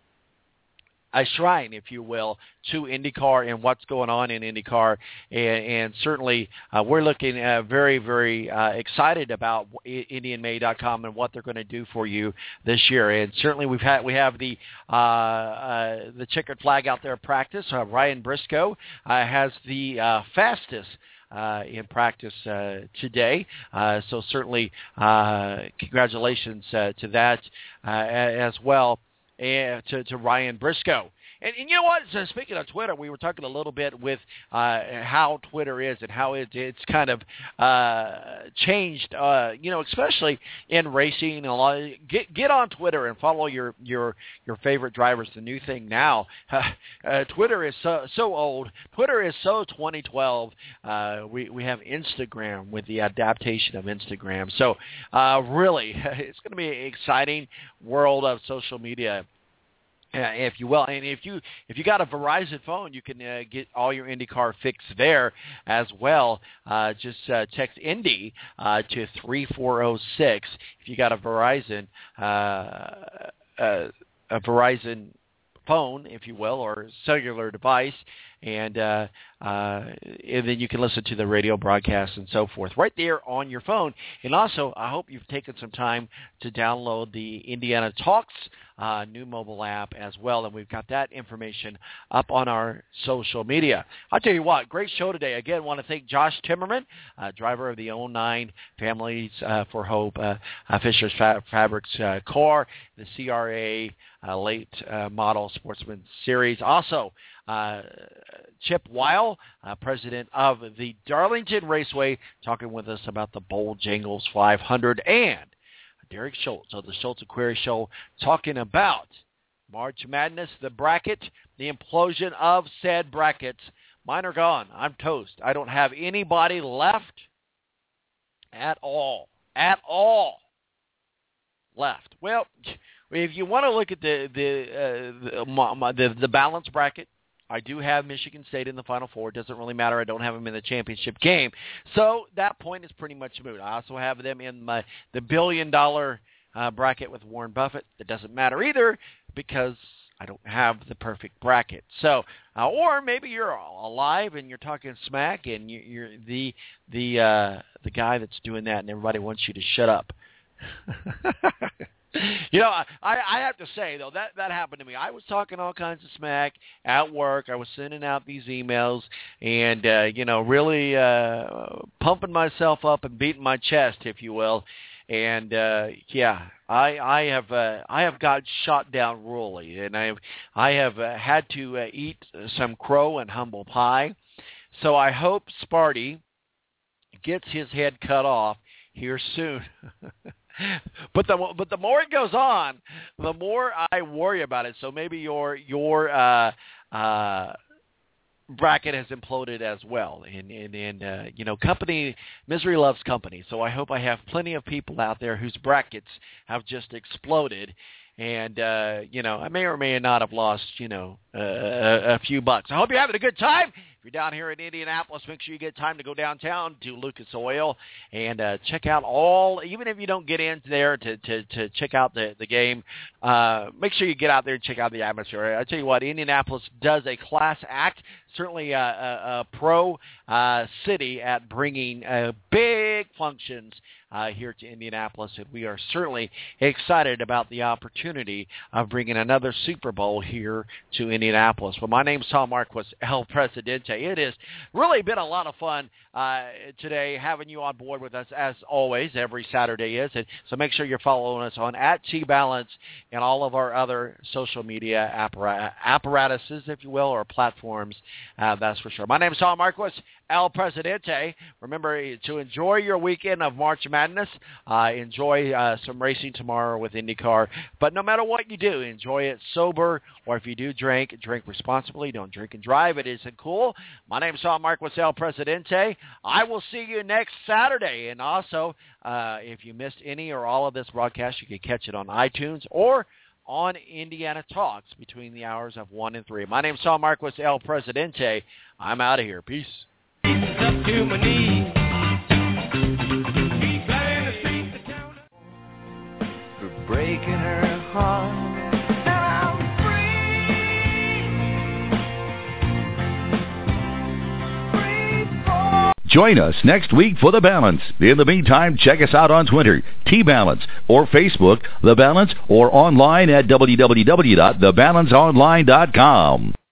a shrine, if you will, to IndyCar and what's going on in IndyCar, and, and certainly uh, we're looking uh, very, very uh, excited about Indy and May dot com and what they're going to do for you this year. And certainly we've had we have the uh, uh, the checkered flag out there at practice. Uh, Ryan Briscoe uh, has the uh, fastest Uh, in practice uh, today. Uh, so certainly uh, congratulations uh, to that uh, as well, and to, to Ryan Briscoe. And, and you know what? So speaking of Twitter, we were talking a little bit with uh, how Twitter is and how it, it's kind of uh, changed, uh, you know, especially in racing. A lot of, get get on Twitter and follow your, your, your favorite drivers. The new thing now, uh, uh, Twitter is so so old. Twitter is so twenty twelve. Uh, we, we have Instagram with the adaptation of Instagram. So uh, really, it's going to be an exciting world of social media. Uh, if you will, and if you if you got a Verizon phone, you can uh, get all your IndyCar fix there as well. Uh, just uh, text Indy uh, to three four zero six if you got a Verizon uh, uh, a Verizon phone, if you will, or cellular device, and uh, uh, and then you can listen to the radio broadcast and so forth right there on your phone. And also, I hope you've taken some time to download the Indiana Talks uh, new mobile app as well, and we've got that information up on our social media. I'll tell you what, great show today. Again, want to thank Josh Timmerman, uh, driver of the oh nine Families uh, for Hope uh, uh, Fisher's Fa- Fabrics uh, car, the C R A uh, late uh, model Sportsman Series. Also, Uh, Chip Weil, uh, president of the Darlington Raceway, talking with us about the Bojangles five hundred, and Derek Schultz of the Schultz and Query Show talking about March Madness, the bracket, the implosion of said brackets. Mine are gone. I'm toast. I don't have anybody left at all, at all left. Well, if you want to look at the the uh, the, the, the balance bracket, I do have Michigan State in the Final Four. It doesn't really matter. I don't have them in the championship game. So that point is pretty much moot. I also have them in my the billion-dollar uh, bracket with Warren Buffett. That doesn't matter either because I don't have the perfect bracket. So, uh, or maybe you're alive and you're talking smack and you, you're the the uh, the guy that's doing that, and everybody wants you to shut up. You know, I, I have to say, though, that, that happened to me. I was talking all kinds of smack at work. I was sending out these emails and, uh, you know, really uh, pumping myself up and beating my chest, if you will. And, uh, yeah, I, I have uh, I have got shot down royally, and I have, I have uh, had to uh, eat some crow and humble pie. So I hope Sparty gets his head cut off here soon. But the but the more it goes on, the more I worry about it. So maybe your your uh, uh, bracket has imploded as well, and and, and uh, you know, company misery loves company. So I hope I have plenty of people out there whose brackets have just exploded, and uh, you know, I may or may not have lost you know uh, a, a few bucks. I hope you're having a good time. If you're down here in Indianapolis, make sure you get time to go downtown to Lucas Oil and uh, check out all, even if you don't get in there to, to, to check out the, the game, uh, make sure you get out there and check out the atmosphere. I tell you what, Indianapolis does a class act, certainly a, a, a pro uh, city at bringing uh, big functions uh, here to Indianapolis, and we are certainly excited about the opportunity of bringing another Super Bowl here to Indianapolis. Well, my name is Tom Marquis, El Presidente. It has really been a lot of fun uh, today having you on board with us, as always, every Saturday is. And so make sure you're following us on at T-Balance and all of our other social media appara- apparatuses, if you will, or platforms, uh, that's for sure. My name is Tom Marquis, El Presidente. Remember to enjoy your weekend of March Madness. Uh, enjoy uh, some racing tomorrow with IndyCar. But no matter what you do, enjoy it sober, or if you do drink, drink responsibly. Don't drink and drive. It isn't cool. My name is Tom Marquis, El Presidente. I will see you next Saturday. And also, uh, if you missed any or all of this broadcast, you can catch it on iTunes or on Indiana Talks between the hours of one and three. My name is Tom Marquis, El Presidente. I'm out of here. Peace. Up to my knees. For breaking her heart. Join us next week for The Balance. In the meantime, check us out on Twitter, T-Balance, or Facebook, The Balance, or online at w w w dot the balance online dot com.